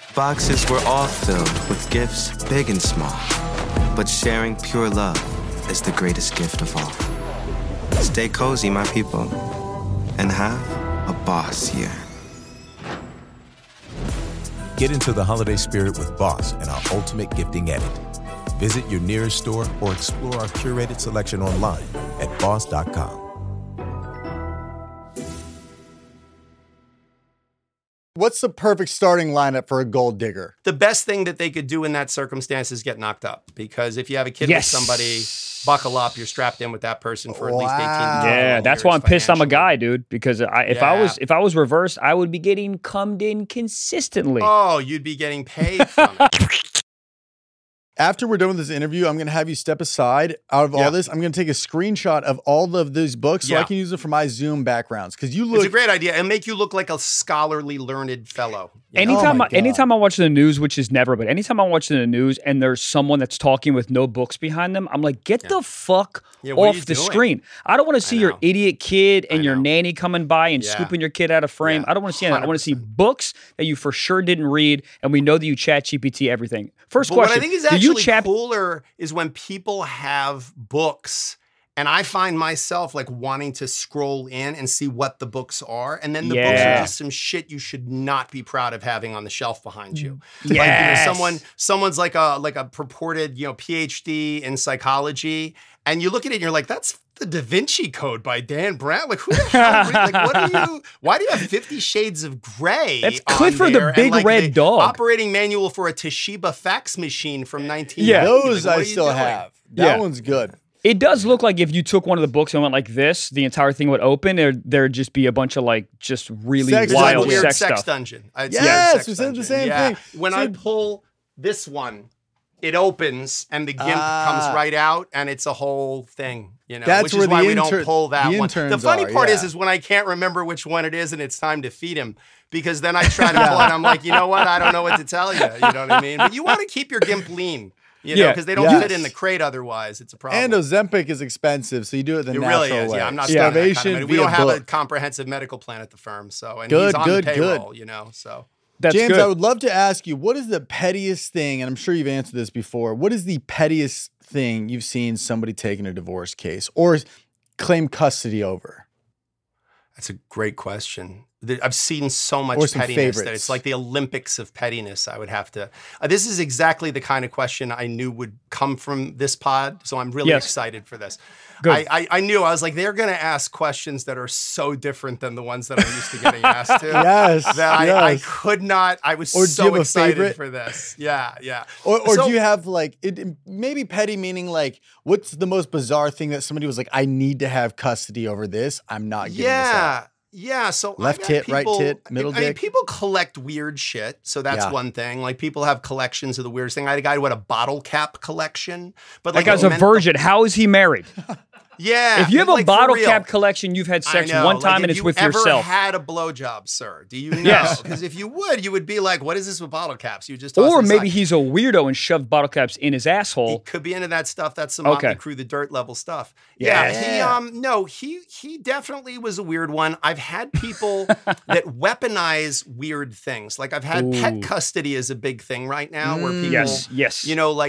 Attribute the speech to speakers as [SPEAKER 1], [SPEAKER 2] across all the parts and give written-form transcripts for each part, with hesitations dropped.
[SPEAKER 1] Boxes were all filled with gifts big and small. But sharing pure love is the greatest gift of all. Stay cozy, my people, and have a boss year.
[SPEAKER 2] Get into the holiday spirit with Boss and our ultimate gifting edit. Visit your nearest store or explore our curated selection online at boss.com.
[SPEAKER 3] What's the perfect starting lineup for a gold digger?
[SPEAKER 4] The best thing that they could do in that circumstance is get knocked up. Because if you have a kid with somebody, buckle up, you're strapped in with that person for at least 18 months.
[SPEAKER 5] Yeah, that's why I'm pissed I'm a guy, dude. Because if I was reversed, I would be getting cummed in consistently.
[SPEAKER 4] Oh, you'd be getting paid from it.
[SPEAKER 3] After we're done with this interview, I'm going to have you step aside out of all this. I'm going to take a screenshot of all of these books so I can use it for my Zoom backgrounds. Because you look...
[SPEAKER 4] It's a great idea. And make you look like a scholarly, learned fellow.
[SPEAKER 5] Anytime I watch the news, which is never, but anytime I watch the news and there's someone that's talking with no books behind them, I'm like, get the fuck off the screen. I don't want to see your idiot kid and your nanny coming by and scooping your kid out of frame. I don't want to see that. I want to see books that you for sure didn't read, and we know that you chat GPT everything. First question.
[SPEAKER 4] What I think is actually cooler is when people have books and I find myself like wanting to scroll in and see what the books are. And then the books are just some shit you should not be proud of having on the shelf behind you.
[SPEAKER 5] Yes.
[SPEAKER 4] Like, someone's like a purported, PhD in psychology. And you look at it and you're like, that's the Da Vinci Code by Dan Brown. Like, who the hell? Like, why do you have 50 Shades of Grey?
[SPEAKER 5] That's Clifford the Big Red Dog.
[SPEAKER 4] Operating manual for a Toshiba fax machine from 1990.
[SPEAKER 3] Yeah, those I still have. That one's good.
[SPEAKER 5] It does look like if you took one of the books and went like this, the entire thing would open. There'd just be a bunch of just really wild sex stuff.
[SPEAKER 4] Dungeon.
[SPEAKER 3] Yes, we said the same thing.
[SPEAKER 4] When I pull this one, it opens and the GIMP comes right out, and it's a whole thing.
[SPEAKER 3] That's
[SPEAKER 4] which is why we don't pull that one.
[SPEAKER 3] The
[SPEAKER 4] funny part is when I can't remember which one it is, and it's time to feed him. Because then I try to pull it, I'm like, you know what? I don't know what to tell you. You know what I mean? But you want to keep your GIMP lean. Because they don't fit in the crate otherwise. It's a problem.
[SPEAKER 3] And Ozempic is expensive, so you do it the natural
[SPEAKER 4] really is.
[SPEAKER 3] way.
[SPEAKER 4] Yeah, I'm not
[SPEAKER 3] starvation.
[SPEAKER 4] We don't have a comprehensive medical plan at the firm, so and he's on the payroll. So
[SPEAKER 5] that's
[SPEAKER 3] James,
[SPEAKER 5] good.
[SPEAKER 3] I would love to ask you, what is the pettiest thing? And I'm sure you've answered this before. What is the pettiest thing you've seen somebody take in a divorce case or claim custody over?
[SPEAKER 4] That's a great question. I've seen so much pettiness that it's like the Olympics of pettiness. I would have to. This is exactly the kind of question I knew would come from this pod. So I'm really excited for this.
[SPEAKER 5] Good.
[SPEAKER 4] I knew. I was like, they're going to ask questions that are so different than the ones that I'm used to getting asked to. I could not. I was so excited for this. Yeah.
[SPEAKER 3] Or do you have maybe petty meaning like, what's the most bizarre thing that somebody was like, I need to have custody over this. I'm not giving this up.
[SPEAKER 4] Yeah, so
[SPEAKER 3] left tit, right tit, middle dick.
[SPEAKER 4] People collect weird shit, so that's one thing. Like people have collections of the weirdest thing. I had a guy who had a bottle cap collection, but
[SPEAKER 5] that guy's a virgin. How is he married?
[SPEAKER 4] Yeah.
[SPEAKER 5] If you have a bottle cap collection, you've had sex one time and it's with yourself.
[SPEAKER 4] Have you ever had a blowjob, sir? Do you know?
[SPEAKER 5] Yes.
[SPEAKER 4] Because if you would be like, what is this with bottle caps? You just
[SPEAKER 5] or maybe he's a weirdo and shoved bottle caps in his asshole.
[SPEAKER 4] He could be into that stuff. That's some Motley Crue, the Dirt level stuff. Yeah. He definitely was a weird one. I've had people that weaponize weird things. Like I've had pet custody is a big thing right now where people,
[SPEAKER 5] yes.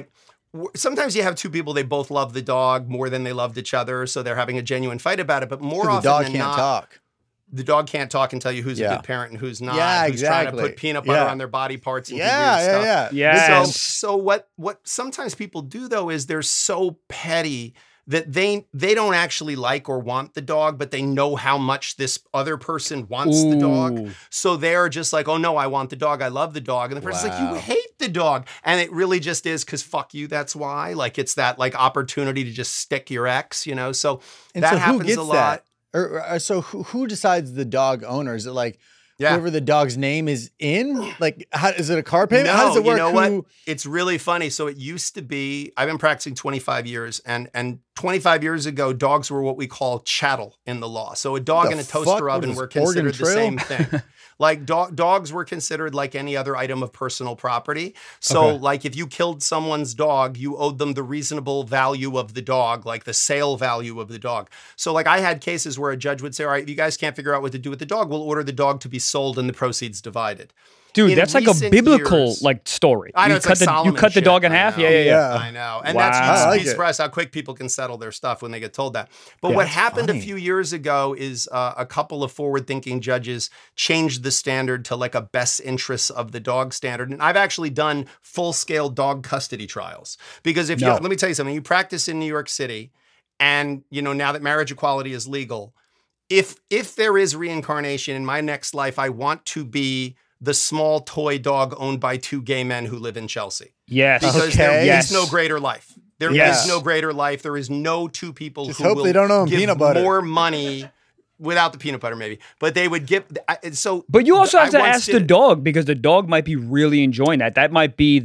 [SPEAKER 4] Sometimes you have two people, they both love the dog more than they loved each other, so they're having a genuine fight about it. But more often than not, the dog can't talk and tell you who's a good parent and who's not.
[SPEAKER 3] Yeah,
[SPEAKER 4] who's trying to put peanut butter on their body parts and do weird stuff.
[SPEAKER 5] Yes.
[SPEAKER 4] So what sometimes people do though is they're so petty that they don't actually like or want the dog, but they know how much this other person wants the dog. So they're just like, oh no, I want the dog. I love the dog. And the person's like, you hate the dog. And it really just is because fuck you, that's why. Like it's that opportunity to just stick your ex, So that happens a lot.
[SPEAKER 3] So who decides the dog owner? Is it like whoever the dog's name is in? Like, is it a car payment?
[SPEAKER 4] No,
[SPEAKER 3] how does it work?
[SPEAKER 4] You know what? It's really funny. So it used to be, I've been practicing 25 years, and 25 years ago, dogs were what we call chattel in the law. So a dog and a toaster oven were considered the same thing. Like dogs were considered like any other item of personal property. So like if you killed someone's dog, you owed them the reasonable value of the dog, like the sale value of the dog. So like I had cases where a judge would say, all right, if you guys can't figure out what to do with the dog, we'll order the dog to be sold and the proceeds divided.
[SPEAKER 5] Dude, that's like a biblical story.
[SPEAKER 4] I know,
[SPEAKER 5] you cut the dog in half. Yeah.
[SPEAKER 4] I know. And that's, you'd be surprised how quick people can settle their stuff when they get told that. But what happened a few years ago is a couple of forward-thinking judges changed the standard to like a best interests of the dog standard. And I've actually done full-scale dog custody trials. Because let me tell you something, you practice in New York City, and now that marriage equality is legal, if there is reincarnation in my next life, I want to be the small toy dog owned by two gay men who live in Chelsea.
[SPEAKER 5] Yes.
[SPEAKER 4] Because there is no greater life. There is no greater life. There is no two people
[SPEAKER 3] Just
[SPEAKER 4] who
[SPEAKER 3] hope
[SPEAKER 4] will
[SPEAKER 3] they don't own
[SPEAKER 4] give
[SPEAKER 3] peanut butter.
[SPEAKER 4] more money without the peanut butter, maybe. But they would give.
[SPEAKER 5] But you also have to ask the dog, because the dog might be really enjoying that. That might be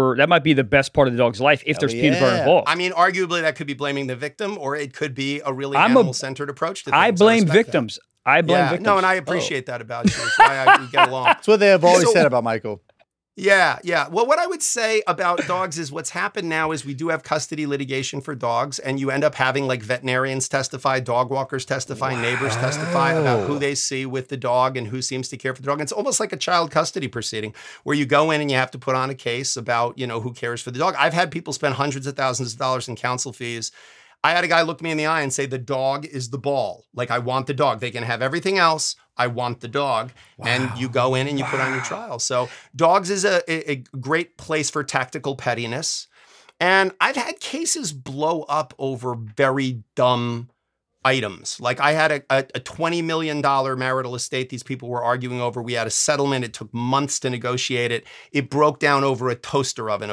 [SPEAKER 5] the best part of the dog's life if there's peanut butter involved.
[SPEAKER 4] I mean, arguably that could be blaming the victim, or it could be a really animal-centered approach to things.
[SPEAKER 5] I blame victims. I blame victims.
[SPEAKER 4] No, and I appreciate that about you. That's why we get along.
[SPEAKER 3] That's what they have always said about Michael.
[SPEAKER 4] Yeah. Well, what I would say about dogs is what's happened now is we do have custody litigation for dogs, and you end up having like veterinarians testify, dog walkers testify, neighbors testify about who they see with the dog and who seems to care for the dog. And it's almost like a child custody proceeding where you go in and you have to put on a case about, who cares for the dog. I've had people spend hundreds of thousands of dollars in counsel fees. I had a guy look me in the eye and say, the dog is the ball. Like, I want the dog. They can have everything else. I want the dog. Wow. And you go in and you put on your trial. So dogs is a great place for tactical pettiness. And I've had cases blow up over very dumb items. Like I had a $20 million marital estate these people were arguing over. We had a settlement. It took months to negotiate it. It broke down over a toaster oven, a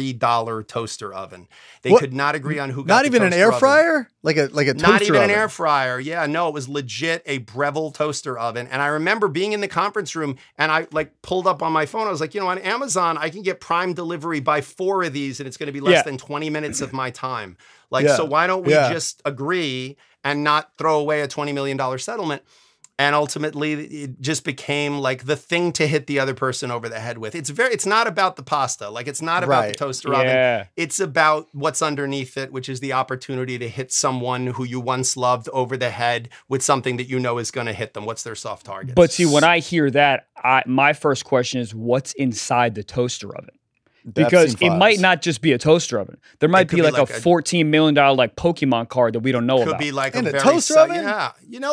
[SPEAKER 4] $40 toaster oven. They could not agree on who got
[SPEAKER 3] Not even an air fryer? Like a toaster
[SPEAKER 4] Not even
[SPEAKER 3] oven.
[SPEAKER 4] an air fryer. Yeah, no, it was legit a Breville toaster oven. And I remember being in the conference room and I pulled up on my phone. I was like, on Amazon, I can get Prime delivery by 4 of these and it's going to be less than 20 minutes of my time. So why don't we just agree and not throw away a $20 million settlement? And ultimately, it just became like the thing to hit the other person over the head with. It's not about the pasta. Like, it's not about the toaster oven. It's about what's underneath it, which is the opportunity to hit someone who you once loved over the head with something that you know is going to hit them. What's their soft target?
[SPEAKER 5] But see, when I hear that, my first question is, what's inside the toaster oven? Because it might not just be a toaster oven. There might be like a $14 million Pokemon card that we don't know about.
[SPEAKER 4] Could be like
[SPEAKER 3] a toaster oven?
[SPEAKER 4] Yeah.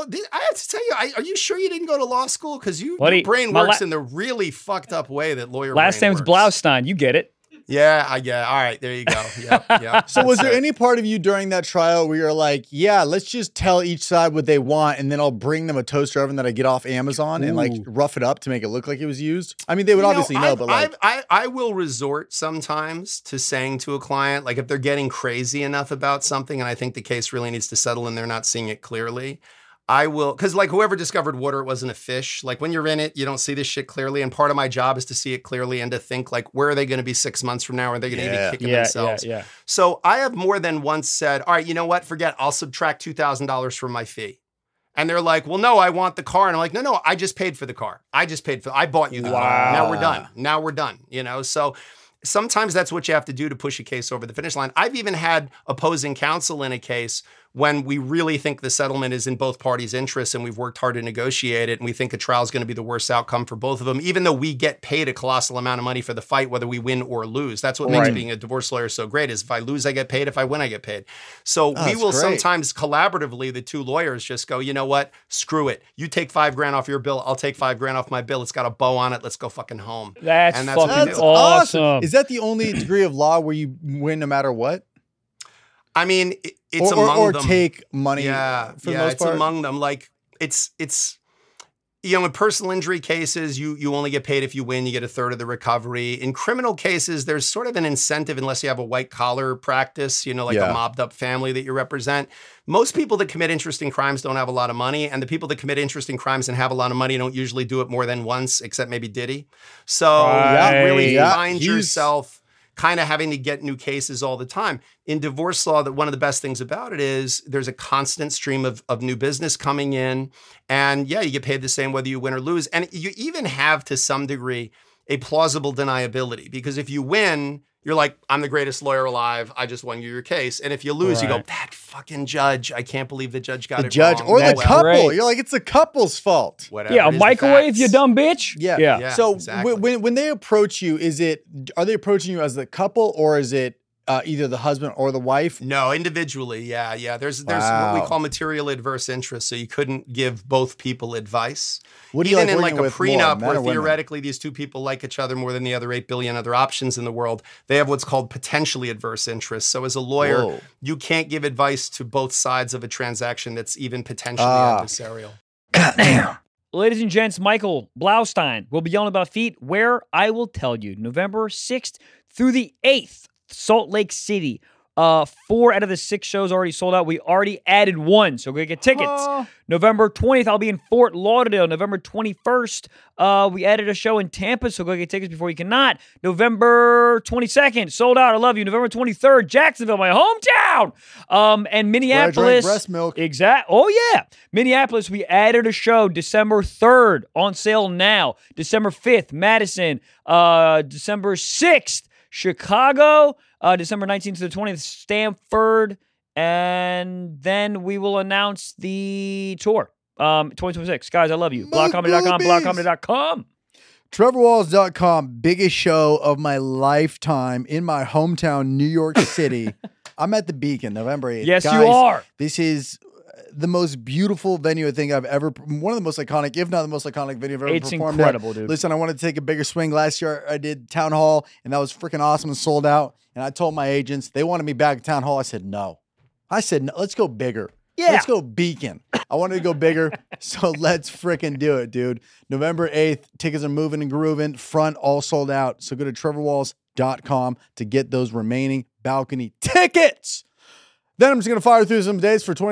[SPEAKER 4] I have to tell you, are you sure you didn't go to law school? Because your brain works in the really fucked up way that lawyer
[SPEAKER 5] last
[SPEAKER 4] brain
[SPEAKER 5] name's
[SPEAKER 4] works.
[SPEAKER 5] Blaustein. You get it.
[SPEAKER 4] Yeah, I get it. All right, there you go. Yep.
[SPEAKER 3] So was there any part of you during that trial where you're like, let's just tell each side what they want and then I'll bring them a toaster oven that I get off Amazon and rough it up to make it look like it was used? I mean, they would obviously know, but
[SPEAKER 4] I will resort sometimes to saying to a client, like if they're getting crazy enough about something and I think the case really needs to settle and they're not seeing it clearly, I will, because whoever discovered water, it wasn't a fish. Like when you're in it, you don't see this shit clearly. And part of my job is to see it clearly and to think where are they going to be 6 months from now? Are they going to be kicking themselves? Yeah. So I have more than once said, all right, you know what? Forget, I'll subtract $2,000 from my fee. And they're like, well, no, I want the car. And I'm like, no, I just paid for the car. I bought you the car. Now we're done. So sometimes that's what you have to do to push a case over the finish line. I've even had opposing counsel in a case when we really think the settlement is in both parties' interests and we've worked hard to negotiate it and we think a trial is going to be the worst outcome for both of them, even though we get paid a colossal amount of money for the fight, whether we win or lose. That's what makes being a divorce lawyer so great is if I lose, I get paid. If I win, I get paid. So we will sometimes collaboratively, the two lawyers just go, you know what? Screw it. You take $5,000 off your bill. I'll take $5,000 off my bill. It's got a bow on it. Let's go fucking home.
[SPEAKER 5] That's fucking awesome.
[SPEAKER 3] Is that the only degree of law where you win no matter what?
[SPEAKER 4] I mean, it's among them.
[SPEAKER 3] Or take money.
[SPEAKER 4] Yeah,
[SPEAKER 3] for the most part.
[SPEAKER 4] It's among them. Like it's in personal injury cases, you only get paid if you win. You get a third of the recovery. In criminal cases, there's sort of an incentive unless you have a white collar practice. A mobbed up family that you represent. Most people that commit interesting crimes don't have a lot of money, and the people that commit interesting crimes and have a lot of money don't usually do it more than once, except maybe Diddy. So you really find yourself kind of having to get new cases all the time. In divorce law, that one of the best things about it is there's a constant stream of new business coming in. And you get paid the same whether you win or lose. And you even have, to some degree, a plausible deniability. Because if you win, you're like, I'm the greatest lawyer alive. I just won you your case. And if you lose, you go, that fucking judge. I can't believe the judge got it wrong.
[SPEAKER 3] Or the couple. Great. You're like, it's the couple's fault.
[SPEAKER 5] Whatever. Yeah, microwave, you dumb bitch.
[SPEAKER 3] Yeah. So exactly. when they approach you, are they approaching you as the couple, or is it either the husband or the wife?
[SPEAKER 4] No, individually. Yeah. There's what we call material adverse interest. So you couldn't give both people advice.
[SPEAKER 3] What do you
[SPEAKER 4] Even
[SPEAKER 3] like
[SPEAKER 4] in like a prenup where theoretically these two people like each other more than the other 8 billion other options in the world, they have what's called potentially adverse interest. So as a lawyer, you can't give advice to both sides of a transaction that's even potentially adversarial.
[SPEAKER 5] Goddamn. Ladies and gents, Michael Blaustein will be yelling about feet, where I will tell you, November 6th through the 8th. Salt Lake City. 4 out of the 6 shows already sold out. We already added 1, so go get tickets. November 20th, I'll be in Fort Lauderdale. November 21st, we added a show in Tampa, so go get tickets before you cannot. November 22nd, sold out. I love you. November 23rd, Jacksonville, my hometown. And Minneapolis.
[SPEAKER 3] Where I drank breast milk.
[SPEAKER 5] Oh, yeah. Minneapolis, we added a show December 3rd, on sale now. December 5th, Madison. December 6th, Chicago, December 19th to the 20th, Stanford, and then we will announce the tour, 2026. Guys, I love you. BlockComedy.com, BlockComedy.com.
[SPEAKER 3] TrevorWalls.com, biggest show of my lifetime in my hometown, New York City. I'm at the Beacon, November 8th.
[SPEAKER 5] Yes,
[SPEAKER 3] guys,
[SPEAKER 5] you are.
[SPEAKER 3] This is the most beautiful venue I think I've ever, one of the most iconic, if not the most iconic venue I've ever performed.
[SPEAKER 5] It's incredible, dude.
[SPEAKER 3] Listen, I wanted to take a bigger swing. Last year I did Town Hall, and that was freaking awesome and sold out. And I told my agents, they wanted me back at Town Hall. I said, no, let's go bigger.
[SPEAKER 5] Yeah.
[SPEAKER 3] Let's go Beacon. I wanted to go bigger, so let's freaking do it, dude. November 8th, tickets are moving and grooving. Front all sold out. So go to TrevorWalls.com to get those remaining balcony tickets. Then I'm just going to fire through some dates for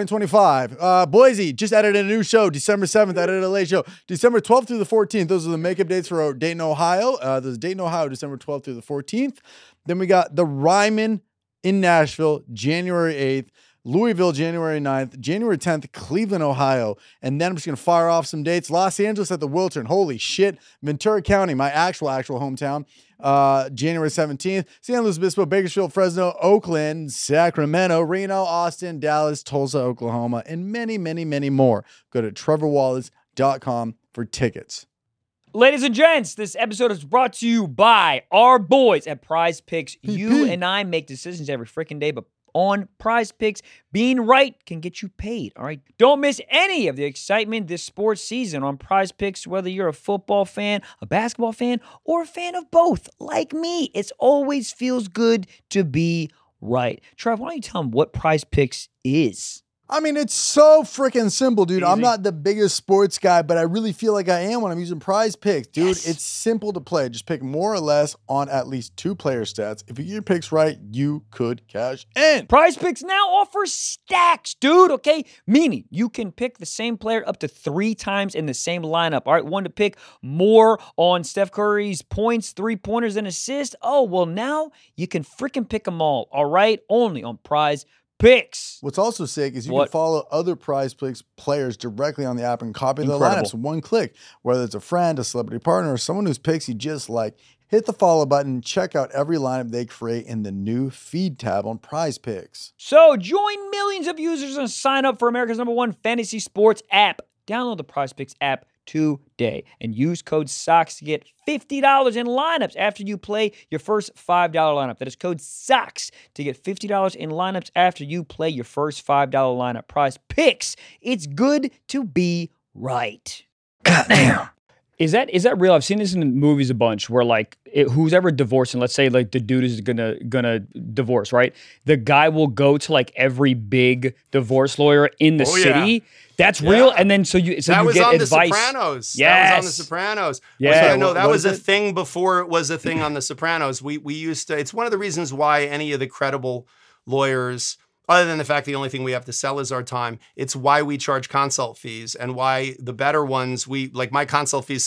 [SPEAKER 3] 2025. Boise just added a new show. December 7th, added a late show. December 12th through the 14th, those are the makeup dates for Dayton, Ohio. There's Dayton, Ohio, December 12th through the 14th. Then we got the Ryman in Nashville, January 8th. Louisville, January 9th. January 10th, Cleveland, Ohio. And then I'm just going to fire off some dates. Los Angeles at the Wiltern. Holy shit. Ventura County, my actual hometown. January 17th. San Luis Obispo, Bakersfield, Fresno, Oakland, Sacramento, Reno, Austin, Dallas, Tulsa, Oklahoma, and many, many, many more. Go to TrevorWallace.com for tickets.
[SPEAKER 5] Ladies and gents, this episode is brought to you by our boys at Prize Picks. You and I make decisions every freaking day, but on Prize Picks, being right can get you paid, all right? Don't miss any of the excitement this sports season on Prize Picks, whether you're a football fan, a basketball fan, or a fan of both, like me. It always feels good to be right. Trev, why don't you tell them what Prize Picks is?
[SPEAKER 3] I mean, it's so freaking simple, dude. Easy. I'm not the biggest sports guy, but I really feel like I am when I'm using Prize Picks. Dude, yes. It's simple to play. Just pick more or less on at least 2 player stats. If you get your picks right, you could cash in.
[SPEAKER 5] Prize Picks now offers stacks, dude, okay? Meaning you can pick the same player up to 3 times in the same lineup. All right, one to pick more on Steph Curry's points, 3-pointers, and assists. Oh, well, now you can freaking pick them all right? Only on Prize Picks.
[SPEAKER 3] What's also sick is you can follow other Prize Picks players directly on the app and copy their lineups in one click. Whether it's a friend, a celebrity partner, or someone whose picks you just like, hit the follow button and check out every lineup they create in the new feed tab on Prize Picks.
[SPEAKER 5] So join millions of users and sign up for America's #1 fantasy sports app. Download the Prize Picks app today and use code SOCKS to get $50 in lineups after you play your first $5 lineup. That is code SOCKS to get $50 in lineups after you play your first $5 lineup. Prize Picks. It's good to be right. Goddamn. Is that real? I've seen this in movies a bunch where like who's ever divorcing, let's say like the dude is gonna divorce, right? The guy will go to like every big divorce lawyer in the city. Yeah. That's real. And then so you get advice.
[SPEAKER 4] That was on The Sopranos.
[SPEAKER 5] Yes.
[SPEAKER 4] That was on The Sopranos.
[SPEAKER 5] Yeah.
[SPEAKER 4] No, that was a thing before it was a thing on The Sopranos. We used to, it's one of the reasons why any of the credible lawyers, other than the fact the only thing we have to sell is our time, it's why we charge consult fees and why the better ones, like my consult fee is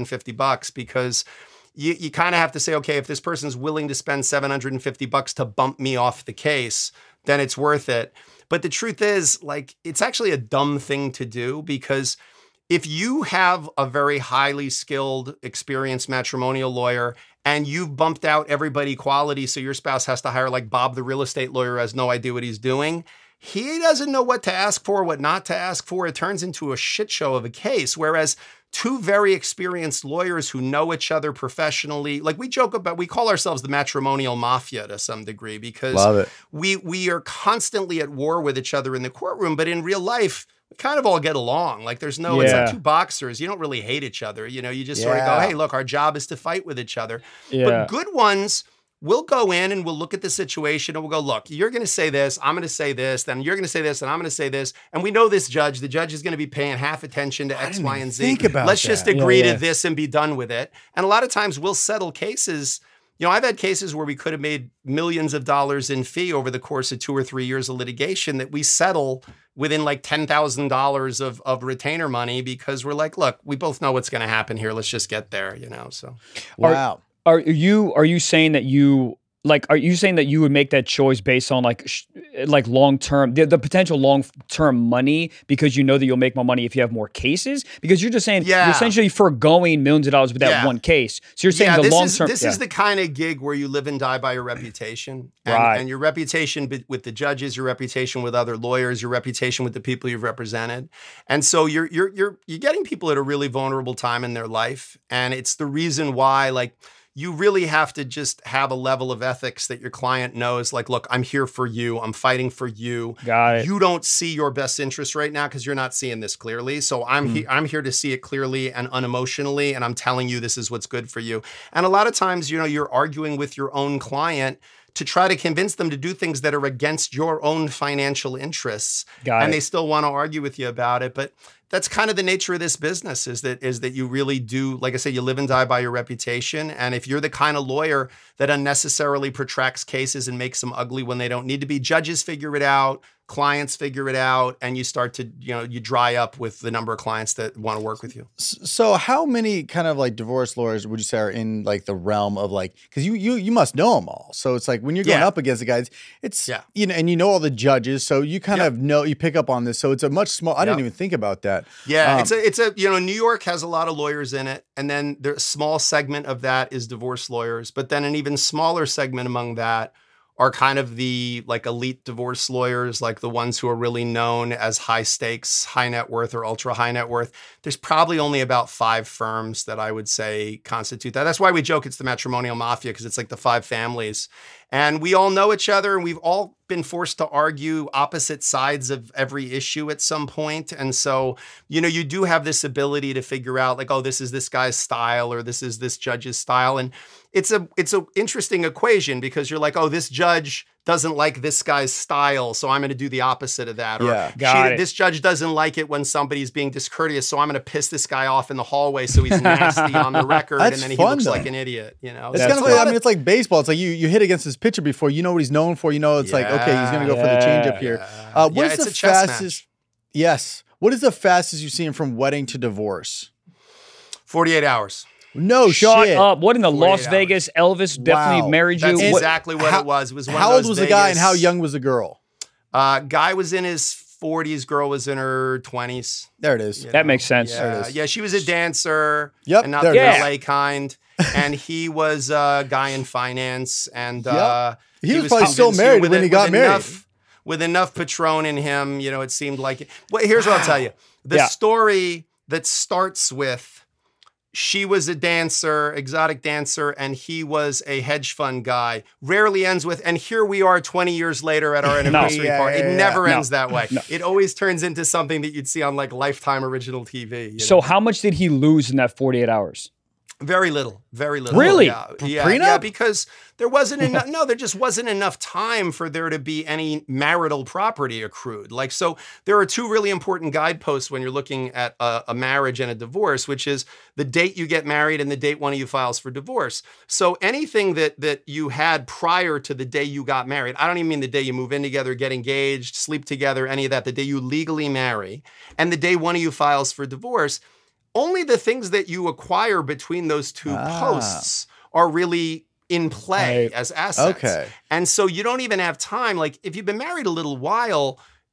[SPEAKER 4] $750 because you kind of have to say, okay, if this person's willing to spend $750 to bump me off the case, then it's worth it. But the truth is, like, it's actually a dumb thing to do because if you have a very highly skilled, experienced matrimonial lawyer and you've bumped out everybody quality, so your spouse has to hire like Bob, the real estate lawyer, who has no idea what he's doing, he doesn't know what to ask for, what not to ask for. It turns into a shit show of a case. Whereas two very experienced lawyers who know each other professionally, like we joke about, we call ourselves the matrimonial mafia to some degree because we are constantly at war with each other in the courtroom, but in real life, we kind of all get along. Like there's no, it's like two boxers. You don't really hate each other. You know, you just sort of go, hey, look, our job is to fight with each other. But good ones, we'll go in and we'll look at the situation and we'll go, look, you're going to say this, I'm going to say this, then you're going to say this, and I'm going to say this. And we know this judge, the judge is going to be paying half attention to X, Y, and Z. Let's just agree to this and be done with it. And a lot of times we'll settle cases. You know, I've had cases where we could have made millions of dollars in fee over the course of 2 or 3 years of litigation that we settle within like $10,000 of retainer money because we're like, look, we both know what's going to happen here. Let's just get there, you know, so.
[SPEAKER 3] Wow.
[SPEAKER 5] Are you saying that you would make that choice based on like long-term, the potential long-term money because you know that you'll make more money if you have more cases? Because you're just saying you're essentially foregoing millions of dollars with that one case. So you're saying the long-term.
[SPEAKER 4] This is the kind of gig where you live and die by your reputation. And your reputation with the judges, your reputation with other lawyers, your reputation with the people you've represented. And so you're getting people at a really vulnerable time in their life. And it's the reason why, like, you really have to just have a level of ethics that your client knows, like, look, I'm here for you. I'm fighting for you.
[SPEAKER 5] Got it.
[SPEAKER 4] You don't see your best interest right now because you're not seeing this clearly. So I'm here to see it clearly and unemotionally, and I'm telling you this is what's good for you. And a lot of times, you know, you're arguing with your own client to try to convince them to do things that are against your own financial interests. And they still want to argue with you about it. But that's kind of the nature of this business is that you really do, like I say, you live and die by your reputation. And if you're the kind of lawyer that unnecessarily protracts cases and makes them ugly when they don't need to be, judges figure it out, clients figure it out, and you start to, you know, you dry up with the number of clients that want to work with you.
[SPEAKER 3] So how many kind of like divorce lawyers would you say are in like the realm of like, because you must know them all. So it's like when you're going up against the guys, it's, you know, and you know all the judges. So you kind of know, you pick up on this. So it's a much small, I didn't even think about that.
[SPEAKER 4] Yeah, it's a, you know, New York has a lot of lawyers in it. And then there's a small segment of that is divorce lawyers. But then an even smaller segment among that are kind of the like elite divorce lawyers, like the ones who are really known as high stakes, high net worth or ultra high net worth. There's probably only about 5 firms that I would say constitute that. That's why we joke it's the matrimonial mafia, because it's like the 5 families. And we all know each other, and we've all been forced to argue opposite sides of every issue at some point. And so, you know, you do have this ability to figure out like, oh, this is this guy's style or this is this judge's style. And it's a interesting equation because you're like, oh, this judge doesn't like this guy's style, so I'm going to do the opposite of that. Or this judge doesn't like it when somebody's being discourteous, so I'm going to piss this guy off in the hallway so he's nasty on the record, and then he looks like an idiot. You know,
[SPEAKER 3] it's kind of like, I mean, it's like baseball. It's like you hit against his pitcher before, you know what he's known for. You know, it's like, okay, he's going to go for the changeup here. What is the fastest? Yes. What is the fastest you've seen from wedding to divorce?
[SPEAKER 4] 48 hours.
[SPEAKER 3] No
[SPEAKER 5] Shut
[SPEAKER 3] shit.
[SPEAKER 5] up. What in the Las Vegas? Elvis definitely married you.
[SPEAKER 4] That's exactly what it was. It was one
[SPEAKER 3] how old was the guy and how young was the girl?
[SPEAKER 4] Guy was in his 40s. Girl was in her 20s.
[SPEAKER 3] There it is.
[SPEAKER 5] That makes sense.
[SPEAKER 4] Yeah, she was a dancer.
[SPEAKER 3] Yep.
[SPEAKER 4] And not the LA kind. And he was a guy in finance. And
[SPEAKER 3] he was probably still married when he got married.
[SPEAKER 4] With enough Patron in him, you know, it seemed like it. Well, here's what I'll tell you. The story that starts with she was a dancer, exotic dancer, and he was a hedge fund guy. Rarely ends with, and here we are 20 years later at our anniversary party. It never ends that way. No. It always turns into something that you'd see on like Lifetime original TV.
[SPEAKER 5] So how much did he lose in that 48 hours?
[SPEAKER 4] Very little.
[SPEAKER 5] Really?
[SPEAKER 4] Yeah, because there wasn't enough. No, there just wasn't enough time for there to be any marital property accrued. Like, so there are 2 really important guideposts when you're looking at a marriage and a divorce, which is the date you get married and the date one of you files for divorce. So anything that you had prior to the day you got married, I don't even mean the day you move in together, get engaged, sleep together, any of that, the day you legally marry, and the day one of you files for divorce, only the things that you acquire between those 2 posts are really in play as assets.
[SPEAKER 3] Okay.
[SPEAKER 4] And so you don't even have time. Like if you've been married a little while,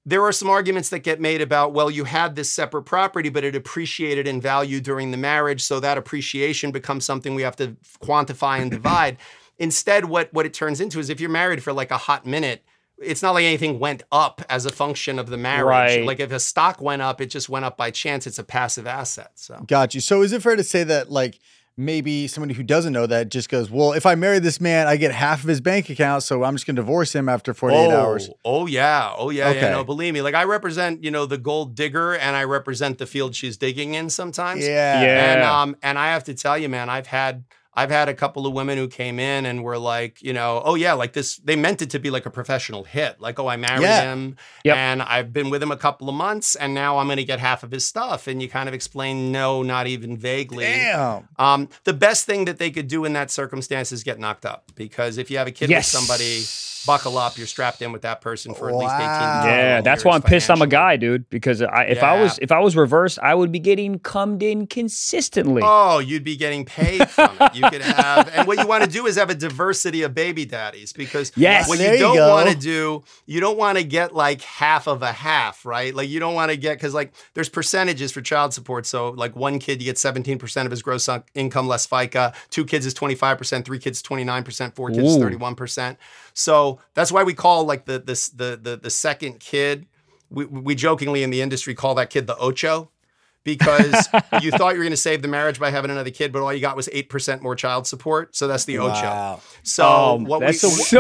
[SPEAKER 4] there are some arguments that get made about, well, you had this separate property, but it appreciated in value during the marriage. So that appreciation becomes something we have to quantify and divide. Instead, what it turns into is if you're married for like a hot minute, it's not like anything went up as a function of the marriage.
[SPEAKER 5] Right.
[SPEAKER 4] Like if a stock went up, it just went up by chance. It's a passive asset. So
[SPEAKER 3] Got you. So is it fair to say that like maybe somebody who doesn't know that just goes, well, if I marry this man, I get half of his bank account, so I'm just going to divorce him after 48 hours.
[SPEAKER 4] Oh, yeah.
[SPEAKER 3] Okay.
[SPEAKER 4] Yeah. No, believe me. Like I represent, the gold digger and I represent the field she's digging in sometimes.
[SPEAKER 3] Yeah.
[SPEAKER 4] And I have to tell you, man, I've had a couple of women who came in and were like, oh yeah, like this, they meant it to be like a professional hit. Like, oh, I married him and I've been with him a couple of months and now I'm going to get half of his stuff. And you kind of explain, no, not even vaguely.
[SPEAKER 3] Damn.
[SPEAKER 4] The best thing that they could do in that circumstance is get knocked up, because if you have a kid with somebody, buckle up, you're strapped in with that person for at least 18 to 20 years.
[SPEAKER 5] Yeah, that's why I'm pissed I'm a guy, dude, because if I was reversed, I would be getting cummed in consistently.
[SPEAKER 4] Oh, you'd be getting paid from it. You could have, and what you want to do is have a diversity of baby daddies, because what you don't want to do, you don't want to get like half of a half, right? Like you don't want to get, because like there's percentages for child support. So like one kid, you get 17% of his gross income less FICA, 2 kids is 25%, 3 kids 29%, 4 kids is 31%. So that's why we call like the second kid, we jokingly in the industry call that kid the ocho, because you thought you were going to save the marriage by having another kid, but all you got was 8% more child support. So that's the ocho. So
[SPEAKER 3] what's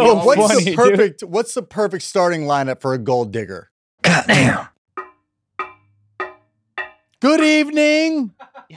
[SPEAKER 3] the perfect starting lineup for a gold digger?
[SPEAKER 5] Goddamn.
[SPEAKER 3] Good evening.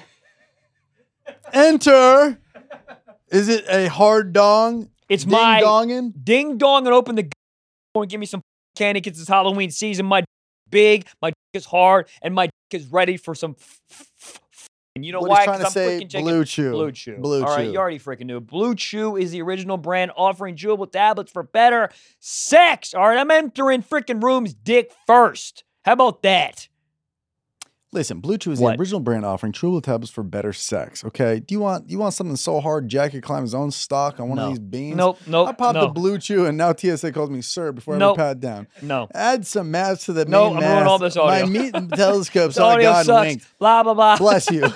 [SPEAKER 3] Enter. Is it a hard dong?
[SPEAKER 5] It's my ding dong and open the door and give me some candy because it's Halloween season. My big, my is hard, and my is ready for some. And you know why?
[SPEAKER 3] Because I'm freaking checking Blue Chew.
[SPEAKER 5] Blue Chew.
[SPEAKER 3] Blue
[SPEAKER 5] All right,
[SPEAKER 3] Chew.
[SPEAKER 5] you already freaking knew. Blue Chew is the original brand offering chewable tablets for better sex. All right, I'm entering freaking rooms dick first. How about that?
[SPEAKER 3] Listen, Blue Chew is the original brand offering chewable tablets for better sex. Okay, do you want something so hard Jack could climb his own stock on one of these beans?
[SPEAKER 5] Nope.
[SPEAKER 3] I popped the Blue Chew and now TSA calls me sir before I ever pat down.
[SPEAKER 5] No.
[SPEAKER 3] Add some mass to the main
[SPEAKER 5] I'm
[SPEAKER 3] mass.
[SPEAKER 5] ruining all this audio.
[SPEAKER 3] My meat and telescope
[SPEAKER 5] The audio
[SPEAKER 3] God
[SPEAKER 5] sucks.
[SPEAKER 3] winked.
[SPEAKER 5] Blah blah blah.
[SPEAKER 3] Bless you.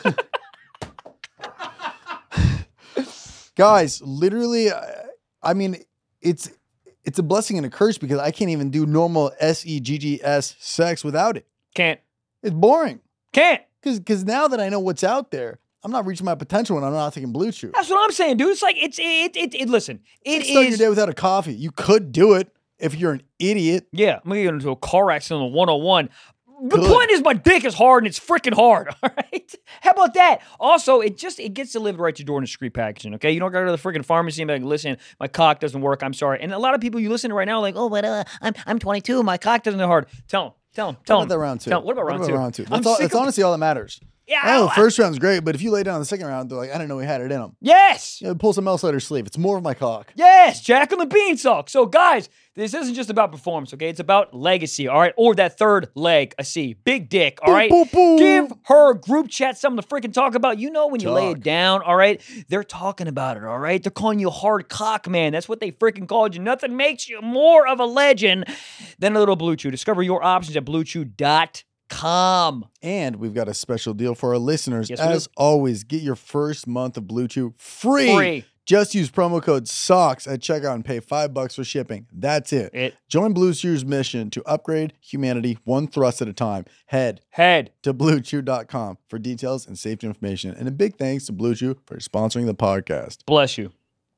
[SPEAKER 3] Guys, literally, I mean, it's a blessing and a curse, because I can't even do normal SEGGS sex without it.
[SPEAKER 5] Can't.
[SPEAKER 3] It's boring.
[SPEAKER 5] Can't.
[SPEAKER 3] Because now that I know what's out there, I'm not reaching my potential when I'm not taking Blue Chew.
[SPEAKER 5] That's what I'm saying, dude. It's like listen, it
[SPEAKER 3] Start your
[SPEAKER 5] is
[SPEAKER 3] day without a coffee. You could do it if you're an idiot.
[SPEAKER 5] Yeah, I'm gonna get into a car accident on 101. The point is, my dick is hard and it's freaking hard. All right, how about that? Also, it gets delivered right to your door in discreet packaging. Okay, you don't gotta go to the freaking pharmacy and be like, listen, my cock doesn't work. I'm sorry. And a lot of people you listen to right now are like, oh, but I'm 22, my cock doesn't hard. Tell them.
[SPEAKER 3] What about that round two?
[SPEAKER 5] What about round two?
[SPEAKER 3] That's honestly all that matters.
[SPEAKER 5] Yeah.
[SPEAKER 3] The first round's great, but if you lay down in the second round, they're like, I didn't know we had it in them.
[SPEAKER 5] Yes.
[SPEAKER 3] Pull some else out of your sleeve. It's more of my cock.
[SPEAKER 5] Yes, Jack and the Beanstalk. So, guys, this isn't just about performance, okay? It's about legacy, all right? Or that third leg, a C. Big dick, all right?
[SPEAKER 3] Boom, boom, boom.
[SPEAKER 5] Give her group chat something to freaking talk about. You know when you lay it down, all right? They're talking about it, all right? They're calling you hard cock man. That's what they freaking called you. Nothing makes you more of a legend than a little Blue Chew. Discover your options at bluechew.com.
[SPEAKER 3] And we've got a special deal for our listeners.
[SPEAKER 5] Yes,
[SPEAKER 3] as always, get your first month of Blue Chew free. Just use promo code SOCKS at checkout and pay $5 for shipping. That's it. Join Blue Chew's mission to upgrade humanity one thrust at a time. Head to bluechew.com for details and safety information. And a big thanks to Blue Chew for sponsoring the podcast.
[SPEAKER 5] Bless you.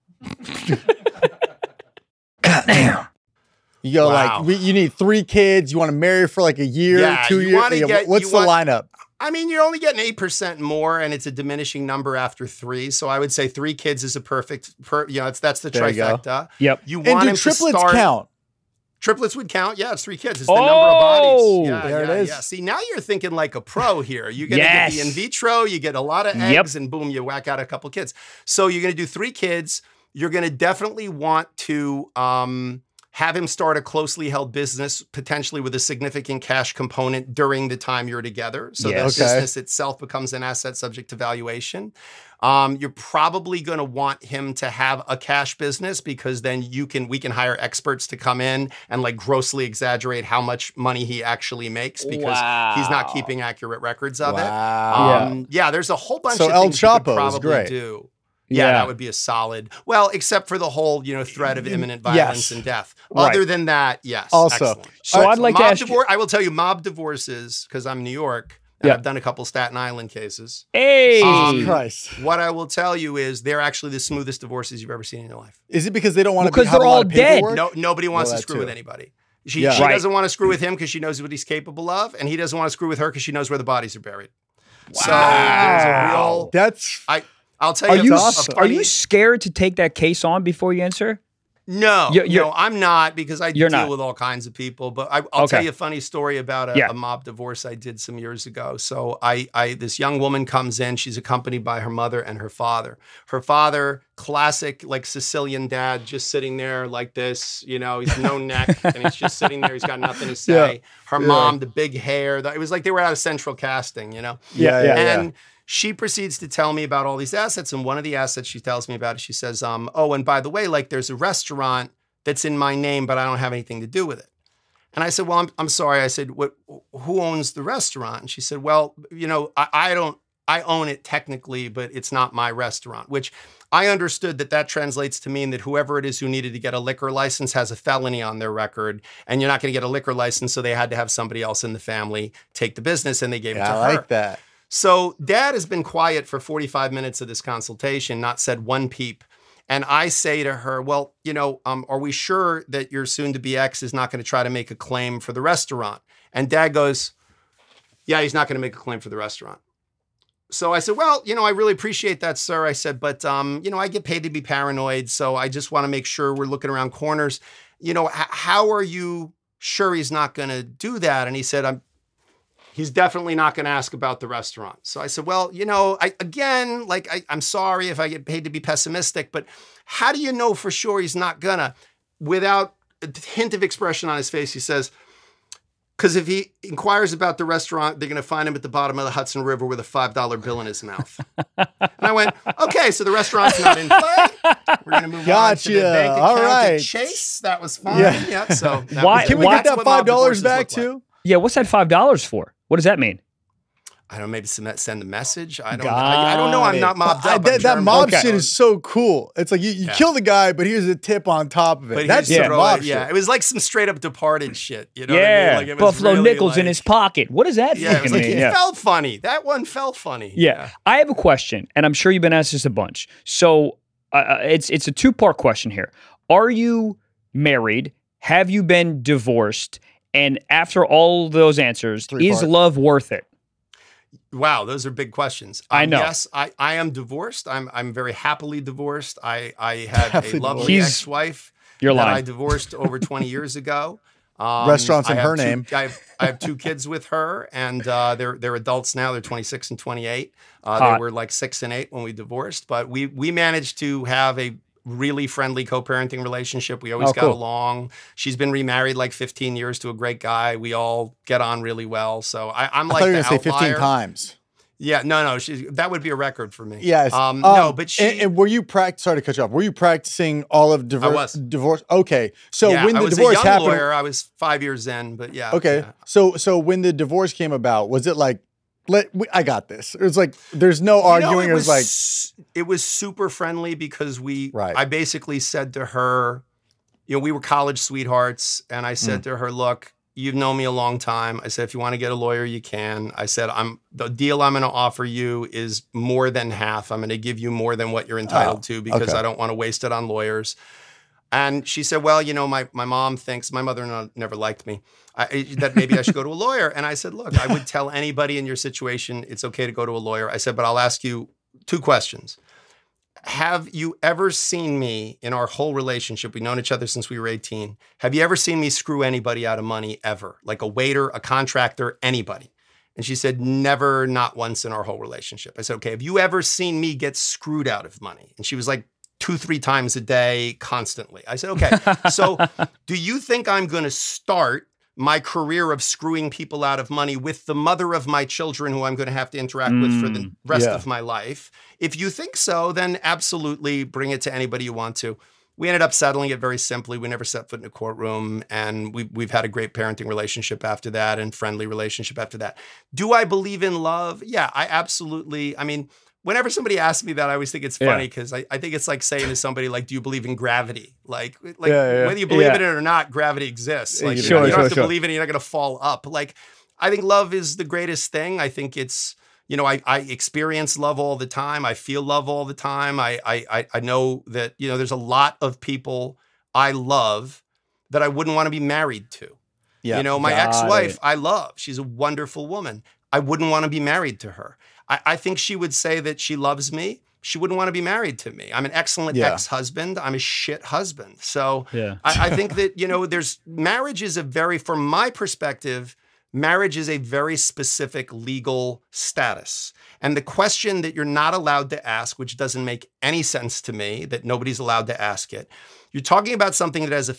[SPEAKER 3] Goddamn. You go you need 3 kids. You want to marry for like a year, 2 years. What's the lineup?
[SPEAKER 4] I mean, you're only getting 8% more, and it's a diminishing number after 3. So I would say 3 kids is a perfect. That's the trifecta.
[SPEAKER 5] Yep.
[SPEAKER 4] You want
[SPEAKER 3] do triplets count?
[SPEAKER 4] Triplets would count. Yeah, it's 3 kids. It's the number of bodies. Yeah,
[SPEAKER 3] there it is.
[SPEAKER 4] Yeah. See, now you're thinking like a pro here. You're going to get the in vitro. You get a lot of eggs, and boom, you whack out a couple kids. So you're going to do 3 kids. You're going to definitely want to have him start a closely held business, potentially with a significant cash component during the time you're together. So that business itself becomes an asset subject to valuation. You're probably going to want him to have a cash business because then we can hire experts to come in and like grossly exaggerate how much money he actually makes because he's not keeping accurate records of it. There's a whole bunch of things you could probably do. Yeah, that would be a solid. Well, except for the whole, threat of imminent violence and death. Other than that, yes.
[SPEAKER 3] Also,
[SPEAKER 4] excellent.
[SPEAKER 5] So I'd like to ask
[SPEAKER 4] you. I will tell you, mob divorces, because I'm in New York, and I've done a couple Staten Island cases.
[SPEAKER 5] Hey!
[SPEAKER 3] Jesus Christ.
[SPEAKER 4] What I will tell you is they're actually the smoothest divorces you've ever seen in your life.
[SPEAKER 3] Is it because they don't want to
[SPEAKER 5] because they're all dead?
[SPEAKER 4] No, nobody wants to screw with anybody. She doesn't want to screw with him because she knows what he's capable of, and he doesn't want to screw with her because she knows where the bodies are buried. Wow. So there's a real... I'll tell you.
[SPEAKER 5] Are you scared to take that case on before you answer?
[SPEAKER 4] No, I'm not because I deal with all kinds of people. But I'll tell you a funny story about a mob divorce I did some years ago. So this young woman comes in. She's accompanied by her mother and her father. Her father, classic like Sicilian dad, just sitting there like this. He's no neck and he's just sitting there. He's got nothing to say. Her mom, the big hair. It was like they were out of central casting. And she proceeds to tell me about all these assets. And one of the assets she tells me about, she says, and by the way, like there's a restaurant that's in my name, but I don't have anything to do with it. And I said, well, I'm sorry. I said, who owns the restaurant? And she said, well, I own it technically, but it's not my restaurant, which I understood that translates to mean that whoever it is who needed to get a liquor license has a felony on their record, and you're not going to get a liquor license. So they had to have somebody else in the family take the business, and they gave it to her.
[SPEAKER 3] I like that.
[SPEAKER 4] So dad has been quiet for 45 minutes of this consultation, not said one peep. And I say to her, well, are we sure that your soon-to-be ex is not going to try to make a claim for the restaurant? And dad goes, yeah, he's not going to make a claim for the restaurant. So I said, well, I really appreciate that, sir. I said, but, I get paid to be paranoid. So I just want to make sure we're looking around corners. How are you sure he's not going to do that? And he said, he's definitely not going to ask about the restaurant. So I said, well, I'm sorry if I get paid to be pessimistic, but how do you know for sure he's not gonna? Without a hint of expression on his face, he says, because if he inquires about the restaurant, they're going to find him at the bottom of the Hudson River with a $5 bill in his mouth. And I went, okay, so the restaurant's not in play. We're going to move on to the bank account at Chase. That was fine. Yeah. So
[SPEAKER 3] can we get that $5 back too?
[SPEAKER 5] Yeah, what's that $5 for? What does that mean?
[SPEAKER 4] I don't know, maybe send a message. I don't know. I'm not mobbed up.
[SPEAKER 3] That mob shit is so cool. It's like you kill the guy, but here's a tip on top of it.
[SPEAKER 4] But
[SPEAKER 3] that's the mob shit.
[SPEAKER 4] Yeah, it was like some straight up Departed shit. You know what I mean? Like it was
[SPEAKER 5] Buffalo
[SPEAKER 4] really
[SPEAKER 5] nickels in his pocket. What does that fucking mean?
[SPEAKER 4] It felt funny. That one felt funny.
[SPEAKER 5] Yeah. I have a question, and I'm sure you've been asked this a bunch. So it's a two-part question here. Are you married? Have you been divorced? And after all those answers, is love worth it?
[SPEAKER 4] Wow, those are big questions.
[SPEAKER 5] I know.
[SPEAKER 4] Yes, I am divorced. I'm very happily divorced. I had a lovely ex-wife that I divorced over 20 years ago.
[SPEAKER 3] Restaurants in her name.
[SPEAKER 4] I have two kids with her, and they're adults now. They're 26 and 28. They were like 6 and 8 when we divorced, but we managed to have a really friendly co-parenting relationship. We always got along. She's been remarried like 15 years to a great guy. We all get on really well. So I'm like the outlier. I thought you were going to say
[SPEAKER 3] 15 times.
[SPEAKER 4] Yeah, no. That would be a record for me.
[SPEAKER 3] Yes.
[SPEAKER 4] No, but she...
[SPEAKER 3] And were you sorry to cut you off. Were you practicing all of divorce? Okay. So when the divorce happened... I was a young
[SPEAKER 4] lawyer. I was 5 years in, but yeah.
[SPEAKER 3] Okay. Yeah. So when the divorce came about, was it like, I got this? It was like, there's no arguing. It
[SPEAKER 4] was super friendly because I basically said to her, we were college sweethearts. And I said to her, look, you've known me a long time. I said, if you want to get a lawyer, you can. I said, the deal I'm going to offer you is more than half. I'm going to give you more than what you're entitled to because I don't want to waste it on lawyers. And she said, well, my mom thinks, my mother never liked me, that maybe I should go to a lawyer. And I said, look, I would tell anybody in your situation, it's okay to go to a lawyer. I said, but I'll ask you 2 questions. Have you ever seen me in our whole relationship? We've known each other since we were 18. Have you ever seen me screw anybody out of money ever? Like a waiter, a contractor, anybody? And she said, never, not once in our whole relationship. I said, okay, have you ever seen me get screwed out of money? And she was like, 2-3 times a day, constantly. I said, okay, so do you think I'm going to start my career of screwing people out of money with the mother of my children who I'm going to have to interact with for the rest of my life? If you think so, then absolutely bring it to anybody you want to. We ended up settling it very simply. We never set foot in a courtroom, and we've had a great parenting relationship after that and friendly relationship after that. Do I believe in love? Yeah, I absolutely. I mean, whenever somebody asks me that, I always think it's funny because I think it's like saying to somebody, like, do you believe in gravity? Like whether you believe in it or not, gravity exists. Like, you don't have to believe in it. You're not going to fall up. Like, I think love is the greatest thing. I think it's, I experience love all the time. I feel love all the time. I know that, there's a lot of people I love that I wouldn't want to be married to. Yeah, my ex-wife, I love. She's a wonderful woman. I wouldn't want to be married to her. I think she would say that she loves me. She wouldn't want to be married to me. I'm an excellent ex-husband. I'm a shit husband. So I think that, marriage is from my perspective, marriage is a very specific legal status. And the question that you're not allowed to ask, which doesn't make any sense to me, that nobody's allowed to ask it, you're talking about something that has a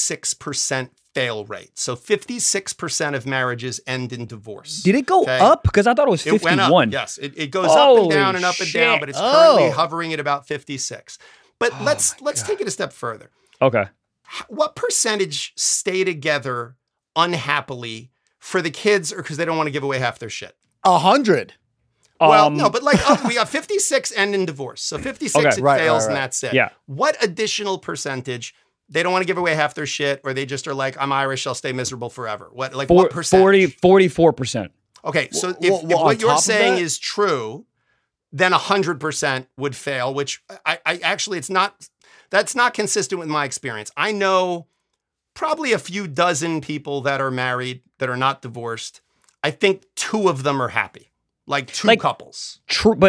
[SPEAKER 4] 56% fail rate. So 56% of marriages end in divorce.
[SPEAKER 5] Did it go up? Because I thought it was 51.
[SPEAKER 4] It went up, yes. It goes up and down and up and down, but it's currently hovering at about 56. But let's take it a step further.
[SPEAKER 5] Okay.
[SPEAKER 4] What percentage stay together unhappily for the kids or because they don't want to give away half their shit?
[SPEAKER 3] 100.
[SPEAKER 4] Well, no, but we got 56 end in divorce. So 56 fails and that's it.
[SPEAKER 5] Yeah.
[SPEAKER 4] What additional percentage? They don't want to give away half their shit, or they just are like, I'm Irish, I'll stay miserable forever. What percentage?
[SPEAKER 5] 44%.
[SPEAKER 4] Okay, so if what you're saying is true, then 100% would fail, which I actually, that's not consistent with my experience. I know probably a few dozen people that are married, that are not divorced. I think 2 of them are happy. Like two couples.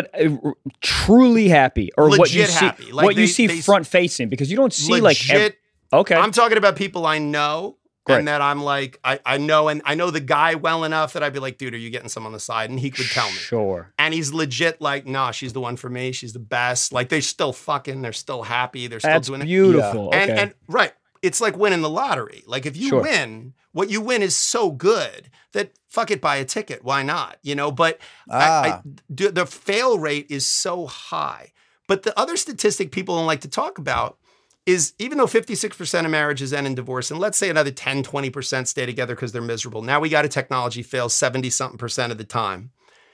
[SPEAKER 5] Truly happy. Or
[SPEAKER 4] legit
[SPEAKER 5] what you see,
[SPEAKER 4] happy. Like
[SPEAKER 5] you see front facing, because you don't see
[SPEAKER 4] legit,
[SPEAKER 5] okay.
[SPEAKER 4] I'm talking about people I know and that I'm like, I know, and I know the guy well enough that I'd be like, dude, are you getting some on the side? And he could tell me.
[SPEAKER 5] Sure.
[SPEAKER 4] And he's legit like, nah, she's the one for me. She's the best. Like, they're still fucking, they're still happy. They're still doing
[SPEAKER 5] beautiful.
[SPEAKER 4] it.
[SPEAKER 5] Yeah.
[SPEAKER 4] And right. It's like winning the lottery. Like, if you win, what you win is so good that fuck it, buy a ticket. Why not? But the fail rate is so high. But the other statistic people don't like to talk about is, even though 56% of marriages end in divorce, and let's say another 10, 20% stay together because they're miserable. Now we got a technology fails 70-something% of the time.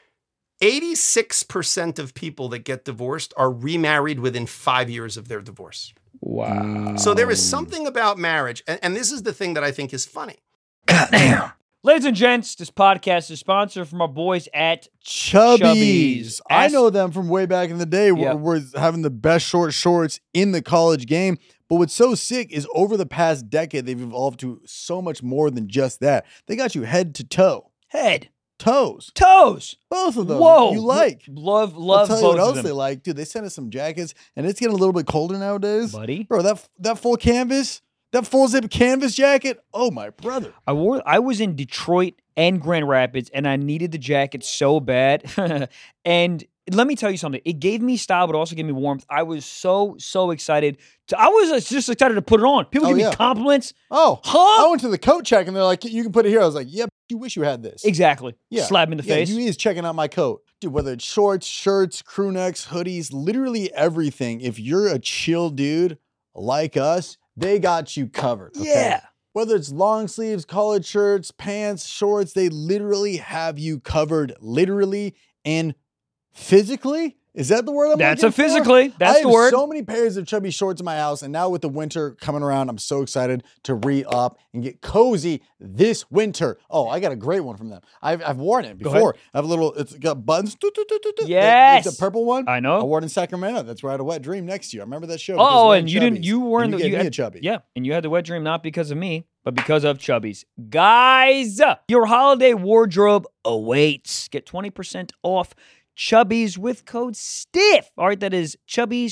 [SPEAKER 4] 86% of people that get divorced are remarried within 5 years of their divorce.
[SPEAKER 5] Wow.
[SPEAKER 4] So there is something about marriage, and this is the thing that I think is funny.
[SPEAKER 5] Goddamn. Ladies and gents, this podcast is sponsored from our boys at
[SPEAKER 3] Chubbies. I know them from way back in the day. We're having the best short shorts in the college game. But what's so sick is over the past decade, they've evolved to so much more than just that. They got you head to toe.
[SPEAKER 5] Head.
[SPEAKER 3] Toes. Both of them.
[SPEAKER 5] Whoa.
[SPEAKER 3] You like.
[SPEAKER 5] Love
[SPEAKER 3] I'll tell
[SPEAKER 5] both
[SPEAKER 3] you what else
[SPEAKER 5] of them.
[SPEAKER 3] they like. Dude, they sent us some jackets, and it's getting a little bit colder nowadays.
[SPEAKER 5] Buddy.
[SPEAKER 3] Bro, that full canvas, that full zip canvas jacket, oh my brother.
[SPEAKER 5] I was in Detroit and Grand Rapids, and I needed the jacket so bad. And let me tell you something. It gave me style, but also gave me warmth. I was so excited. I was just excited to put it on. People give me compliments.
[SPEAKER 3] Oh,
[SPEAKER 5] huh?
[SPEAKER 3] I went to the coat check, and they're like, you can put it here. I was like, yep, you wish you had this.
[SPEAKER 5] Exactly.
[SPEAKER 3] Yeah.
[SPEAKER 5] Slap me in the face.
[SPEAKER 3] You is checking out my coat. Dude, whether it's shorts, shirts, crew necks, hoodies, literally everything. If you're a chill dude like us, they got you covered. Okay?
[SPEAKER 5] Yeah.
[SPEAKER 3] Whether it's long sleeves, collared shirts, pants, shorts, they literally have you covered, literally and physically. Is that the word I'm
[SPEAKER 5] That's
[SPEAKER 3] looking
[SPEAKER 5] a physically.
[SPEAKER 3] for?
[SPEAKER 5] That's the word.
[SPEAKER 3] I have so many pairs of chubby shorts in my house, and now with the winter coming around, I'm so excited to re-up and get cozy this winter. Oh, I got a great one from them. I've worn it before. I have a little, it's got buttons.
[SPEAKER 5] Yes.
[SPEAKER 3] It's a purple one.
[SPEAKER 5] I know.
[SPEAKER 3] I wore it in Sacramento. That's where I had a wet dream next year. I remember that show.
[SPEAKER 5] Oh, and you didn't, you weren't,
[SPEAKER 3] you gave me a chubby.
[SPEAKER 5] Yeah, and you had the wet dream not because of me, but because of Chubbies. Guys, your holiday wardrobe awaits. Get 20% off Chubbies with code STIFF. All right, that is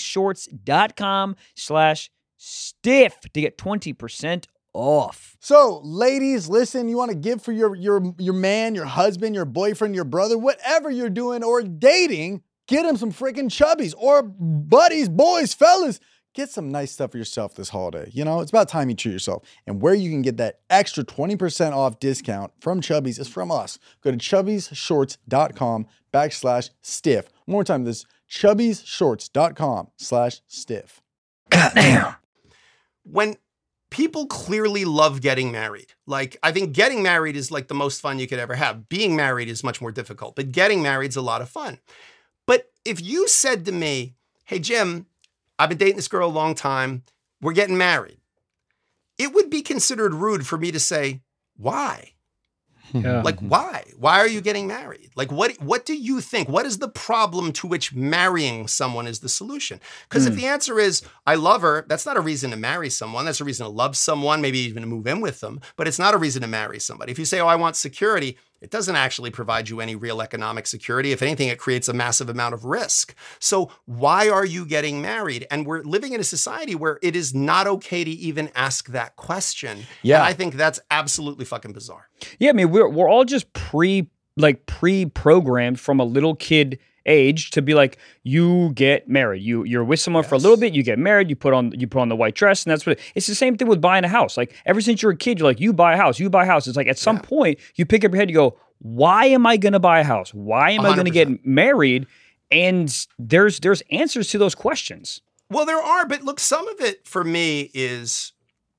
[SPEAKER 5] chubbiesshorts.com/stiff to get 20% off.
[SPEAKER 3] So, ladies, listen, you want to give for your man, your husband, your boyfriend, your brother, whatever you're doing or dating, get him some freaking Chubbies, or buddies, boys, fellas. get some nice stuff for yourself this holiday. You know, it's about time you treat yourself. And where you can get that extra 20% off discount from Chubbies is from us. Go to chubbiesshorts.com/stiff. One more time, this chubbiesshorts.com/stiff.
[SPEAKER 5] Goddamn.
[SPEAKER 4] When people clearly love getting married, like I think getting married is like the most fun you could ever have. Being married is much more difficult, but getting married is a lot of fun. But if you said to me, hey, Jim, I've been dating this girl a long time, we're getting married, it would be considered rude for me to say, why?
[SPEAKER 5] Yeah.
[SPEAKER 4] Like, why? Why are you getting married? Like, what do you think? What is the problem to which marrying someone is the solution? Because if the answer is, I love her, that's not a reason to marry someone. That's a reason to love someone, maybe even to move in with them. But it's not a reason to marry somebody. If you say, oh, I want security, it doesn't actually provide you any real economic security. If anything, it creates a massive amount of risk. So why are you getting married? And we're living in a society where it is not okay to even ask that question.
[SPEAKER 3] Yeah.
[SPEAKER 4] And I think that's absolutely fucking bizarre.
[SPEAKER 5] Yeah, I mean, we're all just pre-programmed from a little kid age to be like, you get married. You're with someone for a little bit, you get married, you put on the white dress, and that's what it's the same thing with buying a house. Like ever since you're a kid, you're like, you buy a house. It's like at some point you pick up your head, you go, why am I gonna buy a house? Why am 100%. I gonna get married? And there's answers to those questions.
[SPEAKER 4] Well, there are, but look, some of it for me is,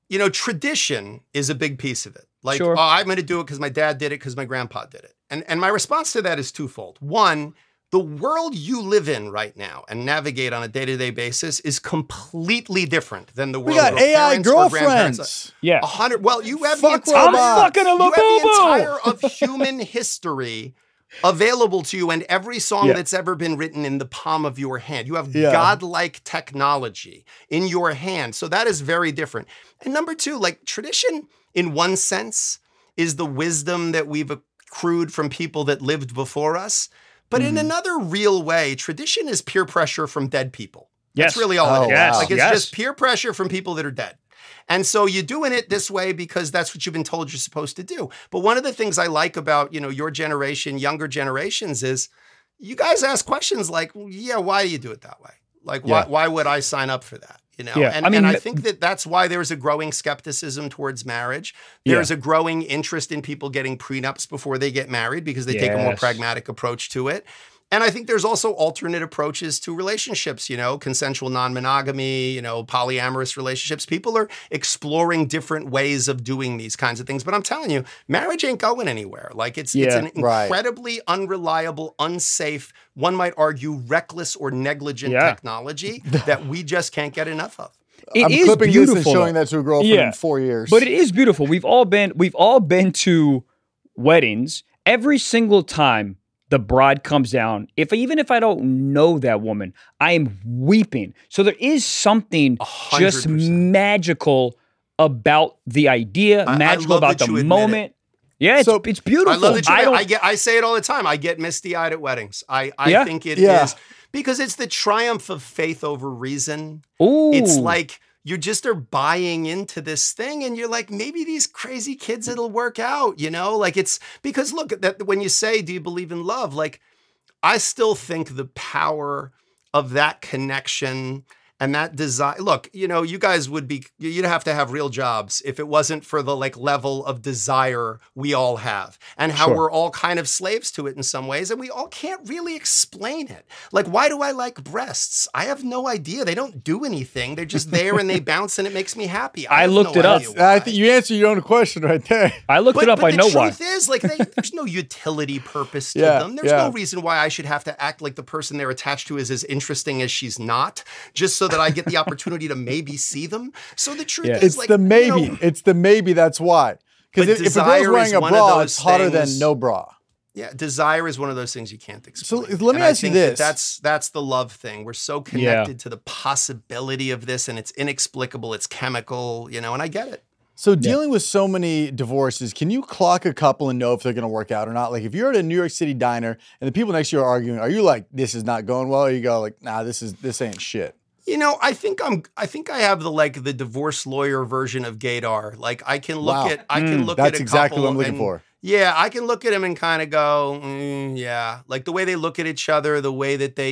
[SPEAKER 4] tradition is a big piece of it. Like,
[SPEAKER 5] sure.
[SPEAKER 4] Oh, I'm going to do it because my dad did it, because my grandpa did it. And my response to that is twofold. One, the world you live in right now and navigate on a day-to-day basis is completely different than the world.
[SPEAKER 3] We got
[SPEAKER 4] of
[SPEAKER 3] AI
[SPEAKER 4] parents or grandparents.
[SPEAKER 3] girlfriends.
[SPEAKER 5] Yeah.
[SPEAKER 4] 100. Well, you have
[SPEAKER 3] Fuck
[SPEAKER 4] the entire,
[SPEAKER 3] robots.
[SPEAKER 4] of human history available to you, and every song that's ever been written in the palm of your hand. You have godlike technology in your hand. So that is very different. And number two, like tradition, in one sense, is the wisdom that we've accrued from people that lived before us. But in another real way, tradition is peer pressure from dead people.
[SPEAKER 5] Yes.
[SPEAKER 4] That's really all it is.
[SPEAKER 5] Yes.
[SPEAKER 4] Like it's just peer pressure from people that are dead. And so you're doing it this way because that's what you've been told you're supposed to do. But one of the things I like about, your generation, younger generations, is you guys ask questions like, why do you do it that way? Like, why would I sign up for that?
[SPEAKER 5] Yeah.
[SPEAKER 4] And I think that's why there's a growing skepticism towards marriage. There's a growing interest in people getting prenups before they get married because they take a more pragmatic approach to it. And I think there's also alternate approaches to relationships, consensual non-monogamy, polyamorous relationships. People are exploring different ways of doing these kinds of things. But I'm telling you, marriage ain't going anywhere. Like it's an incredibly unreliable, unsafe, one might argue reckless or negligent technology that we just can't get enough of.
[SPEAKER 3] I'm clipping this and showing that to a girlfriend in 4 years.
[SPEAKER 5] But it is beautiful. We've all been to weddings. Every single time the bride comes down, even if I don't know that woman, I am weeping. So there is something 100%. Just magical about the idea, magical about the moment. Yeah, it's beautiful.
[SPEAKER 4] I love that I say it all the time. I get misty-eyed at weddings. I think it is because it's the triumph of faith over reason.
[SPEAKER 5] Ooh.
[SPEAKER 4] It's like you just are buying into this thing and you're like, maybe these crazy kids, it'll work out, Like it's because look, that when you say, do you believe in love? Like I still think the power of that connection and that desire. Look, you guys you'd have to have real jobs if it wasn't for the level of desire we all have and how we're all kind of slaves to it in some ways. And we all can't really explain it. Like, why do I like breasts? I have no idea. They don't do anything. They're just there and they bounce and it makes me happy.
[SPEAKER 5] I looked it up.
[SPEAKER 3] I think you answered your own question right there.
[SPEAKER 5] I looked it up. I know why.
[SPEAKER 4] The truth is, there's no utility purpose to them. There's no reason why I should have to act like the person they're attached to is as interesting as she's not, just so that I get the opportunity to maybe see them. So the truth is,
[SPEAKER 3] it's the maybe. It's the maybe. That's why. Because if a girl's wearing a bra, it's hotter than no bra.
[SPEAKER 4] Yeah, desire is one of those things you can't explain.
[SPEAKER 3] So let me ask you this.
[SPEAKER 4] That's the love thing. We're so connected to the possibility of this, and it's inexplicable. It's chemical, and I get it.
[SPEAKER 3] So dealing with so many divorces, can you clock a couple and know if they're going to work out or not? Like if you're at a New York City diner and the people next to you are arguing, are you like, this is not going well? Or you go like, nah, this ain't shit.
[SPEAKER 4] I think I have the divorce lawyer version of Gaydar. Like I can look at a couple.
[SPEAKER 3] That's exactly what I'm looking for.
[SPEAKER 4] Yeah, I can look at them and kind of go, like the way they look at each other, the way that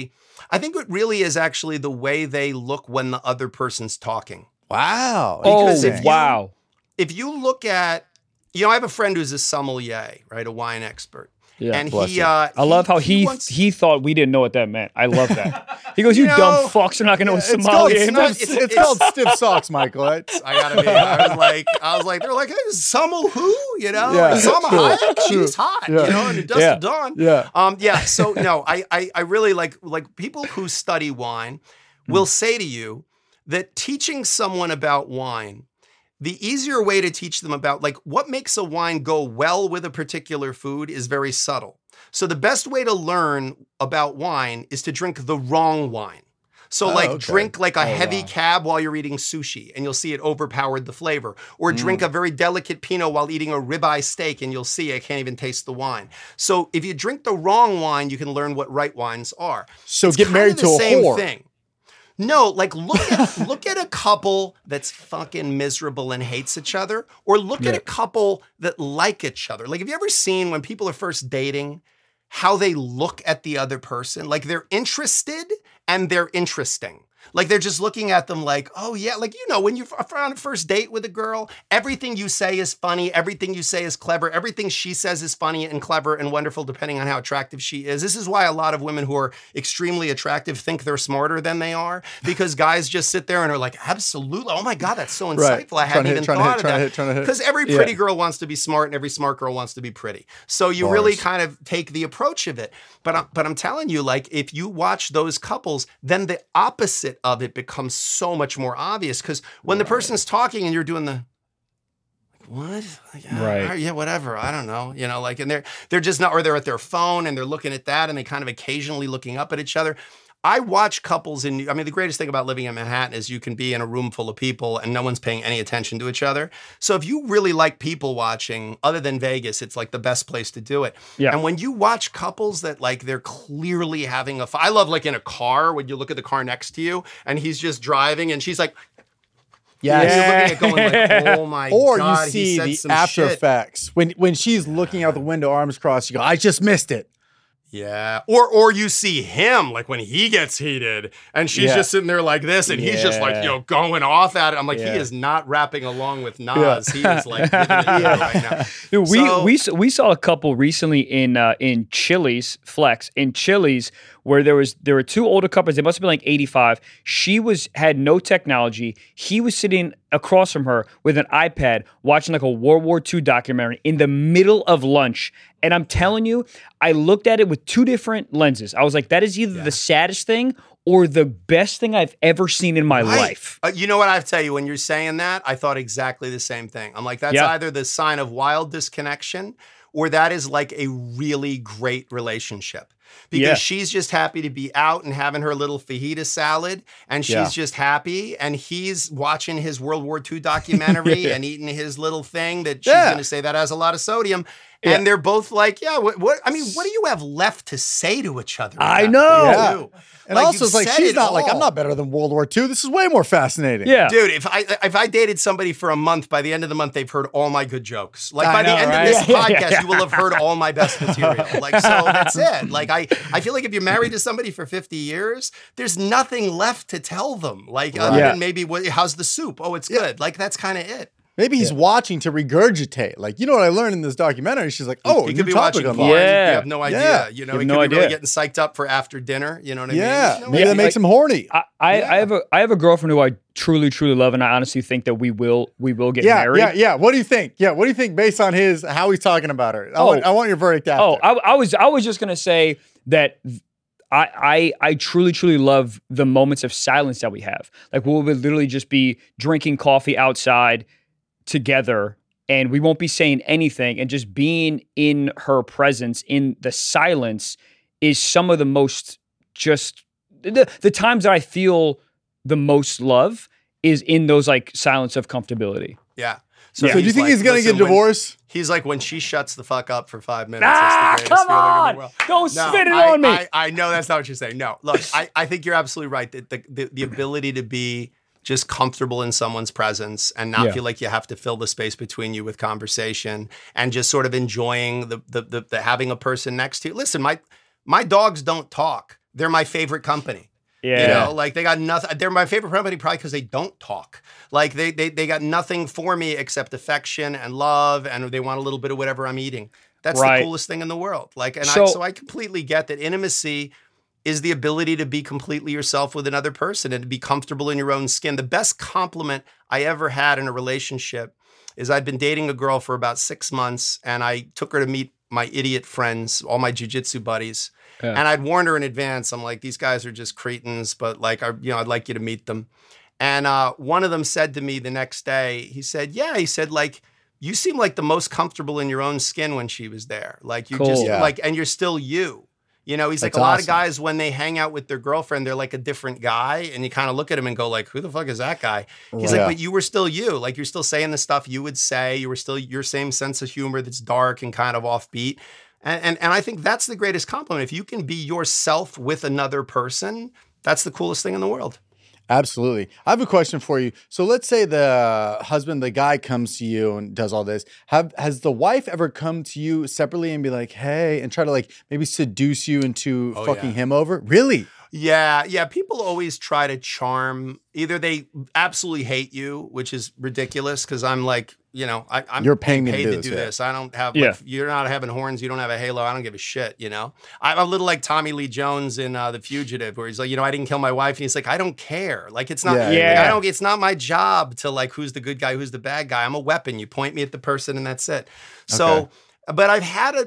[SPEAKER 4] I think it really is actually the way they look when the other person's talking.
[SPEAKER 3] Wow.
[SPEAKER 4] Because
[SPEAKER 5] wow.
[SPEAKER 4] If you look at, I have a friend who's a sommelier, right? A wine expert.
[SPEAKER 5] Yeah,
[SPEAKER 4] and
[SPEAKER 5] I love how he thought we didn't know what that meant. I love that. He goes, "You dumb fucks are not going to know what sommelier means."
[SPEAKER 3] It's called stiff socks, Michael. Right?
[SPEAKER 4] I gotta be. I was like, they're like, hey, Sommel who? Salma Hayek. She's hot. And it doesn't dawn. So no, I really like people who study wine will say to you that teaching someone about wine, the easier way to teach them about what makes a wine go well with a particular food is very subtle. So the best way to learn about wine is to drink the wrong wine. So drink a heavy cab while you're eating sushi and you'll see it overpowered the flavor. Or drink a very delicate Pinot while eating a ribeye steak and you'll see I can't even taste the wine. So if you drink the wrong wine, you can learn what right wines are.
[SPEAKER 3] So it's get married to a whore.
[SPEAKER 4] Thing. No, look at a couple that's fucking miserable and hates each other, or look at a couple that like each other. Have you ever seen when people are first dating, how they look at the other person? They're interested and they're interesting. They're just looking at them oh yeah, when you're on a first date with a girl, everything you say is funny, everything you say is clever, everything she says is funny and clever and wonderful depending on how attractive she is. This is why a lot of women who are extremely attractive think they're smarter than they are, because guys just sit there and are like, absolutely, oh my God, that's so insightful. I hadn't even thought of that. Because every pretty girl wants to be smart and every smart girl wants to be pretty. So you really kind of take the approach of it. But I'm telling you, if you watch those couples, then the opposite of it becomes so much more obvious, because when the person's talking and you're doing the what? Yeah, whatever. I don't know. And they're just not, or they're at their phone and they're looking at that and they kind of occasionally looking up at each other. I watch couples the greatest thing about living in Manhattan is you can be in a room full of people and no one's paying any attention to each other. So if you really like people watching, other than Vegas, it's the best place to do it. Yeah. And when you watch couples that they're clearly having a fight, I love in a car, when you look at the car next to you and he's just driving and she's like, yeah, you're looking at going oh my
[SPEAKER 3] or
[SPEAKER 4] God.
[SPEAKER 3] Or you see the after effects. When she's looking out the window, arms crossed, you go, I just missed it.
[SPEAKER 4] Yeah. Or you see him when he gets heated and she's just sitting there like this and he's just going off at it. I'm he is not rapping along with Nas. He is giving it right now.
[SPEAKER 5] Dude, we saw a couple recently in Chili's, Flex, in Chili's, where there were two older couples. They must have been 85. She had no technology. He was sitting across from her with an iPad watching a World War II documentary in the middle of lunch. And I'm telling you, I looked at it with two different lenses. I was like, that is either the saddest thing or the best thing I've ever seen in my life.
[SPEAKER 4] You know what I have to tell you? When you're saying that, I thought exactly the same thing. I'm that's either the sign of wild disconnection or that is a really great relationship. Because she's just happy to be out and having her little fajita salad, and she's just happy, and he's watching his World War II documentary and eating his little thing that she's going to say that has a lot of sodium. And they're both what do you have left to say to each other?
[SPEAKER 5] I know.
[SPEAKER 3] And also it's she's not I'm not better than World War II. This is way more fascinating.
[SPEAKER 5] Yeah.
[SPEAKER 4] Dude, if I dated somebody for a month, by the end of the month, they've heard all my good jokes. By the end of this podcast, you will have heard all my best material. So that's it. I feel if you're married to somebody for 50 years, there's nothing left to tell them. Other than maybe, how's the soup? Oh, it's good. That's kind of it.
[SPEAKER 3] Maybe he's watching to regurgitate. You know what I learned in this documentary? She's like, oh,
[SPEAKER 4] you could be watching porn. You have no idea. He could be really getting psyched up for after dinner. You know what I mean?
[SPEAKER 3] Yeah, maybe that makes him horny.
[SPEAKER 5] I have a girlfriend who I truly, truly love, and I honestly think that we will get married.
[SPEAKER 3] Yeah. What do you think? Yeah, what do you think based on how he's talking about her? I want your verdict after.
[SPEAKER 5] I was just gonna say that I truly, truly love the moments of silence that we have. We'll literally just be drinking coffee outside together, and we won't be saying anything, and just being in her presence in the silence is some of the most the times that I feel the most love is in those silence of comfortability.
[SPEAKER 4] Yeah.
[SPEAKER 3] So do you think he's going to get divorced?
[SPEAKER 4] He's when she shuts the fuck up for 5 minutes. That's the greatest feeling in the world.
[SPEAKER 5] Don't spit it on me.
[SPEAKER 4] I know that's not what you're saying. No, look, I think you're absolutely right. The ability to be just comfortable in someone's presence and not feel like you have to fill the space between you with conversation and just sort of enjoying the having a person next to you. Listen, my dogs don't talk, they're my favorite company.
[SPEAKER 5] Yeah.
[SPEAKER 4] You know, like they got nothing. They're my favorite company probably because they don't talk. Like they got nothing for me except affection and love, and they want a little bit of whatever I'm eating. That's the coolest thing in the world. Like, and so I completely get that intimacy is the ability to be completely yourself with another person and to be comfortable in your own skin. The best compliment I ever had in a relationship is I'd been dating a girl for about 6 months, and I took her to meet my idiot friends, all my jujitsu buddies. Yeah. And I'd warned her in advance. I'm like, these guys are just cretins, but like, I'd like you to meet them. And one of them said to me the next day, he said, like, you seem like the most comfortable in your own skin when she was there. Like you and you're still you. You know, he's like, a lot of guys, when they hang out with their girlfriend, they're like a different guy. And you kind of look at him and go like, who the fuck is that guy? He's like, but you were still you. Like, you're still saying the stuff you would say. You were still your same sense of humor that's dark and kind of offbeat. And I think that's the greatest compliment. If you can be yourself with another person, that's the coolest thing in the world.
[SPEAKER 3] Absolutely. I have a question for you. So let's say the husband, the guy comes to you and does all this. Has the wife ever come to you separately and be like, hey, and try to like maybe seduce you into fucking him over? Really?
[SPEAKER 4] Yeah. People always try to charm. Either they absolutely hate you, which is ridiculous because I'm like, you know, I'm
[SPEAKER 3] you're paying me
[SPEAKER 4] paid
[SPEAKER 3] to
[SPEAKER 4] do this. I don't have, like, you're not having horns. You don't have a halo. I don't give a shit, you know? I'm a little like Tommy Lee Jones in The Fugitive, where he's like, you know, I didn't kill my wife. And he's like, I don't care. Like, it's not, it's not my job to like, who's the good guy, who's the bad guy. I'm a weapon. You point me at the person and that's it. So, but I've had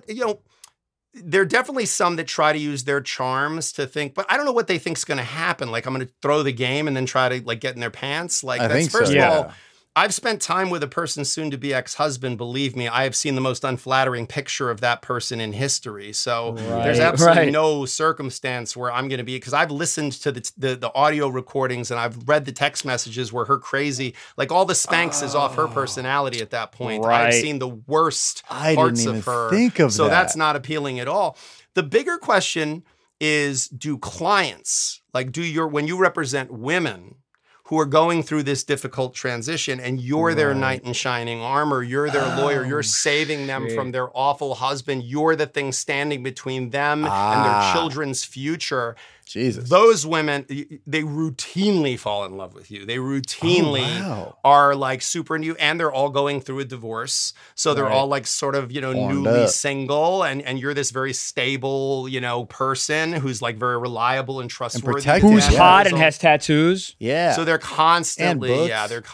[SPEAKER 4] there are definitely some that try to use their charms to think, but I don't know what they think's going to happen. Like, I'm going to throw the game and then try to like get in their pants. Like, first of all, I've spent time with a person's soon-to-be ex-husband. Believe me, I have seen the most unflattering picture of that person in history. So there's absolutely no circumstance where I'm going to be, because I've listened to the audio recordings and I've read the text messages where her crazy, like all the Spanx is off her personality at that point. I've seen the worst parts of her. So that's not appealing at all. The bigger question is, do clients, like when you represent women who are going through this difficult transition and you're their knight in shining armor, you're their lawyer, you're saving them from their awful husband, you're the thing standing between them and their children's future. Jesus. Those women, they routinely fall in love with you. They routinely are like super new, and they're all going through a divorce. So they're all like sort of, newly single, and you're this very stable, person who's like very reliable and trustworthy.
[SPEAKER 3] And
[SPEAKER 5] who's hot and has tattoos.
[SPEAKER 3] Yeah.
[SPEAKER 4] So they're constantly,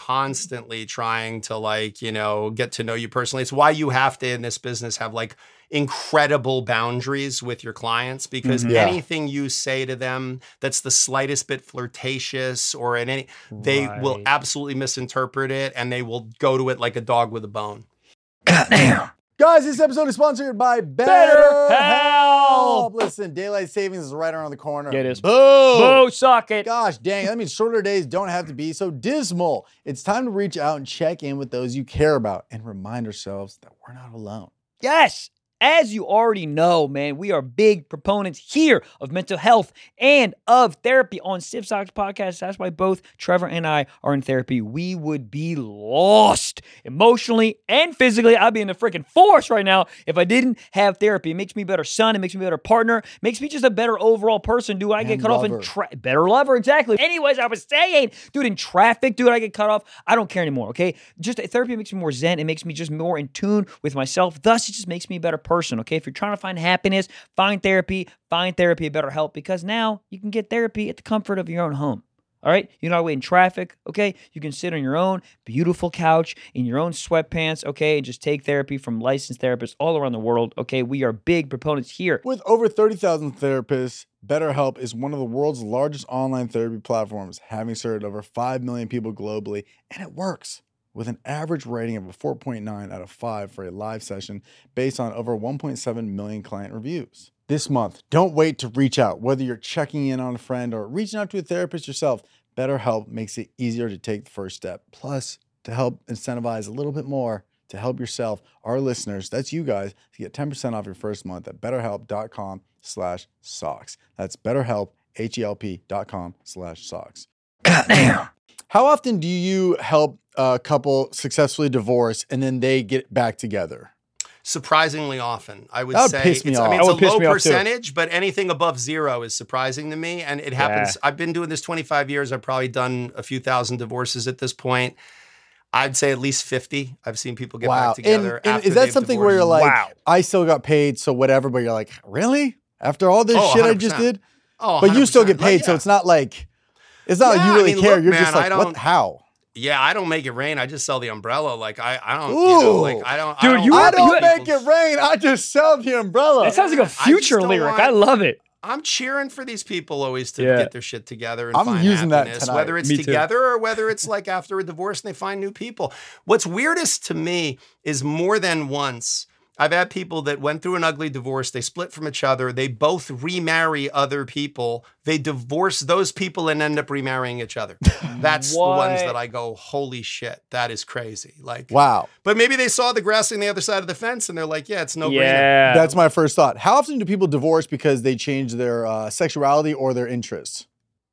[SPEAKER 4] trying to like, get to know you personally. It's why you have to, in this business, have like incredible boundaries with your clients, because anything you say to them that's the slightest bit flirtatious or they will absolutely misinterpret it, and they will go to it like a dog with a bone.
[SPEAKER 5] Goddamn.
[SPEAKER 3] Guys, this episode is sponsored by BetterHelp. Listen, daylight savings is right around the corner.
[SPEAKER 5] It is.
[SPEAKER 3] Boom.
[SPEAKER 5] Boo, suck it.
[SPEAKER 3] Gosh dang, that means shorter days don't have to be so dismal. It's time to reach out and check in with those you care about and remind ourselves that we're not alone.
[SPEAKER 5] Yes. As you already know, man, we are big proponents here of mental health and of therapy on Stiff Socks Podcast. That's why both Trevor and I are in therapy. We would be lost emotionally and physically. I'd be in the freaking forest right now if I didn't have therapy. It makes me a better son. It makes me a better partner. It makes me just a better overall person. Dude, I get cut off in better lover, exactly. Anyways, I was saying, dude, in traffic, dude, I get cut off. I don't care anymore, okay? Just therapy makes me more zen. It makes me just more in tune with myself. Thus, it just makes me a better person, okay? If you're trying to find happiness, find therapy at BetterHelp, because now you can get therapy at the comfort of your own home. All right? You're not waiting in traffic, okay? You can sit on your own beautiful couch in your own sweatpants, okay? And just take therapy from licensed therapists all around the world, okay? We are big proponents here.
[SPEAKER 3] With over 30,000 therapists, BetterHelp is one of the world's largest online therapy platforms, having served over 5 million people globally, and it works. With an average rating of a 4.9 out of 5 for a live session based on over 1.7 million client reviews. This month, don't wait to reach out. Whether you're checking in on a friend or reaching out to a therapist yourself, BetterHelp makes it easier to take the first step. Plus, to help incentivize a little bit more, to help yourself, our listeners, that's you guys, to get 10% off your first month at BetterHelp.com/socks. That's BetterHelp, HELP.com/socks.
[SPEAKER 5] Goddamn.
[SPEAKER 3] How often do you help a couple successfully divorce and then they get back together?
[SPEAKER 4] Surprisingly often, I would say.
[SPEAKER 3] Piss me off.
[SPEAKER 4] I mean, it's a low percentage, but anything above 0 is surprising to me. And it happens. I've been doing this 25 years. I've probably done a few thousand divorces at this point. I'd say at least 50. I've seen people get back together.
[SPEAKER 3] And is that something where you're like, I still got paid, so whatever, but you're like, really? After all this shit 100%. I just did?
[SPEAKER 4] Oh,
[SPEAKER 3] but you still get paid, so it's not like, like you really care. Look, you're just like, what? How?
[SPEAKER 4] Yeah, I don't make it rain. I just sell the umbrella. Like I don't, I don't.
[SPEAKER 3] Dude, I don't make it rain. I just sell the umbrella.
[SPEAKER 5] That sounds like a Future lyric. I love it.
[SPEAKER 4] I'm cheering for these people always to get their shit together and find
[SPEAKER 3] using
[SPEAKER 4] happiness,
[SPEAKER 3] that tonight.
[SPEAKER 4] whether it's together or whether it's like after a divorce and they find new people. What's weirdest to me is more than once, I've had people that went through an ugly divorce. They split from each other. They both remarry other people. They divorce those people and end up remarrying each other. That's the ones that I go, holy shit, that is crazy. Like,
[SPEAKER 3] wow.
[SPEAKER 4] But maybe they saw the grass on the other side of the fence and they're like, yeah, it's no brainer.
[SPEAKER 5] Yeah.
[SPEAKER 3] That's my first thought. How often do people divorce because they change their sexuality or their interests?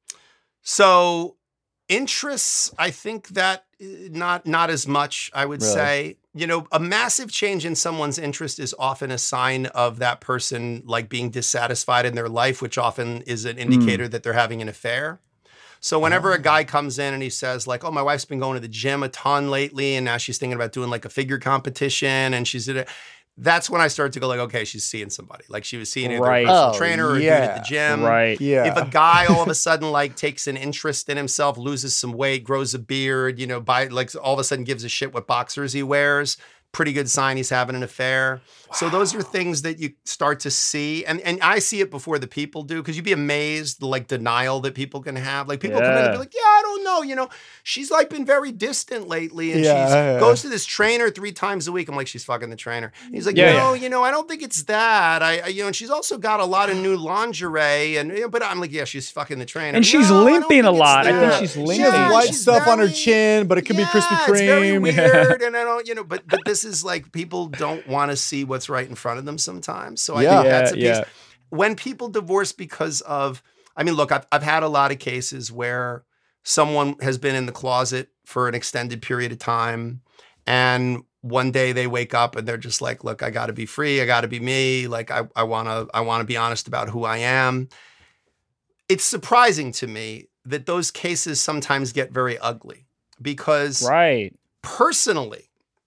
[SPEAKER 4] So interests, I think that not as much, I would say. You know, a massive change in someone's interest is often a sign of that person like being dissatisfied in their life, which often is an indicator that they're having an affair. So whenever a guy comes in and he says like, oh, my wife's been going to the gym a ton lately and now she's thinking about doing like a figure competition and she's that's when I start to go like, okay, she's seeing somebody. Like she was seeing either a personal trainer or a dude at the gym.
[SPEAKER 5] Right.
[SPEAKER 3] Yeah.
[SPEAKER 4] If a guy all of a sudden like takes an interest in himself, loses some weight, grows a beard, you know, like all of a sudden gives a shit what boxers he wears, pretty good sign he's having an affair. Wow. So those are things that you start to see. And I see it before the people do, because you'd be amazed the like denial that people can have. Like people come in and be like, yeah, I don't know. You know, she's like been very distant lately and goes to this trainer 3 times a week. I'm like, she's fucking the trainer. And he's like, no, you know, I don't think it's that. You know, and she's also got a lot of new lingerie and, you know, but I'm like, yeah, she's fucking the trainer.
[SPEAKER 5] And she's limping a lot. I think she's limping.
[SPEAKER 3] She has white stuff on her chin, but it could be Krispy Kreme.
[SPEAKER 4] It's very weird. And I don't, you know, but this is like, people don't want to see what's right in front of them sometimes. So I think that's a piece. Yeah. When people divorce because of, I mean, look, I've had a lot of cases where someone has been in the closet for an extended period of time and one day they wake up and they're just like, look, I got to be free. I got to be me. Like, I want to be honest about who I am. It's surprising to me that those cases sometimes get very ugly because personally,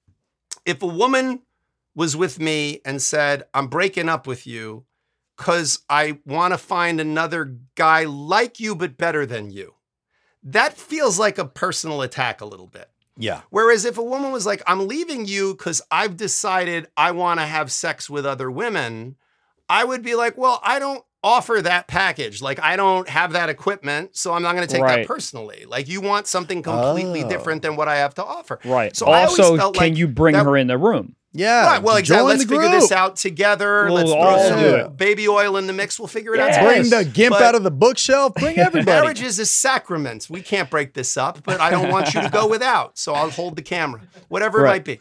[SPEAKER 4] if a woman was with me and said, I'm breaking up with you because I want to find another guy like you, but better than you, that feels like a personal attack a little bit.
[SPEAKER 3] Yeah.
[SPEAKER 4] Whereas if a woman was like, I'm leaving you because I've decided I want to have sex with other women, I would be like, well, I don't offer that package. Like, I don't have that equipment, so I'm not going to take that personally. Like, you want something completely different than what I have to offer.
[SPEAKER 5] Right.
[SPEAKER 4] So
[SPEAKER 5] also, can you bring her in the room?
[SPEAKER 3] Yeah.
[SPEAKER 4] Right. Well, exactly. Let's figure this out together. Let's throw some baby oil in the mix. We'll figure it out.
[SPEAKER 3] Bring the gimp out of the bookshelf. Bring everybody.
[SPEAKER 4] Marriage is a sacrament. We can't break this up, but I don't want you to go without. So I'll hold the camera, whatever it might be.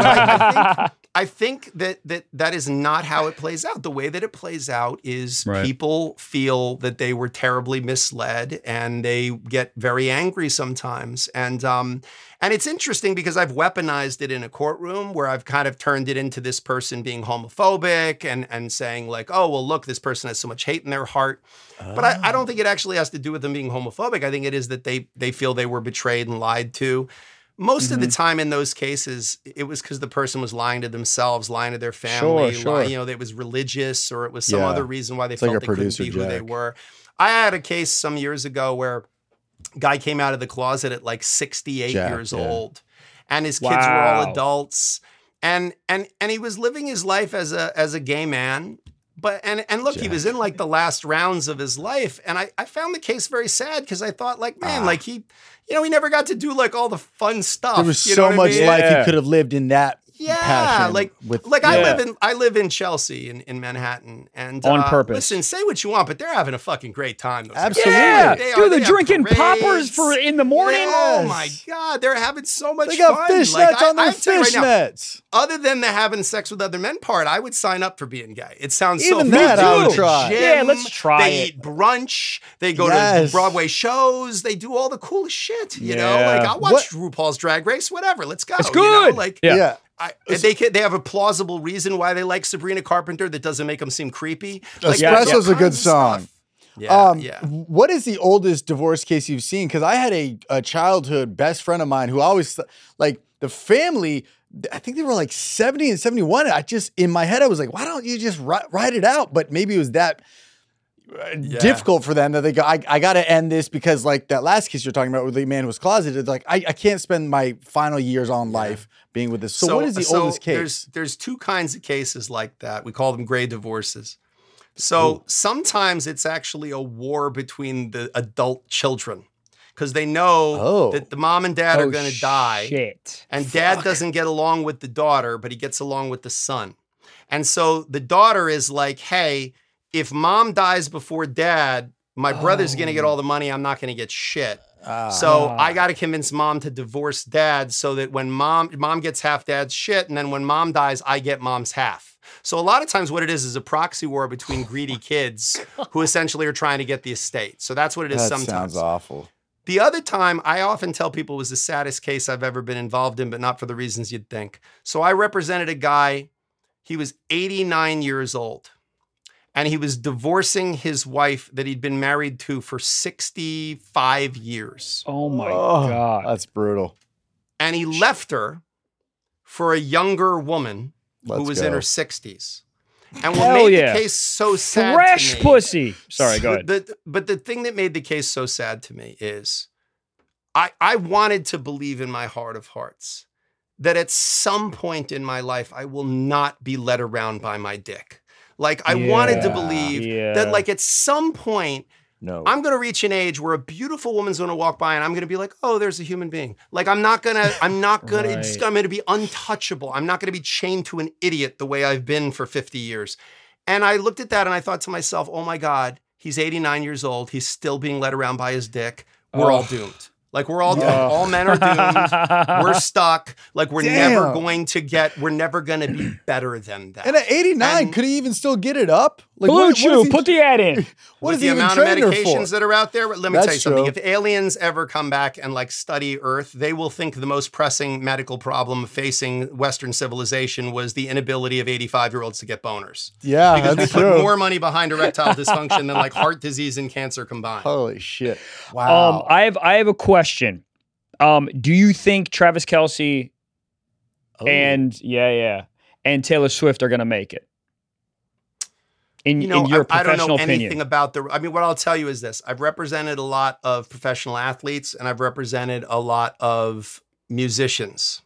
[SPEAKER 4] I think that is not how it plays out. The way that it plays out is people feel that they were terribly misled and they get very angry sometimes. And it's interesting because I've weaponized it in a courtroom where I've kind of turned it into this person being homophobic and saying like, oh, well, look, this person has so much hate in their heart. But I don't think it actually has to do with them being homophobic. I think it is that they feel they were betrayed and lied to. Most of the time in those cases, it was because the person was lying to themselves, lying to their family, lying, you know, it was religious or it was some other reason why they felt they couldn't be who they were. I had a case some years ago where a guy came out of the closet at like 68 years old and his kids were all adults and he was living his life as a gay man. But and look, he was in like the last rounds of his life. And I found the case very sad because I thought like, man, like he never got to do like all the fun stuff.
[SPEAKER 3] There was so much life he could have lived in that.
[SPEAKER 4] Yeah, I live in Chelsea in Manhattan, and
[SPEAKER 5] on purpose.
[SPEAKER 4] Listen, say what you want, but they're having a fucking great time.
[SPEAKER 3] Absolutely,
[SPEAKER 5] they're drinking poppers for in the morning.
[SPEAKER 4] Oh my god, they're having so much fun.
[SPEAKER 3] They got fishnets on their fishnets.
[SPEAKER 4] Other than the having sex with other men part, I would sign up for being gay. It sounds
[SPEAKER 3] even
[SPEAKER 4] so
[SPEAKER 3] that
[SPEAKER 4] fun.
[SPEAKER 3] I would try.
[SPEAKER 5] Yeah, let's try.
[SPEAKER 4] They eat brunch. They go to Broadway shows. They do all the coolest shit. You know, like I'll watch RuPaul's Drag Race. Whatever. Let's go.
[SPEAKER 5] It's good.
[SPEAKER 4] You know? They have a plausible reason why they like Sabrina Carpenter that doesn't make them seem creepy.
[SPEAKER 3] Like, Espresso's a good song.
[SPEAKER 4] Yeah,
[SPEAKER 3] What is the oldest divorce case you've seen? Because I had a childhood best friend of mine who always, like, the family, I think they were like 70 and 71. I just, in my head, I was like, why don't you just write it out? But maybe it was that difficult for them that they go, I got to end this because, like, that last case you're talking about where the man was closeted, like, I can't spend my final years on life being with this. So what is the oldest case?
[SPEAKER 4] There's two kinds of cases like that. We call them gray divorces. So sometimes it's actually a war between the adult children because they know that the mom and dad are going to die. And dad doesn't get along with the daughter, but he gets along with the son. And so the daughter is like, hey, if mom dies before dad, my brother's going to get all the money. I'm not going to get shit. So I got to convince mom to divorce dad so that when mom gets half dad's shit, and then when mom dies, I get mom's half. So a lot of times what it is a proxy war between greedy kids who essentially are trying to get the estate. So that's what it is sometimes.
[SPEAKER 3] That sounds awful.
[SPEAKER 4] The other time, I often tell people it was the saddest case I've ever been involved in, but not for the reasons you'd think. So I represented a guy, he was 89 years old, and he was divorcing his wife that he'd been married to for 65 years.
[SPEAKER 5] Oh my God.
[SPEAKER 3] That's brutal.
[SPEAKER 4] And he left her for a younger woman who was in her 60s. And what made the case so sad
[SPEAKER 5] Fresh
[SPEAKER 4] to me,
[SPEAKER 5] pussy. Sorry, go ahead.
[SPEAKER 4] But the thing that made the case so sad to me is I wanted to believe in my heart of hearts that at some point in my life, I will not be led around by my dick. Like, I wanted to believe that, like, at some point, I'm going to reach an age where a beautiful woman's going to walk by and I'm going to be like, oh, there's a human being. Like, I'm going to be untouchable. I'm not going to be chained to an idiot the way I've been for 50 years. And I looked at that and I thought to myself, oh my God, he's 89 years old. He's still being led around by his dick. We're all doomed. Like, we're all doomed. All men are doomed. We're stuck. Like, we're never going to be better than that.
[SPEAKER 3] And at 89, could he even still get it up? Like,
[SPEAKER 5] Blue Chew, put the ad in.
[SPEAKER 3] What is
[SPEAKER 4] the
[SPEAKER 3] he even
[SPEAKER 4] amount of
[SPEAKER 3] training her
[SPEAKER 4] medications
[SPEAKER 3] for?
[SPEAKER 4] that are out there? Let me tell you something.
[SPEAKER 3] True.
[SPEAKER 4] If aliens ever come back and, like, study Earth, they will think the most pressing medical problem facing Western civilization was the inability of 85-year-olds to get boners.
[SPEAKER 3] Yeah,
[SPEAKER 4] because
[SPEAKER 3] that's
[SPEAKER 4] we
[SPEAKER 3] true.
[SPEAKER 4] put more money behind erectile dysfunction than, like, heart disease and cancer combined.
[SPEAKER 3] Holy shit! Wow.
[SPEAKER 5] I have a question. Do you think Travis Kelce and Taylor Swift are going to make it? In your professional
[SPEAKER 4] I don't know
[SPEAKER 5] opinion?
[SPEAKER 4] anything about what I'll tell you is this. I've represented a lot of professional athletes and I've represented a lot of musicians.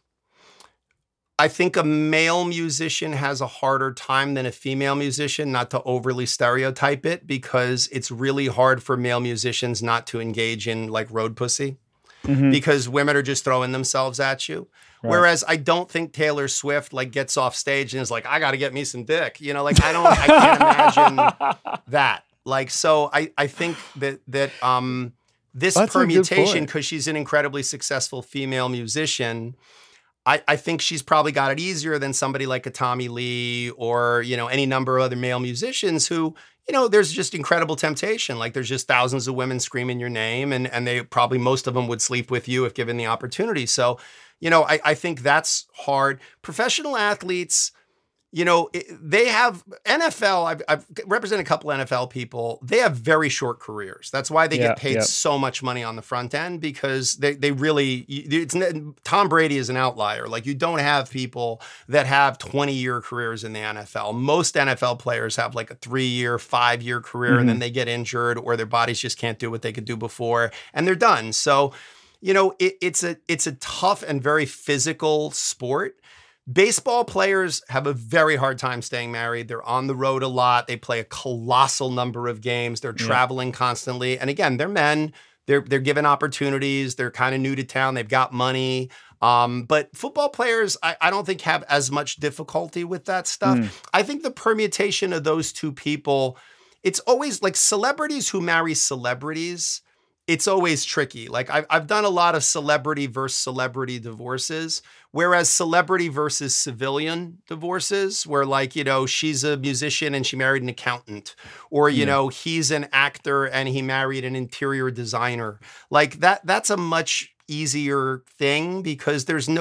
[SPEAKER 4] I think a male musician has a harder time than a female musician, not to overly stereotype it, because it's really hard for male musicians not to engage in, like, road pussy. Mm-hmm. Because women are just throwing themselves at you. Right. Whereas I don't think Taylor Swift, like, gets off stage and is like, I got to get me some dick. You know, like, I can't imagine that. Like, so I think that this
[SPEAKER 3] That's
[SPEAKER 4] permutation, because she's an incredibly successful female musician, I think she's probably got it easier than somebody like a Tommy Lee or, any number of other male musicians who, there's just incredible temptation. Like, there's just thousands of women screaming your name and they probably, most of them would sleep with you if given the opportunity. So, I think that's hard. Professional athletes, they have NFL. I've represented a couple NFL people. They have very short careers. That's why they get paid so much money on the front end, because they really, Tom Brady is an outlier. Like, you don't have people that have 20-year careers in the NFL. Most NFL players have like a 3-year, 5-year career, and then they get injured or their bodies just can't do what they could do before, and they're done. So, it's a tough and very physical sport. Baseball players have a very hard time staying married. They're on the road a lot. They play a colossal number of games. They're traveling constantly. And again, they're men. They're given opportunities. They're kind of new to town. They've got money. But football players, I don't think have as much difficulty with that stuff. I think the permutation of those two people, it's always like celebrities who marry celebrities. It's always tricky. Like, I've done a lot of celebrity versus celebrity divorces, whereas celebrity versus civilian divorces, where, like, she's a musician and she married an accountant, or, he's an actor and he married an interior designer. Like, that's a much easier thing because there's no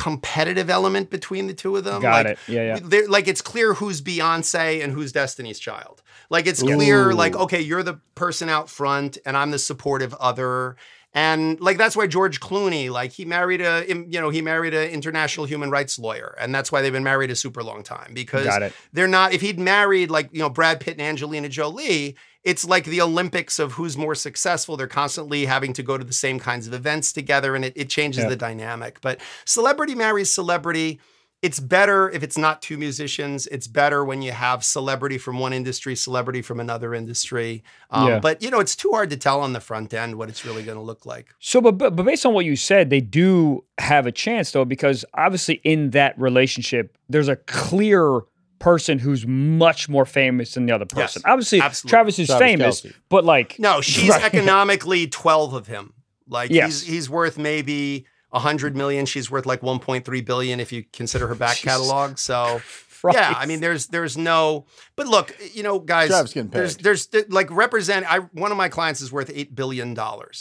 [SPEAKER 4] competitive element between the two of them.
[SPEAKER 5] Got it. Yeah.
[SPEAKER 4] Like it's clear who's Beyonce and who's Destiny's Child. Like it's clear, like, okay, you're the person out front and I'm the supportive other. And like, that's why George Clooney, like he married an international human rights lawyer. And that's why they've been married a super long time, because they're not, if he'd married like, Brad Pitt and Angelina Jolie, it's like the Olympics of who's more successful. They're constantly having to go to the same kinds of events together, and it changes the dynamic. But celebrity marries celebrity. It's better if it's not two musicians. It's better when you have celebrity from one industry, celebrity from another industry. But, it's too hard to tell on the front end what it's really going to look like.
[SPEAKER 5] So, but based on what you said, they do have a chance, though, because obviously in that relationship, there's a clear person who's much more famous than the other person.
[SPEAKER 4] Yes,
[SPEAKER 5] obviously,
[SPEAKER 4] absolutely.
[SPEAKER 5] Travis is famous, Kelce. But like...
[SPEAKER 4] No, she's economically 12 of him. Like, he's worth maybe... 100 million. She's worth like 1.3 billion if you consider her back catalog. So yeah, I mean, there's no, but look, guys, there's like one of my clients is worth $8 billion.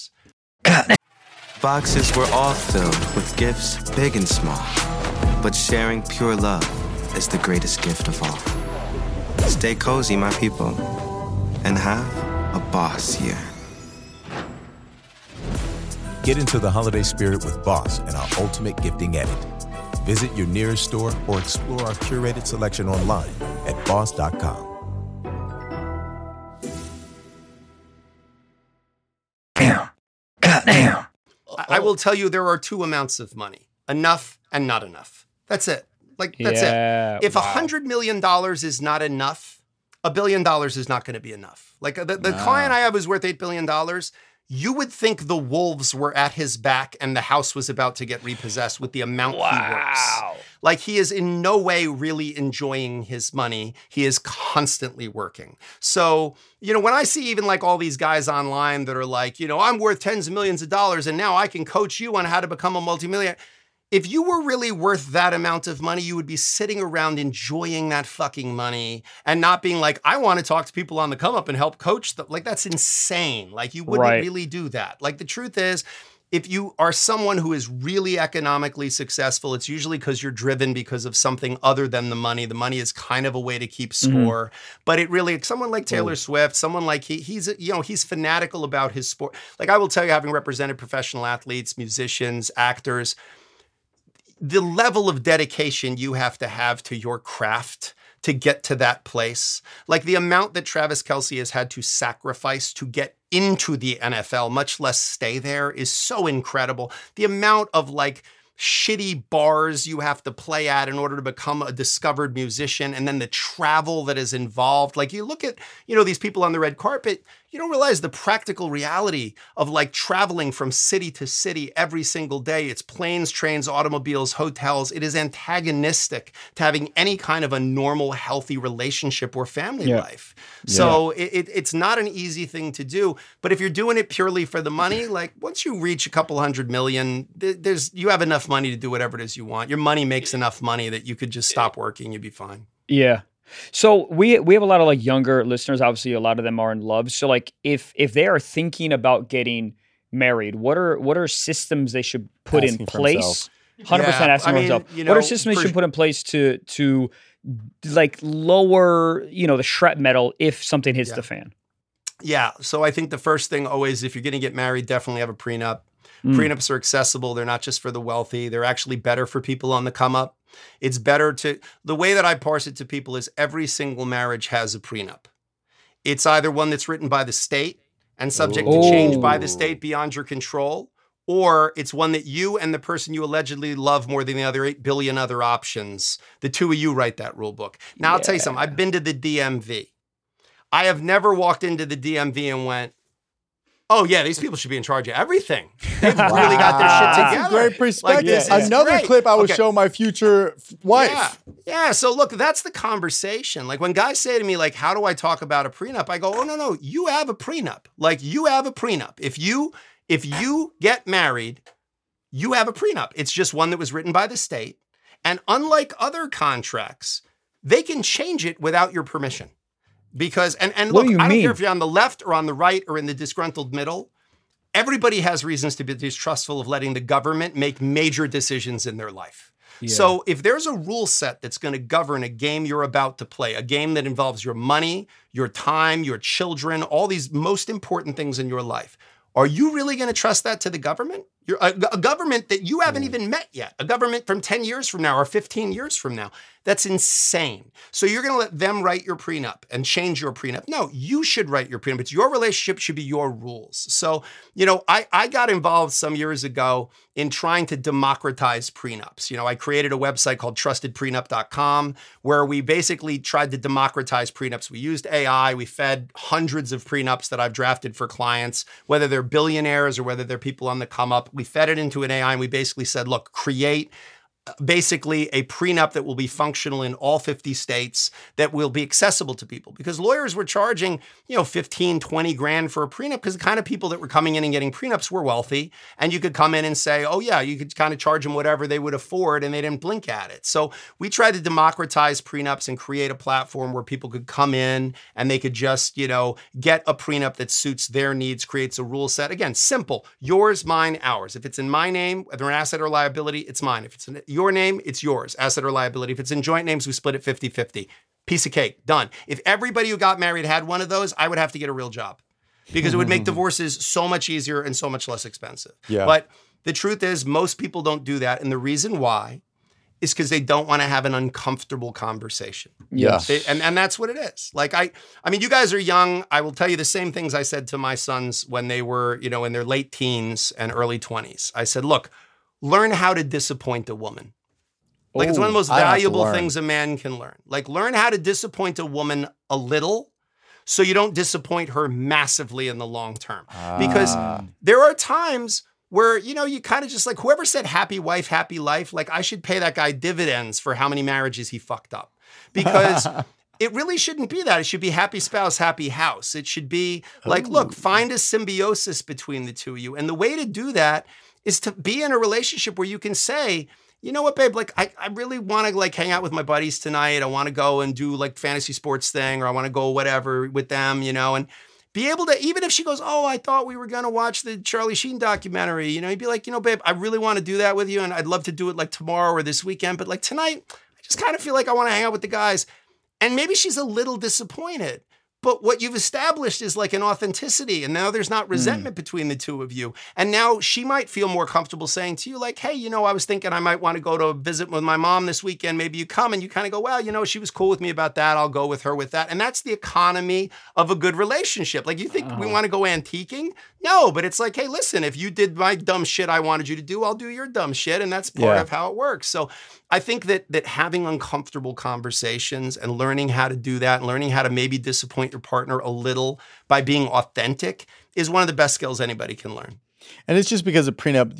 [SPEAKER 1] Boxes were all filled with gifts, big and small. But sharing pure love is the greatest gift of all. Stay cozy, my people, and have a boss year.
[SPEAKER 2] Get into the holiday spirit with Boss and our Ultimate Gifting Edit. Visit your nearest store or explore our curated selection online at boss.com.
[SPEAKER 4] Damn. I will tell you there are two amounts of money, enough and not enough. That's it. Like, that's it. If $100 million is not enough, $1 billion is not going to be enough. Like the client I have is worth $8 billion. You would think the wolves were at his back and the house was about to get repossessed with the amount he works. Like, he is in no way really enjoying his money. He is constantly working. So, when I see even like all these guys online that are like, I'm worth tens of millions of dollars and now I can coach you on how to become a multimillionaire. If you were really worth that amount of money, you would be sitting around enjoying that fucking money and not being like, I want to talk to people on the come up and help coach them. Like, that's insane. Like, you wouldn't really do that. Like, the truth is, if you are someone who is really economically successful, it's usually because you're driven because of something other than the money. The money is kind of a way to keep score. But it really, someone like Taylor Swift, someone like he's fanatical about his sport. Like, I will tell you, having represented professional athletes, musicians, actors, the level of dedication you have to your craft to get to that place, like the amount that Travis Kelce has had to sacrifice to get into the NFL, much less stay there, is so incredible. The amount of like shitty bars you have to play at in order to become a discovered musician, and then the travel that is involved. Like, you look at, these people on the red carpet, you don't realize the practical reality of like traveling from city to city every single day. It's planes, trains, automobiles, hotels. It is antagonistic to having any kind of a normal, healthy relationship or family life. So it's not an easy thing to do. But if you're doing it purely for the money, like once you reach a couple $100 million, you have enough money to do whatever it is you want. Your money makes enough money that you could just stop working. You'd be fine.
[SPEAKER 5] Yeah. So we have a lot of like younger listeners. Obviously, a lot of them are in love. So like, if they are thinking about getting married, what are systems they should put in place? 100% asking themselves. What are systems they should put in place to like lower the shrap metal if something hits the fan?
[SPEAKER 4] Yeah. So I think the first thing always, if you're going to get married, definitely have a prenup. Prenups are accessible. They're not just for the wealthy. They're actually better for people on the come up. It's better the way that I parse it to people is every single marriage has a prenup. It's either one that's written by the state and subject to change by the state beyond your control, or it's one that you and the person you allegedly love more than the other 8 billion other options, the two of you write that rule book. Now, I'll tell you something. I've been to the DMV. I have never walked into the DMV and went, oh, yeah, these people should be in charge of everything. They've really got their shit together.
[SPEAKER 3] That's a great perspective. Like, another clip I would show my future wife.
[SPEAKER 4] Yeah. So look, that's the conversation. Like, when guys say to me, like, how do I talk about a prenup? I go, oh, no, you have a prenup. Like, you have a prenup. If you get married, you have a prenup. It's just one that was written by the state. And unlike other contracts, they can change it without your permission. Because, and look, I don't care if you're on the left or on the right or in the disgruntled middle, everybody has reasons to be distrustful of letting the government make major decisions in their life. Yeah. So if there's a rule set that's going to govern a game you're about to play, a game that involves your money, your time, your children, all these most important things in your life, are you really going to trust that to the government? A government that you haven't even met yet, a government from 10 years from now or 15 years from now. That's insane. So you're going to let them write your prenup and change your prenup. No, you should write your prenup. It's your relationship, should be your rules. So, I got involved some years ago in trying to democratize prenups. I created a website called trustedprenup.com where we basically tried to democratize prenups. We used AI. We fed hundreds of prenups that I've drafted for clients, whether they're billionaires or whether they're people on the come up. We fed it into an AI and we basically said, look, create basically a prenup that will be functional in all 50 states, that will be accessible to people, because lawyers were charging, 15, 20 grand for a prenup because the kind of people that were coming in and getting prenups were wealthy. And you could come in and say, oh yeah, you could kind of charge them whatever they would afford and they didn't blink at it. So we tried to democratize prenups and create a platform where people could come in and they could just, get a prenup that suits their needs, creates a rule set. Again, simple, yours, mine, ours. If it's in my name, whether an asset or liability, it's mine. If it's in your name, it's yours, asset or liability. If it's in joint names, we split it 50-50. Piece of cake, done. If everybody who got married had one of those, I would have to get a real job because it would make divorces so much easier and so much less expensive. Yeah. But the truth is, most people don't do that. And the reason why is because they don't want to have an uncomfortable conversation.
[SPEAKER 3] Yes.
[SPEAKER 4] And that's what it is. Like, I mean, you guys are young. I will tell you the same things I said to my sons when they were, in their late teens and early 20s. I said, look, learn how to disappoint a woman. Like, it's one of the most valuable things a man can learn. Like, learn how to disappoint a woman a little so you don't disappoint her massively in the long term. Because there are times where, you kind of just like, whoever said happy wife, happy life, like, I should pay that guy dividends for how many marriages he fucked up. Because it really shouldn't be that. It should be happy spouse, happy house. It should be like, look, find a symbiosis between the two of you. And the way to do that is to be in a relationship where you can say, you know what, babe, like, I really want to like hang out with my buddies tonight. I want to go and do like fantasy sports thing, or I want to go whatever with them, and be able to, even if she goes, oh, I thought we were going to watch the Charlie Sheen documentary, you'd be like, babe, I really want to do that with you. And I'd love to do it like tomorrow or this weekend. But like tonight, I just kind of feel like I want to hang out with the guys. And maybe she's a little disappointed. But what you've established is like an authenticity. And now there's not resentment between the two of you. And now she might feel more comfortable saying to you like, hey, I was thinking I might want to go to a visit with my mom this weekend. Maybe you come, and you kind of go, well, she was cool with me about that. I'll go with her with that. And that's the economy of a good relationship. Like, you think we want to go antiquing? No, but it's like, hey, listen, if you did my dumb shit I wanted you to do, I'll do your dumb shit. And that's part of how it works. So I think that having uncomfortable conversations and learning how to do that, and learning how to maybe disappoint your partner a little by being authentic is one of the best skills anybody can learn.
[SPEAKER 3] And it's just because a prenup,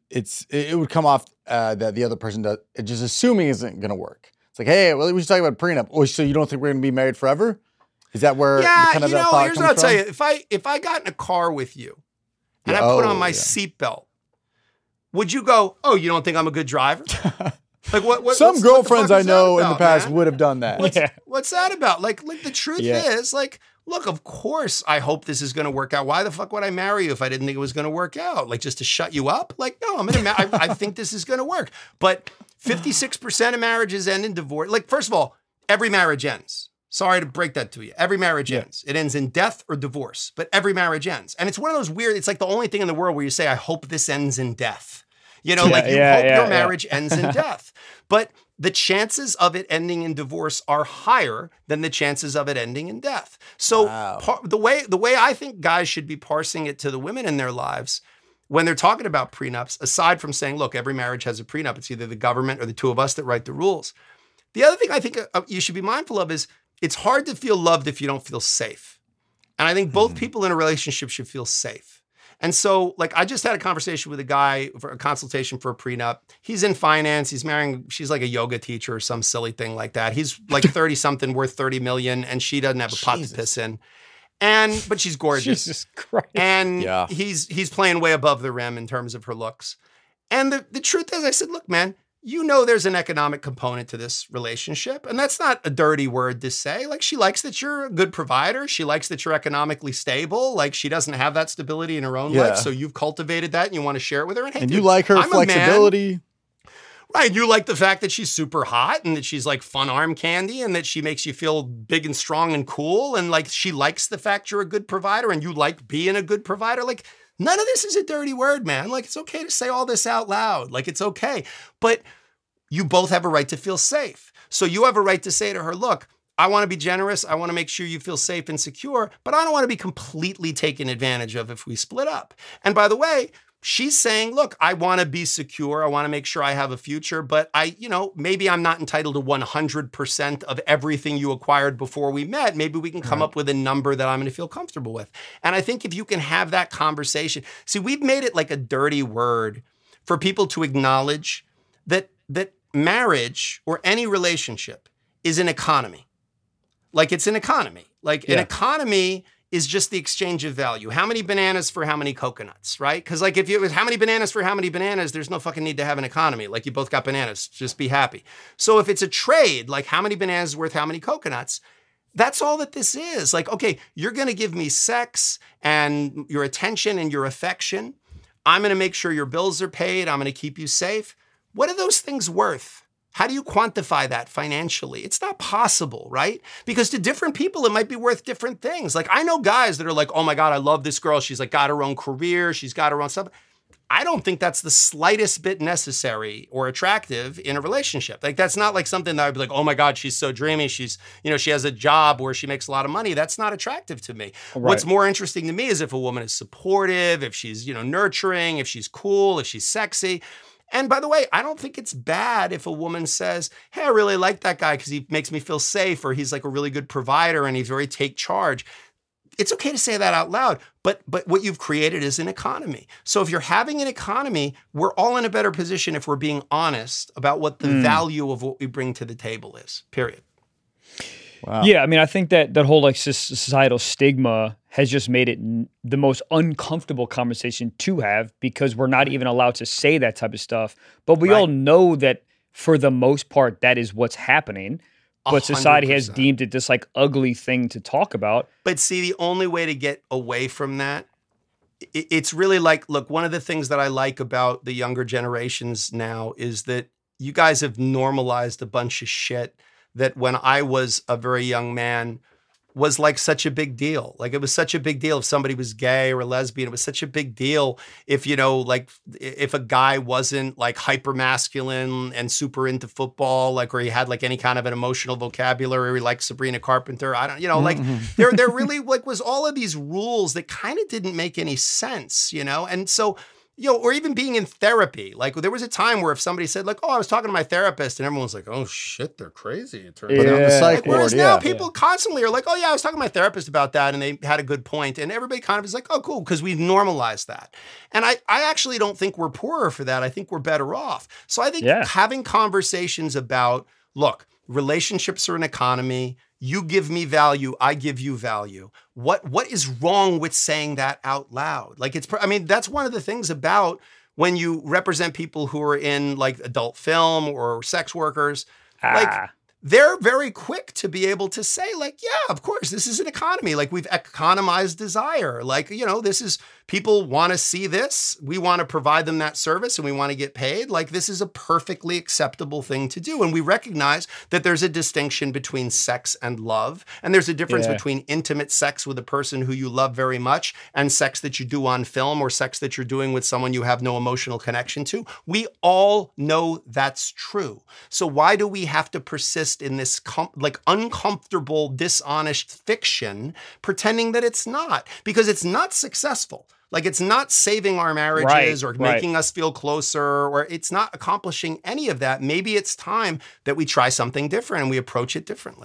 [SPEAKER 3] it would come off that the other person does, just assuming isn't going to work. It's like, hey, well, we should talk about a prenup. Oh, so you don't think we're going to be married forever? Is that where kind of that thought
[SPEAKER 4] here's what I'll tell you. If I got in a car with you and I put on my seatbelt, would you go, oh, you don't think I'm a good driver? Like what?
[SPEAKER 3] Some girlfriends I know in the past would have done that.
[SPEAKER 4] What's that about? Like the truth is, like, look, of course, I hope this is going to work out. Why the fuck would I marry you if I didn't think it was going to work out? Like, just to shut you up? Like, no, I think this is going to work. But 56% of marriages end in divorce. Like, first of all, every marriage ends. Sorry to break that to you. Every marriage ends. It ends in death or divorce, but every marriage ends. And it's one of those weird, it's like the only thing in the world where you say, I hope this ends in death. You hope your marriage ends in death. But the chances of it ending in divorce are higher than the chances of it ending in death. So the way I think guys should be parsing it to the women in their lives when they're talking about prenups, aside from saying, look, every marriage has a prenup, it's either the government or the two of us that write the rules. The other thing I think you should be mindful of is it's hard to feel loved if you don't feel safe. And I think both people in a relationship should feel safe. And so, like, I just had a conversation with a guy for a consultation for a prenup. He's in finance. He's marrying, she's like a yoga teacher or some silly thing like that. He's like 30-something, worth $30 million, and she doesn't have a pot to piss in. But she's gorgeous.
[SPEAKER 5] Jesus Christ.
[SPEAKER 4] And he's playing way above the rim in terms of her looks. And the truth is, I said, look, man, there's an economic component to this relationship. And that's not a dirty word to say. Like, she likes that you're a good provider. She likes that you're economically stable. Like, she doesn't have that stability in her own life. So you've cultivated that and you want to share it with her. And, hey,
[SPEAKER 3] you like her flexibility.
[SPEAKER 4] Right. You like the fact that she's super hot and that she's like fun arm candy and that she makes you feel big and strong and cool. And like she likes the fact you're a good provider and you like being a good provider. Like none of this is a dirty word, man. Like it's okay to say all this out loud. Like it's okay. But you both have a right to feel safe. So you have a right to say to her, look, I want to be generous. I want to make sure you feel safe and secure, but I don't want to be completely taken advantage of if we split up. And by the way, she's saying, look, I want to be secure. I want to make sure I have a future, but maybe I'm not entitled to 100% of everything you acquired before we met. Maybe we can come up with a number that I'm going to feel comfortable with. And I think if you can have that conversation, see, we've made it like a dirty word for people to acknowledge that marriage or any relationship is an economy. Like it's an economy. Like an economy is just the exchange of value. How many bananas for how many coconuts, right? Because like if it was how many bananas for how many bananas, there's no fucking need to have an economy. Like you both got bananas, just be happy. So if it's a trade, like how many bananas worth how many coconuts, that's all that this is. Like, okay, you're going to give me sex and your attention and your affection. I'm going to make sure your bills are paid. I'm going to keep you safe. What are those things worth? How do you quantify that financially? It's not possible, right? Because to different people, it might be worth different things. Like I know guys that are like, oh my God, I love this girl. She's like got her own career. She's got her own stuff. I don't think that's the slightest bit necessary or attractive in a relationship. Like that's not like something that I'd be like, oh my God, she's so dreamy. She's, she has a job where she makes a lot of money. That's not attractive to me. Right. What's more interesting to me is if a woman is supportive, if she's, nurturing, if she's cool, if she's sexy. And by the way, I don't think it's bad if a woman says, hey, I really like that guy because he makes me feel safe, or he's like a really good provider and he's very take charge. It's okay to say that out loud, but what you've created is an economy. So if you're having an economy, we're all in a better position if we're being honest about what the value of what we bring to the table is, period.
[SPEAKER 5] Wow. Yeah, I mean, I think that whole like societal stigma has just made it the most uncomfortable conversation to have because we're not even allowed to say that type of stuff. But we all know that for the most part, that is what's happening. But 100%. Society has deemed it this like ugly thing to talk about.
[SPEAKER 4] But see, the only way to get away from that, it's really like, look, one of the things that I like about the younger generations now is that you guys have normalized a bunch of shit that when I was a very young man was like such a big deal. Like it was such a big deal if somebody was gay or lesbian. It was such a big deal if, if a guy wasn't like hyper masculine and super into football, like, or he had like any kind of an emotional vocabulary like Sabrina Carpenter. I don't, like there really like was all of these rules that kind of didn't make any sense, And so, or even being in therapy. Like there was a time where if somebody said like, oh, I was talking to my therapist and everyone's like, oh shit, they're crazy. It turns out.
[SPEAKER 3] The psych ward,
[SPEAKER 4] whereas now people constantly are like, oh yeah, I was talking to my therapist about that and they had a good point. And everybody kind of is like, oh cool, because we've normalized that. And I actually don't think we're poorer for that. I think we're better off. So I think having conversations about, look, relationships are an economy. You give me value, I give you value. What is wrong with saying that out loud? Like that's one of the things about when you represent people who are in like adult film or sex workers, like they're very quick to be able to say like, yeah, of course, this is an economy. Like we've economized desire. Like, this is, people want to see this. We want to provide them that service and we want to get paid. Like this is a perfectly acceptable thing to do. And we recognize that there's a distinction between sex and love. And there's a difference between intimate sex with a person who you love very much and sex that you do on film or sex that you're doing with someone you have no emotional connection to. We all know that's true. So why do we have to persist in this uncomfortable, dishonest fiction, pretending that it's not? Because it's not successful. Like it's not saving our marriages or making us feel closer, or it's not accomplishing any of that. Maybe it's time that we try something different and we approach it differently.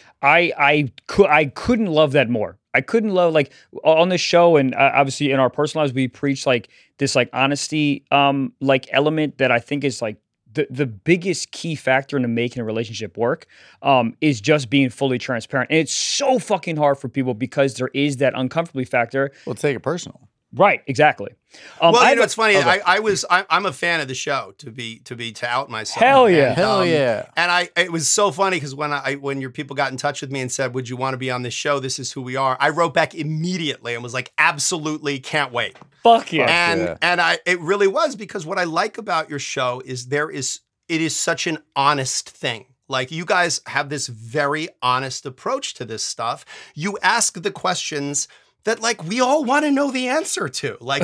[SPEAKER 5] I couldn't love that more. I couldn't love like on this show and obviously in our personal lives, we preach like this like honesty like element that I think is like the biggest key factor into making a relationship work is just being fully transparent. And it's so fucking hard for people because there is that uncomfortable factor.
[SPEAKER 3] Well, take it personal.
[SPEAKER 5] Right, exactly.
[SPEAKER 4] Well, it's funny. I'm a fan of the show to out myself.
[SPEAKER 5] Hell yeah,
[SPEAKER 3] hell yeah.
[SPEAKER 4] And it was so funny because when your people got in touch with me and said, "Would you want to be on this show? This is who we are." I wrote back immediately and was like, "Absolutely, can't wait."
[SPEAKER 5] Fuck yeah.
[SPEAKER 4] And it really was because what I like about your show is there is it is such an honest thing. Like, you guys have this very honest approach to this stuff. You ask the questions that, like, we all want to know the answer to. Like,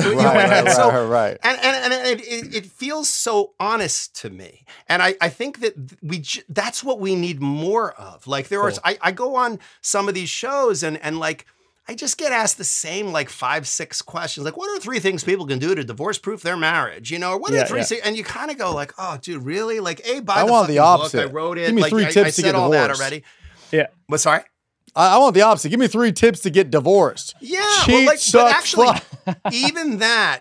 [SPEAKER 3] right.
[SPEAKER 4] And it feels so honest to me. And I think that that's what we need more of. Like, I go on some of these shows and like, I just get asked the same, like, 5-6 questions. Like, what are 3 things people can do to divorce-proof their marriage? You know, or what are 3 things? And you kind of go like, oh, dude, really? Like, buy the fucking book. I wrote it.
[SPEAKER 3] Give me 3 tips to get divorced. I said all that already.
[SPEAKER 5] Yeah.
[SPEAKER 4] But sorry?
[SPEAKER 3] I want the opposite. Give me 3 tips to get divorced.
[SPEAKER 4] Yeah.
[SPEAKER 3] Cheat,
[SPEAKER 4] but actually, even that,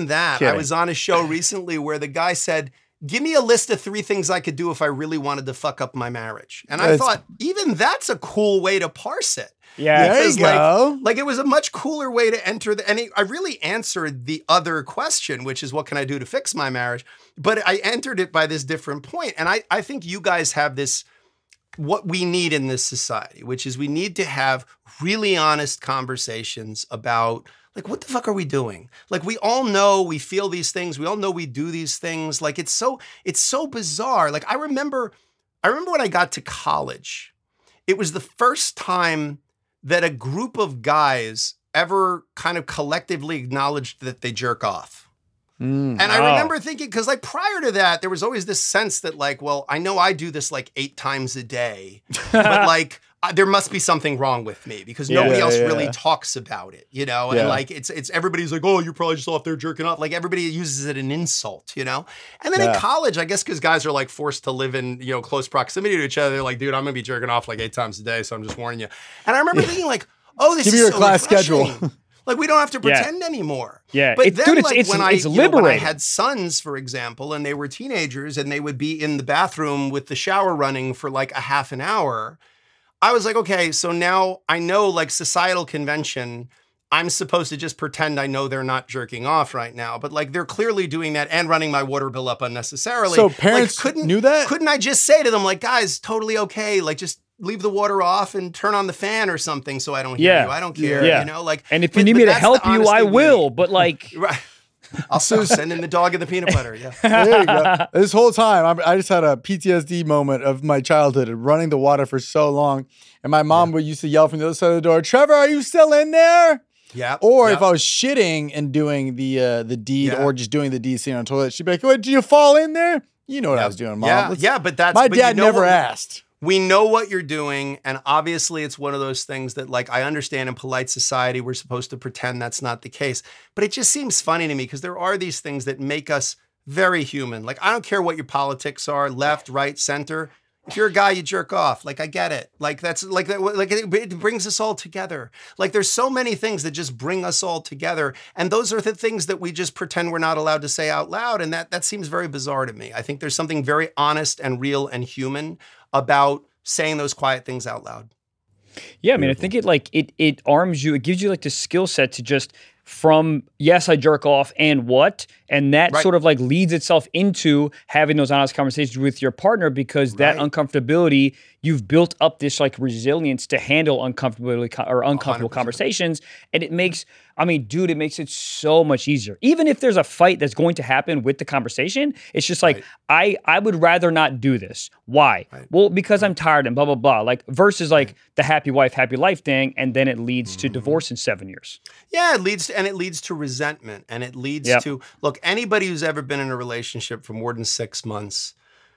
[SPEAKER 4] I was on a show recently where the guy said, give me a list of 3 things I could do if I really wanted to fuck up my marriage. And I thought, even that's a cool way to parse it.
[SPEAKER 5] Yeah,
[SPEAKER 3] there you go.
[SPEAKER 4] Like, it was a much cooler way to enter I really answered the other question, which is, what can I do to fix my marriage? But I entered it by this different point. And I think you guys have this, what we need in this society, which is we need to have really honest conversations about, like, what the fuck are we doing? Like, we all know we feel these things. We all know we do these things. Like, it's so bizarre. Like, I remember when I got to college, it was the first time that a group of guys ever kind of collectively acknowledged that they jerk off. And I remember thinking, because, like, prior to that, there was always this sense that, like, well, I know I do this like 8 times a day, but like, there must be something wrong with me because nobody else really talks about it, you know? And like, it's everybody's like, oh, you're probably just off there jerking off. Like, everybody uses it an insult, you know? And then in college, I guess because guys are like forced to live in, you know, close proximity to each other, they're like, dude, I'm going to be jerking off like 8 times a day. So I'm just warning you. And I remember thinking like, oh, this is so
[SPEAKER 3] class
[SPEAKER 4] refreshing.
[SPEAKER 3] Schedule.
[SPEAKER 4] Like, we don't have to pretend anymore.
[SPEAKER 5] Yeah.
[SPEAKER 4] But then,
[SPEAKER 5] dude,
[SPEAKER 4] like,
[SPEAKER 5] it's
[SPEAKER 4] when
[SPEAKER 5] liberating.
[SPEAKER 4] I had sons, for example, and they were teenagers and they would be in the bathroom with the shower running for like a half an hour, I was like, okay, so now I know, like, societal convention, I'm supposed to just pretend I know they're not jerking off right now. But, like, they're clearly doing that and running my water bill up unnecessarily.
[SPEAKER 3] So parents knew that?
[SPEAKER 4] Couldn't I just say to them, like, guys, totally okay. Like, just leave the water off and turn on the fan or something so I don't hear you. I don't care, you know? Like,
[SPEAKER 5] and if you need me to help you, I will. But, like...
[SPEAKER 4] Right. I'll send in the dog and the peanut butter. Yeah.
[SPEAKER 3] There you go. This whole time, I just had a PTSD moment of my childhood and running the water for so long. And my mom would used to yell from the other side of the door, Trevor, are you still in there?
[SPEAKER 4] Yeah.
[SPEAKER 3] Or if I was shitting and doing the deed or just doing the deed sitting on the toilet, she'd be like, did you fall in there? You know what I was doing, Mom.
[SPEAKER 4] But that's...
[SPEAKER 3] My dad never asked.
[SPEAKER 4] We know what you're doing, and obviously it's one of those things that, like, I understand in polite society we're supposed to pretend that's not the case, but it just seems funny to me because there are these things that make us very human. Like, I don't care what your politics are, left, right, center. If you're a guy, you jerk off. Like, I get it. Like, that's like it brings us all together. Like, there's so many things that just bring us all together, and those are the things that we just pretend we're not allowed to say out loud, and that seems very bizarre to me. I think there's something very honest and real and human about saying those quiet things out loud.
[SPEAKER 5] Yeah, I mean, I think it arms you, it gives you like the skill set to just from, yes, I jerk off and what? And that sort of like leads itself into having those honest conversations with your partner because that uncomfortability, you've built up this like resilience to handle uncomfortable conversations. And it makes, I mean, dude, it makes it so much easier. Even if there's a fight that's going to happen with the conversation, it's just like, I would rather not do this. Why? Well, because I'm tired and blah, blah, blah. Like versus like the happy wife, happy life thing. And then it leads to divorce in 7 years.
[SPEAKER 4] Yeah, it leads to resentment. And it leads to, look, anybody who's ever been in a relationship for more than 6 months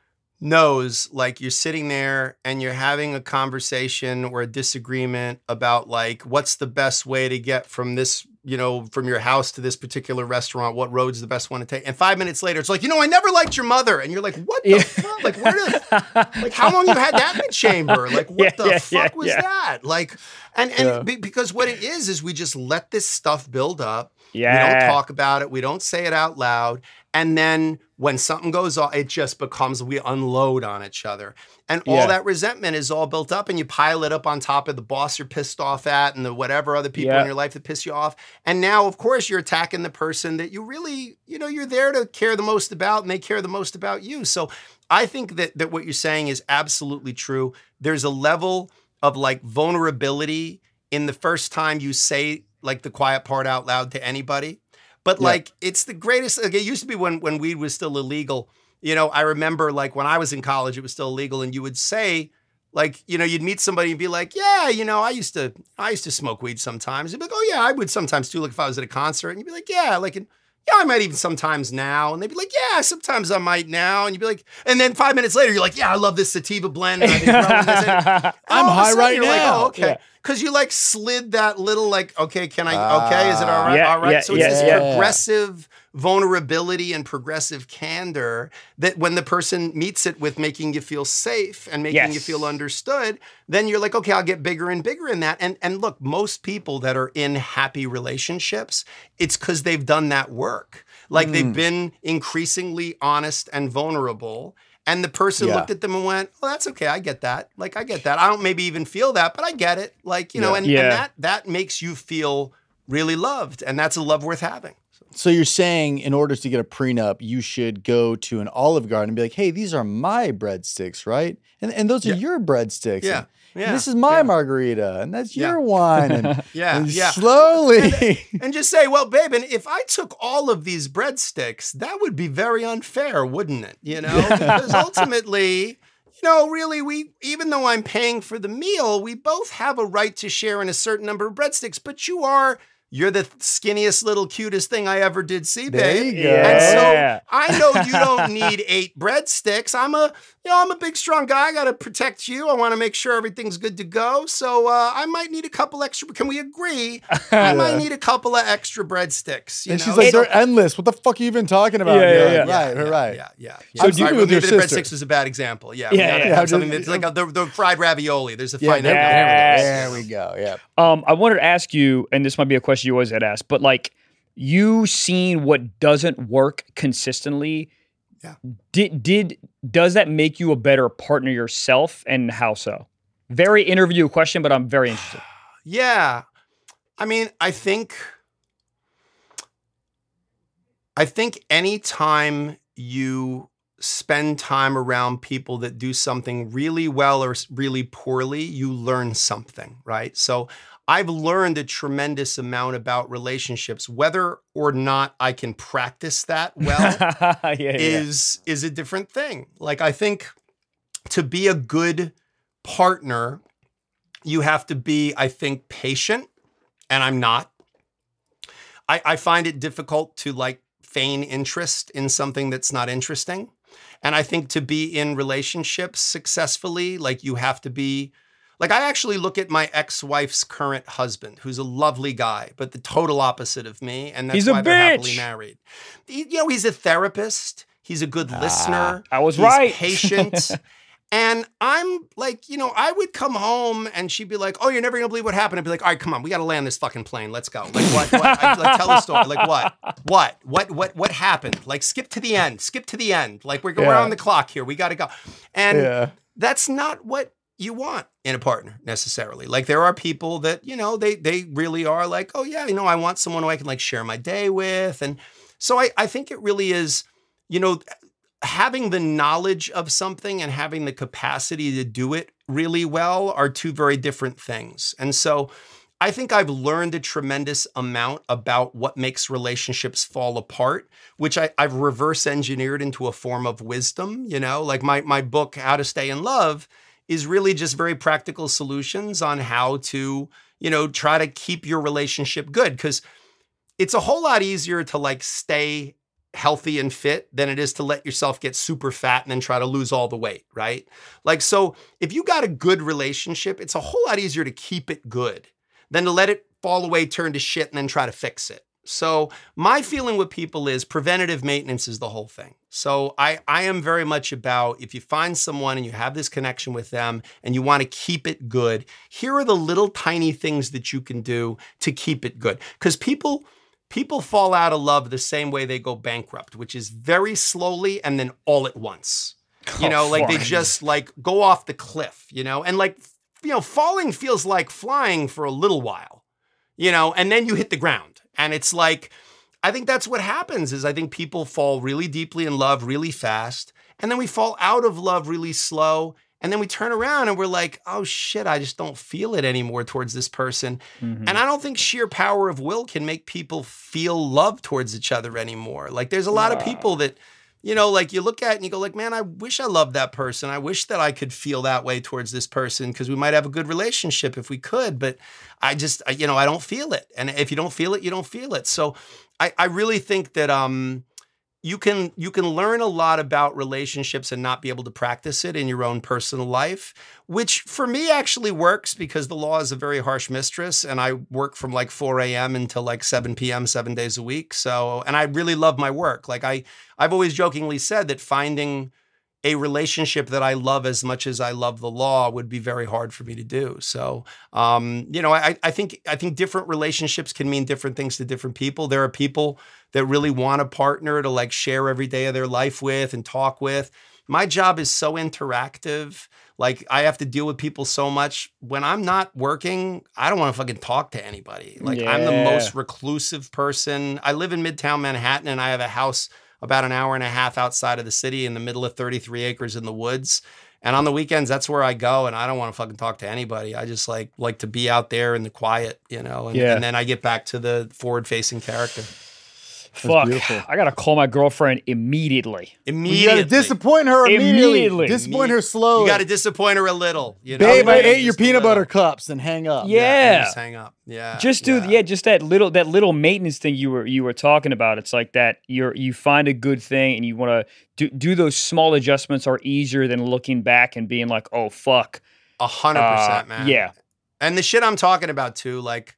[SPEAKER 4] knows, like, you're sitting there and you're having a conversation or a disagreement about like, what's the best way to get from this, you know, from your house to this particular restaurant, what road's the best one to take. And 5 minutes later, it's like, you know, I never liked your mother. And you're like, what the fuck? Like, like, how long you had that in the chamber? Like, what the fuck was that? Like, because what it is we just let this stuff build up. Yeah. We don't talk about it. We don't say it out loud. And then when something goes off, it just becomes, we unload on each other. And all that resentment is all built up and you pile it up on top of the boss you're pissed off at and the whatever other people in your life that piss you off. And now, of course, you're attacking the person that you really, you know, you're there to care the most about and they care the most about you. So I think that what you're saying is absolutely true. There's a level of like vulnerability in the first time you say like the quiet part out loud to anybody. But like, it's the greatest, like it used to be when weed was still illegal, You know, I remember like when I was in college, it was still illegal, and you would say, like, you know, you'd meet somebody and be like, yeah, you know, I used to smoke weed sometimes. You'd be like, oh yeah, I would sometimes too, like if I was at a concert. And you'd be like, yeah, like, yeah, I might even sometimes now. And they'd be like, yeah, sometimes I might now. And you'd be like, and then 5 minutes later, you're like, yeah, I love this sativa blend. And I've been growing this.
[SPEAKER 3] I'm high right now.
[SPEAKER 4] Like, oh, okay. Because you like slid that little like, okay, can I, okay, is it all right? All right.
[SPEAKER 5] Yeah,
[SPEAKER 4] so it's this progressive vulnerability and progressive candor that when the person meets it with making you feel safe and making you feel understood, then you're like, okay, I'll get bigger and bigger in that. And look, most people that are in happy relationships, it's because they've done that work. Like they've been increasingly honest and vulnerable. And the person looked at them and went, oh, that's okay. I get that. Like, I get that. I don't maybe even feel that, but I get it. Like, you know, and that makes you feel really loved. And that's a love worth having.
[SPEAKER 3] So you're saying in order to get a prenup, you should go to an Olive Garden and be like, hey, these are my breadsticks, right? And those are your breadsticks.
[SPEAKER 4] Yeah.
[SPEAKER 3] And this is my margarita, and that's your wine. And, and
[SPEAKER 4] yeah.
[SPEAKER 3] slowly.
[SPEAKER 4] And just say, well, babe, and if I took all of these breadsticks, that would be very unfair, wouldn't it? You know, because ultimately, you know, really, even though I'm paying for the meal, we both have a right to share in a certain number of breadsticks, but you're the skinniest little cutest thing I ever did see, babe.
[SPEAKER 3] There you go.
[SPEAKER 4] And so I know you don't need 8 breadsticks. I'm a big, strong guy. I got to protect you. I want to make sure everything's good to go. So I might need a couple extra. Can we agree? I might need a couple of extra breadsticks.
[SPEAKER 3] And she's like, they're endless. What the fuck are you even talking about? Right.
[SPEAKER 4] Yeah.
[SPEAKER 3] So do you do with your sister?
[SPEAKER 4] The breadsticks was a bad example. Yeah. Something that's like the fried ravioli. There's a fine number.
[SPEAKER 3] There we go. Yeah.
[SPEAKER 5] I wanted to ask you, and this might be a question you always had asked, but like you seen what doesn't work consistently. Yeah. Does that make you a better partner yourself, and how so? Very interview question, but I'm very interested.
[SPEAKER 4] Yeah. I mean, I think anytime you spend time around people that do something really well or really poorly, you learn something, right? So I've learned a tremendous amount about relationships. Whether or not I can practice that well is a different thing. Like, I think to be a good partner, you have to be, I think, patient, and I'm not. I find it difficult to like feign interest in something that's not interesting. And I think to be in relationships successfully, like you have to be, like I actually look at my ex-wife's current husband, who's a lovely guy, but the total opposite of me. And that's why they're happily married. He's a therapist. He's a good listener.
[SPEAKER 5] I was right.
[SPEAKER 4] He's patient. And I'm like, I would come home and she'd be like, oh, you're never going to believe what happened. I'd be like, all right, come on. We got to land this fucking plane. Let's go. Like, what? Like, tell the story. Like, what happened? Like, skip to the end. Like, we're on the clock here. We got to go. And that's not what you want in a partner necessarily. Like, there are people that, they really are like, oh yeah, I want someone who I can like share my day with. And so I think it really is, having the knowledge of something and having the capacity to do it really well are two very different things. And so I think I've learned a tremendous amount about what makes relationships fall apart, which I've reverse engineered into a form of wisdom. Like my book, How to Stay in Love, is really just very practical solutions on how to, try to keep your relationship good. Because it's a whole lot easier to like stay healthy and fit than it is to let yourself get super fat and then try to lose all the weight, right? Like, so if you got a good relationship, it's a whole lot easier to keep it good than to let it fall away, turn to shit, and then try to fix it. So my feeling with people is preventative maintenance is the whole thing. So I am very much about, if you find someone and you have this connection with them and you want to keep it good, here are the little tiny things that you can do to keep it good. Because people fall out of love the same way they go bankrupt, which is very slowly and then all at once. They just like go off the cliff, and like, falling feels like flying for a little while, and then you hit the ground. And it's like, I think that's what happens is I think people fall really deeply in love really fast. And then we fall out of love really slow. And then we turn around and we're like, oh shit, I just don't feel it anymore towards this person. Mm-hmm. And I don't think sheer power of will can make people feel love towards each other anymore. Like there's a lot of people that, You know, like you look at it and you go like, man, I wish I loved that person. I wish that I could feel that way towards this person because we might have a good relationship if we could, but I don't feel it. And if you don't feel it, you don't feel it. So I really think that you can learn a lot about relationships and not be able to practice it in your own personal life, which for me actually works because the law is a very harsh mistress and I work from like 4 a.m. until like 7 p.m. 7 days a week. So, and I really love my work. Like I've always jokingly said that finding a relationship that I love as much as I love the law would be very hard for me to do. So, I think different relationships can mean different things to different people. There are people that really want a partner to like share every day of their life with and talk with. My job is so interactive. Like I have to deal with people so much. When I'm not working, I don't want to fucking talk to anybody. Like I'm the most reclusive person. I live in Midtown Manhattan and I have a house about an hour and a half outside of the city in the middle of 33 acres in the woods. And on the weekends, that's where I go. And I don't want to fucking talk to anybody. I just like to be out there in the quiet, and then I get back to the forward facing character.
[SPEAKER 5] Fuck, I got to call my girlfriend immediately.
[SPEAKER 3] You got to disappoint her immediately. Disappoint her slowly.
[SPEAKER 4] You got to disappoint her a little.
[SPEAKER 3] Babe, I ate your peanut butter cups and hang up.
[SPEAKER 5] Yeah.
[SPEAKER 4] Just hang up. Yeah.
[SPEAKER 5] Just just that little maintenance thing you were talking about. It's like that you find a good thing and you want to do those small adjustments are easier than looking back and being like, oh, fuck.
[SPEAKER 4] 100%, man.
[SPEAKER 5] Yeah.
[SPEAKER 4] And the shit I'm talking about too, like,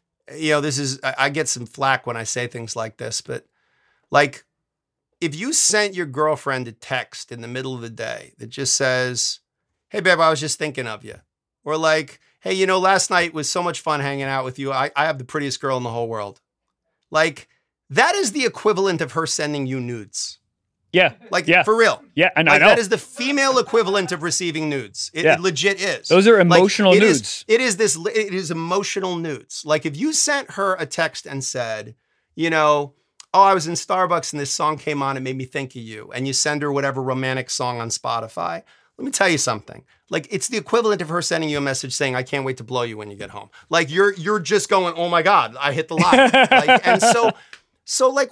[SPEAKER 4] I get some flack when I say things like this, but like if you sent your girlfriend a text in the middle of the day that just says, hey, babe, I was just thinking of you. Or like, hey, last night was so much fun hanging out with you. I have the prettiest girl in the whole world. Like that is the equivalent of her sending you nudes.
[SPEAKER 5] Yeah.
[SPEAKER 4] For real.
[SPEAKER 5] Yeah. And
[SPEAKER 4] like,
[SPEAKER 5] I know.
[SPEAKER 4] That is the female equivalent of receiving nudes. It legit is.
[SPEAKER 5] Those are emotional nudes.
[SPEAKER 4] It is emotional nudes. Like if you sent her a text and said, oh, I was in Starbucks and this song came on, it made me think of you. And you send her whatever romantic song on Spotify. Let me tell you something. Like it's the equivalent of her sending you a message saying, I can't wait to blow you when you get home. Like you're just going, oh my God, I hit the line. And so like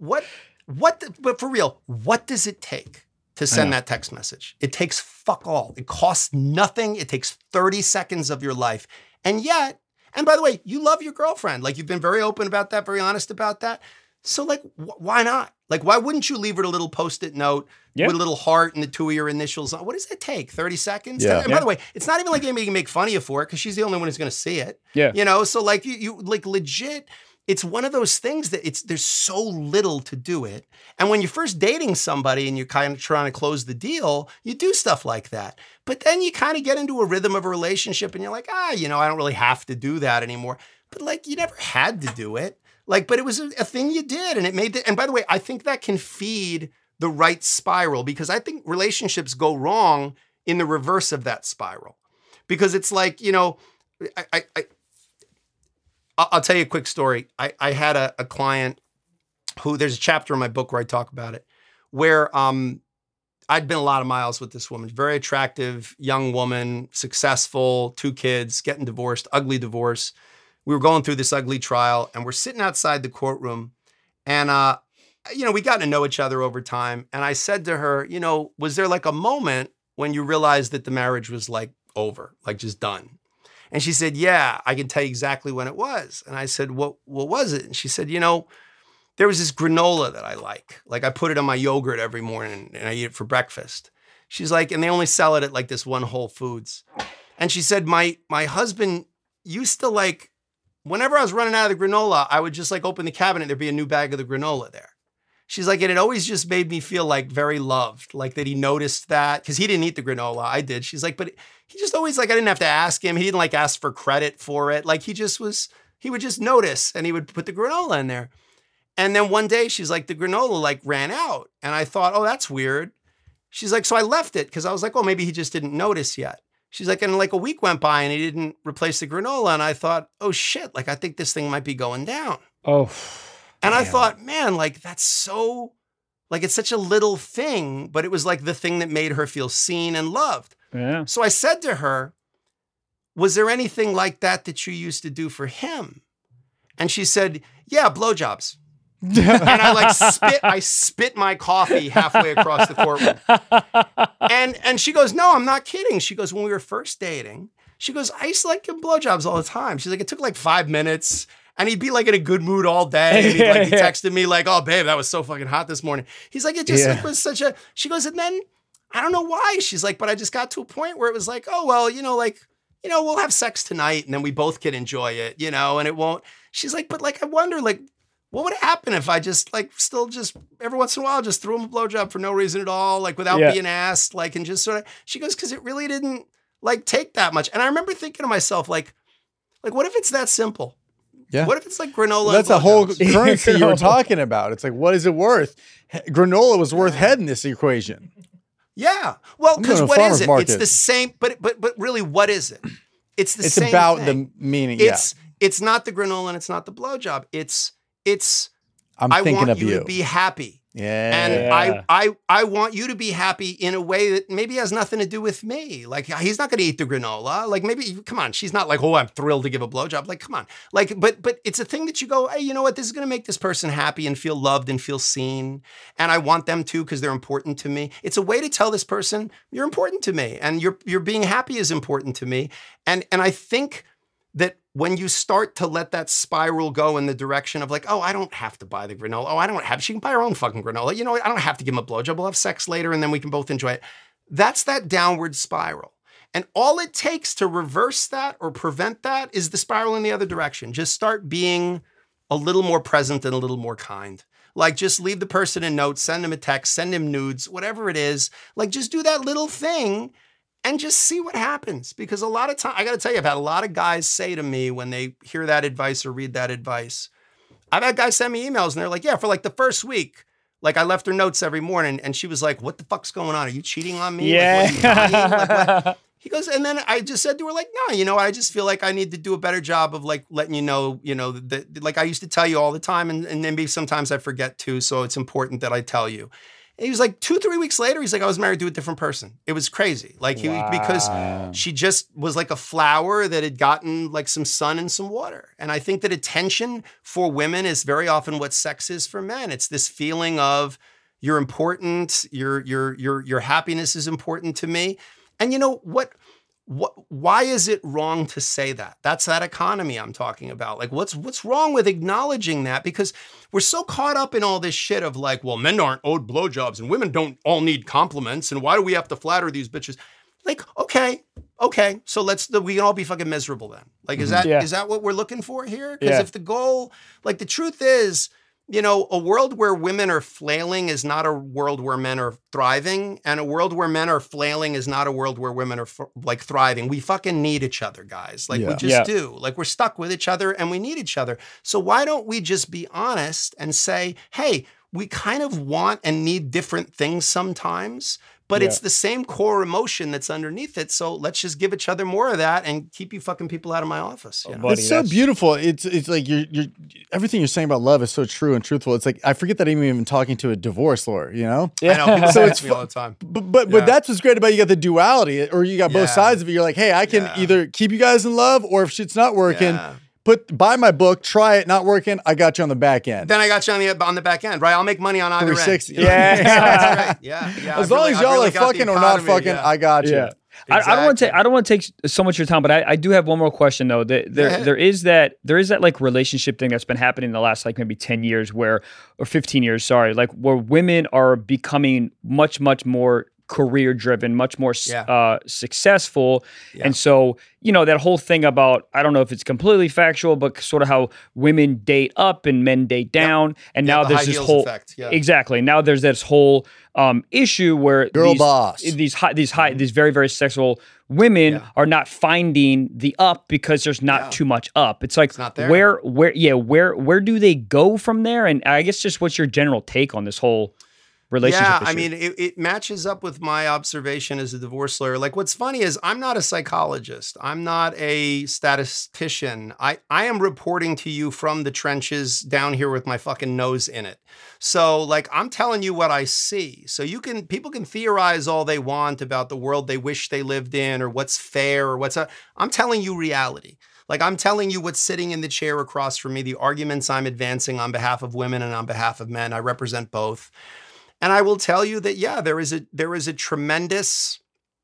[SPEAKER 4] but for real, what does it take to send that text message? It takes fuck all. It costs nothing. It takes 30 seconds of your life. And by the way, you love your girlfriend. Like you've been very open about that, very honest about that. So like, why not? Like, why wouldn't you leave her a little Post-it note with a little heart and the 2 of your initials on? What does that take? 30 seconds? Yeah. And by the way, it's not even like anybody can make fun of you for it because she's the only one who's going to see it.
[SPEAKER 5] Yeah.
[SPEAKER 4] So like you like legit, it's one of those things that there's so little to do it. And when you're first dating somebody and you're kind of trying to close the deal, you do stuff like that. But then you kind of get into a rhythm of a relationship and you're like, I don't really have to do that anymore. But like, you never had to do it. Like, but it was a thing you did and it made it. And by the way, I think that can feed the right spiral because I think relationships go wrong in the reverse of that spiral. Because it's like, I'll tell you a quick story. I had a client who, there's a chapter in my book where I talk about it, where I'd been a lot of miles with this woman, very attractive young woman, successful, 2 kids, getting divorced, ugly divorce. We were going through this ugly trial and we're sitting outside the courtroom and, we got to know each other over time. And I said to her, was there like a moment when you realized that the marriage was like over, like just done? And she said, yeah, I can tell you exactly when it was. And I said, what was it? And she said, there was this granola that I like. Like I put it on my yogurt every morning and I eat it for breakfast. She's like, and they only sell it at like this one Whole Foods. And she said, my husband used to like, whenever I was running out of the granola, I would just like open the cabinet, there'd be a new bag of the granola there. She's like, and it always just made me feel like very loved, like that he noticed that, because he didn't eat the granola, I did. She's like, but he just always like, I didn't have to ask him. He didn't like ask for credit for it. Like he would just notice and he would put the granola in there. And then one day she's like, the granola like ran out. And I thought, oh, that's weird. She's like, so I left it because I was like, oh, maybe he just didn't notice yet. She's like, and like a week went by and he didn't replace the granola. And I thought, oh shit, like I think this thing might be going down.
[SPEAKER 5] Oh,
[SPEAKER 4] and I thought, man, like that's so, like it's such a little thing, but it was like the thing that made her feel seen and loved.
[SPEAKER 5] Yeah.
[SPEAKER 4] So I said to her, was there anything like that you used to do for him? And she said, yeah, blowjobs. and I spit my coffee halfway across the courtroom. And she goes, no, I'm not kidding. She goes, when we were first dating, she goes, I used to like give blowjobs all the time. She's like, it took like 5 minutes. And he'd be like in a good mood all day. And he texted me like, oh, babe, that was so fucking hot this morning. He's like, it just was such a, she goes, and then I don't know why. She's like, but I just got to a point where it was like, oh, well, we'll have sex tonight and then we both can enjoy it, and it won't. She's like, but like, I wonder, like, what would happen if I just like still just every once in a while just threw him a blowjob for no reason at all, like without being asked, like, and just sort of, she goes, because it really didn't like take that much. And I remember thinking to myself, like, what if it's that simple? Yeah. What if it's like granola?
[SPEAKER 3] That's a whole currency you were talking about. It's like, what is it worth? Granola was worth head in this equation.
[SPEAKER 4] Yeah. Well, because what is it? Market. It's the same, but really, what is it? It's the same. It's about
[SPEAKER 3] the meaning.
[SPEAKER 4] It's not the granola and it's not the blowjob. It's
[SPEAKER 3] I'm thinking of you.
[SPEAKER 4] I want you to be happy.
[SPEAKER 3] Yeah.
[SPEAKER 4] And I want you to be happy in a way that maybe has nothing to do with me. Like, he's not going to eat the granola. Like, maybe, come on, she's not like, oh, I'm thrilled to give a blowjob. Like, come on. Like, but it's a thing that you go, hey, you know what? This is going to make this person happy and feel loved and feel seen. And I want them to because they're important to me. It's a way to tell this person, you're important to me. And you're being happy is important to me. And I think that when you start to let that spiral go in the direction of like, oh, I don't have to buy the granola. Oh, she can buy her own fucking granola. You know what? I don't have to give him a blowjob. We'll have sex later and then we can both enjoy it. That's that downward spiral. And all it takes to reverse that or prevent that is the spiral in the other direction. Just start being a little more present and a little more kind. Like, just leave the person a note, send him a text, send him nudes, whatever it is. Like, just do that little thing and just see what happens. Because a lot of time, I got to tell you, I've had a lot of guys say to me when they hear that advice or read that advice, I've had guys send me emails and they're like, yeah, for like the first week, like I left her notes every morning and she was like, what the fuck's going on? Are you cheating on me?
[SPEAKER 5] Yeah.
[SPEAKER 4] Like, what? He goes, and then I just said to her, like, no, I just feel like I need to do a better job of like letting you know, that like I used to tell you all the time and maybe sometimes I forget too. So it's important that I tell you. And he was like 2-3 weeks later, he's like, I was married to a different person. It was crazy. Like because she just was like a flower that had gotten like some sun and some water. And I think that attention for women is very often what sex is for men. It's this feeling of you're important, your happiness is important to me. And you know what? Why is it wrong to say that? That's that economy I'm talking about. Like, what's wrong with acknowledging that? Because we're so caught up in all this shit of like, well, men aren't owed blowjobs and women don't all need compliments. And why do we have to flatter these bitches? Like, okay. So we can all be fucking miserable then. Like, is that what we're looking for here? Because if the goal, like the truth is, a world where women are flailing is not a world where men are thriving. And a world where men are flailing is not a world where women are like thriving. We fucking need each other, guys. Like we just do. Like we're stuck with each other and we need each other. So why don't we just be honest and say, hey, we kind of want and need different things sometimes, but it's the same core emotion that's underneath it. So let's just give each other more of that and keep you fucking people out of my office. You know?
[SPEAKER 3] Buddy, it's so beautiful. It's like you're everything you're saying about love is so true and truthful. It's like I forget that I'm even talking to a divorce lawyer.
[SPEAKER 4] Yeah. I know. People say it to me all the time.
[SPEAKER 3] But that's what's great about you got the duality, or you got both sides of it. You're like, hey, I can either keep you guys in love, or if shit's not working. Buy my book, try it, not working, I got you on the back end.
[SPEAKER 4] Then I got you on the back end, right? I'll make money on either
[SPEAKER 3] 360.
[SPEAKER 4] end.
[SPEAKER 3] Yeah.
[SPEAKER 4] Yeah.
[SPEAKER 3] As long as y'all are fucking or not fucking, I got you.
[SPEAKER 5] Yeah. Exactly. I don't want to take so much of your time, but I do have one more question though. There is that like relationship thing that's been happening in the last like maybe 10 years or 15 years, sorry, like where women are becoming much, much more career driven, much more successful. Yeah. And so, that whole thing about, I don't know if it's completely factual, but sort of how women date up and men date down. And now there's this whole effect. Exactly. Now there's this whole issue where these very, very sexual women are not finding the up because there's not too much up. It's like, it's not there. Where do they go from there? And I guess just what's your general take on this whole relationship
[SPEAKER 4] Yeah,
[SPEAKER 5] issue.
[SPEAKER 4] I mean, it matches up with my observation as a divorce lawyer. Like, what's funny is I'm not a psychologist. I'm not a statistician. I am reporting to you from the trenches down here with my fucking nose in it. So, like, I'm telling you what I see. So people can theorize all they want about the world they wish they lived in or what's fair or I'm telling you reality. Like, I'm telling you what's sitting in the chair across from me, the arguments I'm advancing on behalf of women and on behalf of men. I represent both. And I will tell you that, yeah, there is a tremendous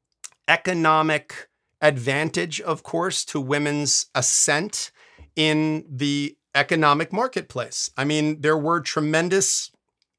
[SPEAKER 4] economic advantage, of course, to women's ascent in the economic marketplace. I mean, there were tremendous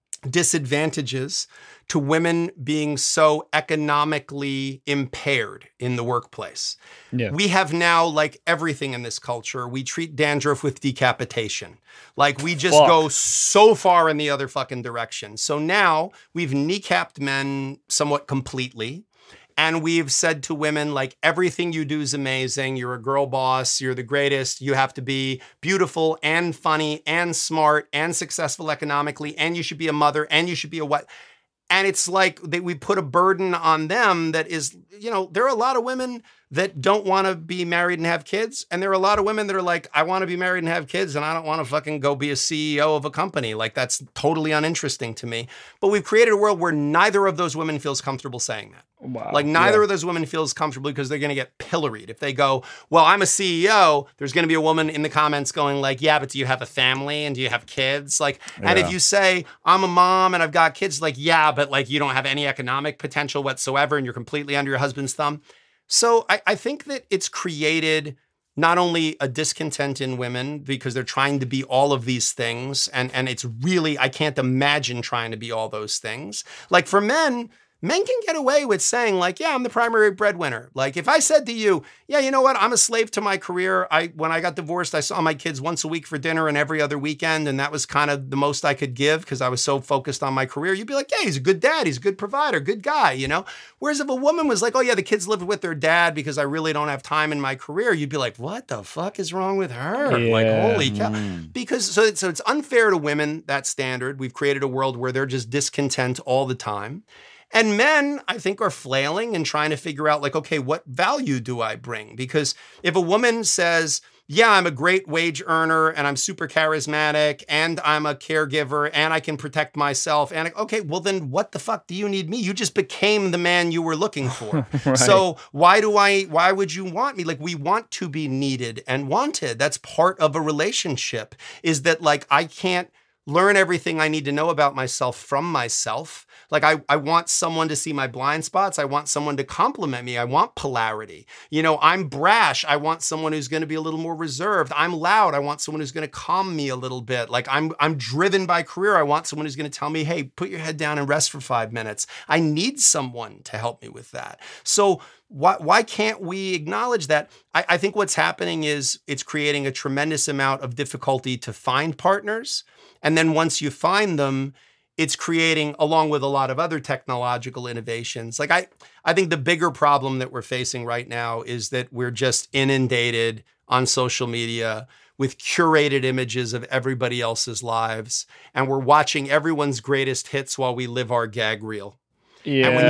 [SPEAKER 4] disadvantages to women being so economically impaired in the workplace. Yeah. We have now, like everything in this culture, we treat dandruff with decapitation. Like we just go so far in the other fucking direction. So now we've kneecapped men somewhat completely. And we've said to women, like, everything you do is amazing. You're a girl boss. You're the greatest. You have to be beautiful and funny and smart and successful economically. And you should be a mother and you should be a what? And it's like we put a burden on them that is, there are a lot of women that don't want to be married and have kids. And there are a lot of women that are like, I want to be married and have kids and I don't want to fucking go be a CEO of a company. Like, that's totally uninteresting to me. But we've created a world where neither of those women feels comfortable saying that.
[SPEAKER 5] Wow.
[SPEAKER 4] Like neither of those women feels comfortable because they're going to get pilloried. If they go, well, I'm a CEO, there's going to be a woman in the comments going like, yeah, but do you have a family and do you have kids? Like, and if you say I'm a mom and I've got kids, like, yeah, but like you don't have any economic potential whatsoever and you're completely under your husband's thumb. So I think that it's created not only a discontent in women because they're trying to be all of these things. And it's really, I can't imagine trying to be all those things. Like for men can get away with saying like, yeah, I'm the primary breadwinner. Like if I said to you, yeah, you know what? I'm a slave to my career. When I got divorced, I saw my kids once a week for dinner and every other weekend. And that was kind of the most I could give because I was so focused on my career. You'd be like, yeah, he's a good dad. He's a good provider, good guy, Whereas if a woman was like, oh yeah, the kids live with their dad because I really don't have time in my career, you'd be like, what the fuck is wrong with her? Yeah. Like, holy cow. Because so it's unfair to women, that standard. We've created a world where they're just discontent all the time. And men, I think, are flailing and trying to figure out like, okay, what value do I bring? Because if a woman says, yeah, I'm a great wage earner and I'm super charismatic and I'm a caregiver and I can protect myself. And okay, well then what the fuck do you need me? You just became the man you were looking for. Right. So why would you want me? Like we want to be needed and wanted. That's part of a relationship is that like, I can't learn everything I need to know about myself from myself. Like I want someone to see my blind spots. I want someone to compliment me. I want polarity. I'm brash. I want someone who's going to be a little more reserved. I'm loud. I want someone who's going to calm me a little bit. Like I'm driven by career. I want someone who's going to tell me, hey, put your head down and rest for 5 minutes. I need someone to help me with that. So why can't we acknowledge that? I think what's happening is it's creating a tremendous amount of difficulty to find partners. And then once you find them, it's creating, along with a lot of other technological innovations. Like I think the bigger problem that we're facing right now is that we're just inundated on social media with curated images of everybody else's lives. And we're watching everyone's greatest hits while we live our gag reel. Yeah. And when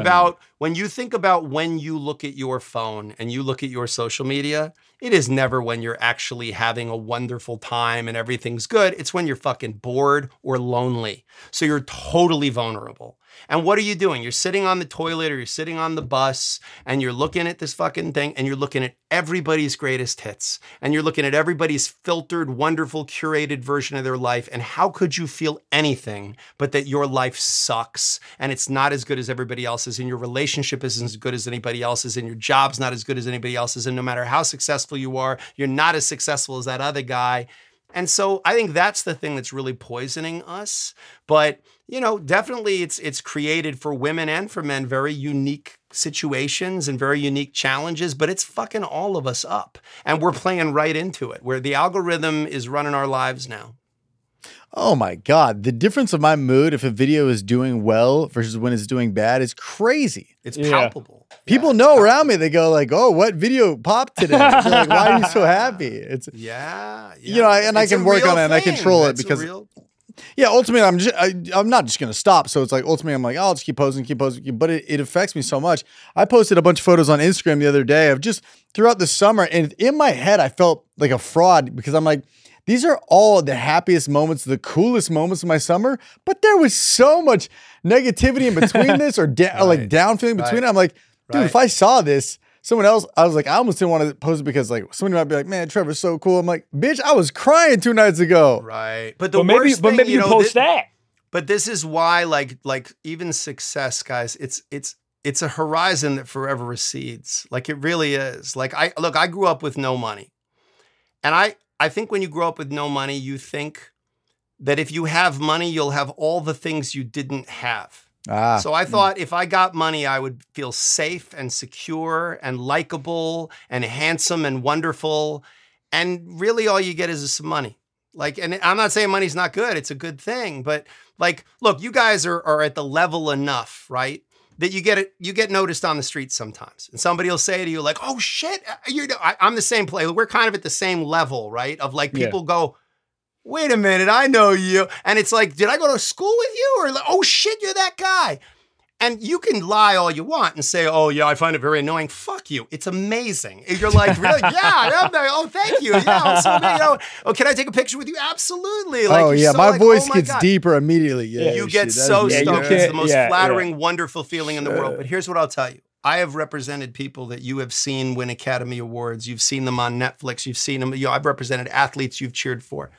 [SPEAKER 4] you think about when you look at your phone and you look at your social media, it is never when you're actually having a wonderful time and everything's good. It's when you're fucking bored or lonely. So you're totally vulnerable. And what are you doing? You're sitting on the toilet or you're sitting on the bus and you're looking at this fucking thing and you're looking at everybody's greatest hits and you're looking at everybody's filtered, wonderful, curated version of their life. And how could you feel anything but that your life sucks and it's not as good as everybody else's and your relationship isn't as good as anybody else's and your job's not as good as anybody else's. And no matter how successful you are, you're not as successful as that other guy. And so I think that's the thing that's really poisoning us. But, definitely it's created for women and for men very unique situations and very unique challenges, but it's fucking all of us up. And we're playing right into it, where the algorithm is running our lives now.
[SPEAKER 3] Oh my God. The difference of my mood if a video is doing well versus when it's doing bad is crazy.
[SPEAKER 4] It's palpable.
[SPEAKER 3] People know around me, they go like, oh, what video popped today? They're like, why are you so happy? It's
[SPEAKER 4] yeah.
[SPEAKER 3] and I can work on it and I control it because Yeah, ultimately, I'm not just gonna stop. So it's like ultimately, I'm like, oh, I'll just keep posting. But it affects me so much. I posted a bunch of photos on Instagram the other day of just throughout the summer, and in my head, I felt like a fraud because I'm like, these are all the happiest moments, the coolest moments of my summer. But there was so much negativity in between this, or like down feeling between it. I'm like, dude, if I saw this. Someone else, I was like, I almost didn't want to post it because like somebody might be like, man, Trevor's so cool. I'm like, bitch, I was crying 2 nights ago.
[SPEAKER 4] Right. But maybe
[SPEAKER 5] you post that.
[SPEAKER 4] But this is why like even success, guys, it's a horizon that forever recedes. Like it really is. Like I grew up with no money. And I think when you grow up with no money, you think that if you have money, you'll have all the things you didn't have. So I thought if I got money, I would feel safe and secure and likable and handsome and wonderful. And really all you get is some money. Like, and I'm not saying money's not good. It's a good thing. But like, look, you guys are at the level enough, right? That you get noticed on the street sometimes. And somebody will say to you like, oh shit, I'm the same player. We're kind of at the same level, right? Of like people go, wait a minute, I know you. And it's like, did I go to school with you? Or like, oh shit, you're that guy. And you can lie all you want and say, oh yeah, I find it very annoying. Fuck you. It's amazing. And you're like, really? Yeah. Oh, thank you. Yeah. So, oh, can I take a picture with you? Absolutely. Like,
[SPEAKER 3] oh yeah, so my voice gets deeper immediately. Yeah.
[SPEAKER 4] You get so stoked. It's the most flattering, wonderful feeling in the world. But here's what I'll tell you. I have represented people that you have seen win Academy Awards. You've seen them on Netflix. You've seen them. I've represented athletes you've cheered for.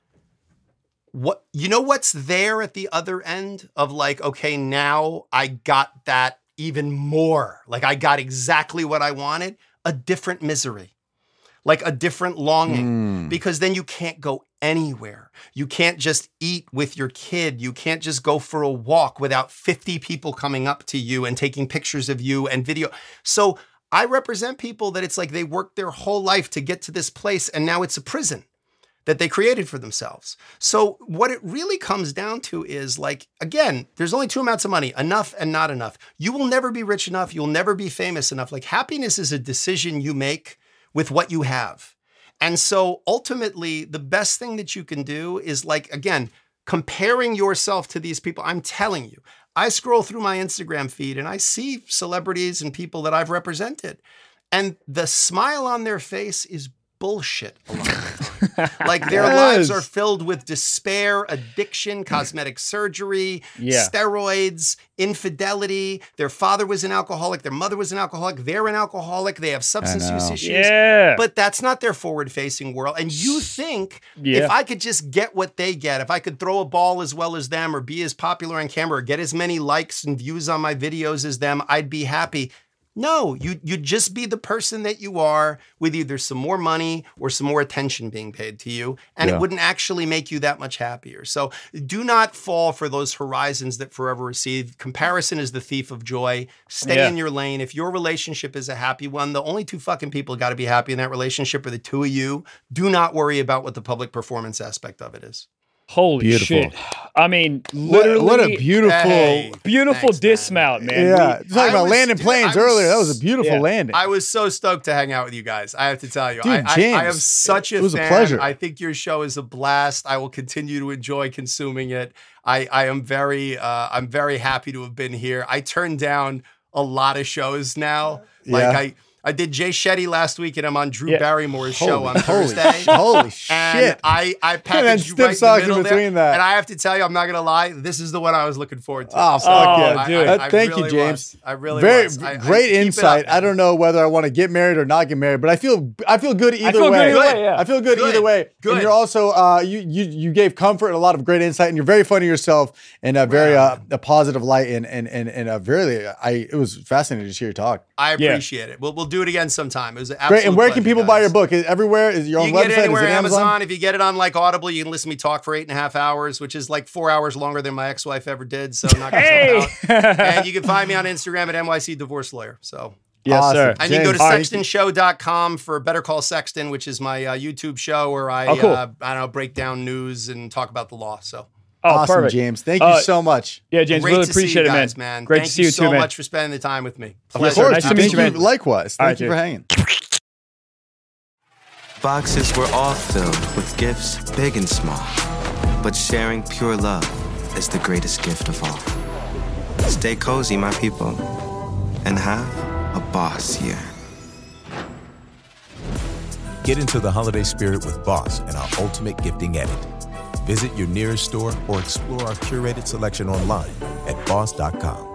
[SPEAKER 4] What's there at the other end of like, okay, now I got that even more. Like I got exactly what I wanted, a different misery, like a different longing, because then you can't go anywhere. You can't just eat with your kid. You can't just go for a walk without 50 people coming up to you and taking pictures of you and video. So I represent people that it's like they worked their whole life to get to this place and now it's a prison that they created for themselves. So what it really comes down to is like, again, there's only 2 amounts of money, enough and not enough. You will never be rich enough. You'll never be famous enough. Like happiness is a decision you make with what you have. And so ultimately the best thing that you can do is like, again, comparing yourself to these people. I'm telling you, I scroll through my Instagram feed and I see celebrities and people that I've represented. And the smile on their face is bullshit a lot of the time. Like their lives are filled with despair, addiction, cosmetic surgery, steroids, infidelity. Their father was an alcoholic. Their mother was an alcoholic. They're an alcoholic. They have substance use issues. Yeah. But that's not their forward-facing world. And you think if I could just get what they get, if I could throw a ball as well as them or be as popular on camera or get as many likes and views on my videos as them, I'd be happy. No, you'd just be the person that you are with either some more money or some more attention being paid to you, and it wouldn't actually make you that much happier. So do not fall for those horizons that forever recede. Comparison is the thief of joy. Stay in your lane. If your relationship is a happy one, the only 2 fucking people got to be happy in that relationship are the 2 of you. Do not worry about what the public performance aspect of it is.
[SPEAKER 5] Holy shit. I mean, literally.
[SPEAKER 3] What a beautiful
[SPEAKER 5] dismount, man.
[SPEAKER 3] Yeah. Talking about landing planes earlier. That was a beautiful landing.
[SPEAKER 4] I was so stoked to hang out with you guys. I have to tell you.
[SPEAKER 3] Dude, James,
[SPEAKER 4] I am such a fan.
[SPEAKER 3] It was a pleasure.
[SPEAKER 4] I think your show is a blast. I will continue to enjoy consuming it. I'm very happy to have been here. I turned down a lot of shows now. Like I did Jay Shetty last week, and I'm on Drew Barrymore's show on Thursday.
[SPEAKER 3] Holy shit.
[SPEAKER 4] And I packaged you right in the middle there. And I have to tell you, I'm not going to lie, this is the one I was looking forward to.
[SPEAKER 3] Oh, fuck yeah. Dude. Thank you, James.
[SPEAKER 4] I really was.
[SPEAKER 3] Great insight. I don't know whether I want to get married or not get married, but I feel good either way. I feel good either way. Good. And you're also, you gave comfort and a lot of great insight, and you're very funny yourself in a very a positive light, and it was fascinating to just hear you talk.
[SPEAKER 4] I appreciate it. We'll do it again sometime. It was an absolute
[SPEAKER 3] great. And where can people buy your book? Everywhere? Is your own website? You can get it anywhere.
[SPEAKER 4] Amazon. If you get it on like Audible, you can listen to me talk for 8.5 hours, which is like 4 hours longer than my ex-wife ever did. So I'm not going to out. And you can find me on Instagram at NYC Divorce Lawyer. So
[SPEAKER 5] yes, awesome. Sir.
[SPEAKER 4] And you can go to sextonshow.com for Better Call Sexton, which is my YouTube show where I break down news and talk about the law. So.
[SPEAKER 3] Awesome,
[SPEAKER 5] perfect.
[SPEAKER 3] James. Thank you so much.
[SPEAKER 5] Yeah, James, really appreciate it, man. Great to see you too, man.
[SPEAKER 4] Thank you so much for spending the time with me.
[SPEAKER 3] Pleasure.
[SPEAKER 5] Nice to meet you, man.
[SPEAKER 3] Likewise. Thank you for hanging.
[SPEAKER 1] Boxes were all filled with gifts, big and small. But sharing pure love is the greatest gift of all. Stay cozy, my people, and have a boss year.
[SPEAKER 2] Get into the holiday spirit with Boss and our Ultimate Gifting Edit. Visit your nearest store or explore our curated selection online at boss.com.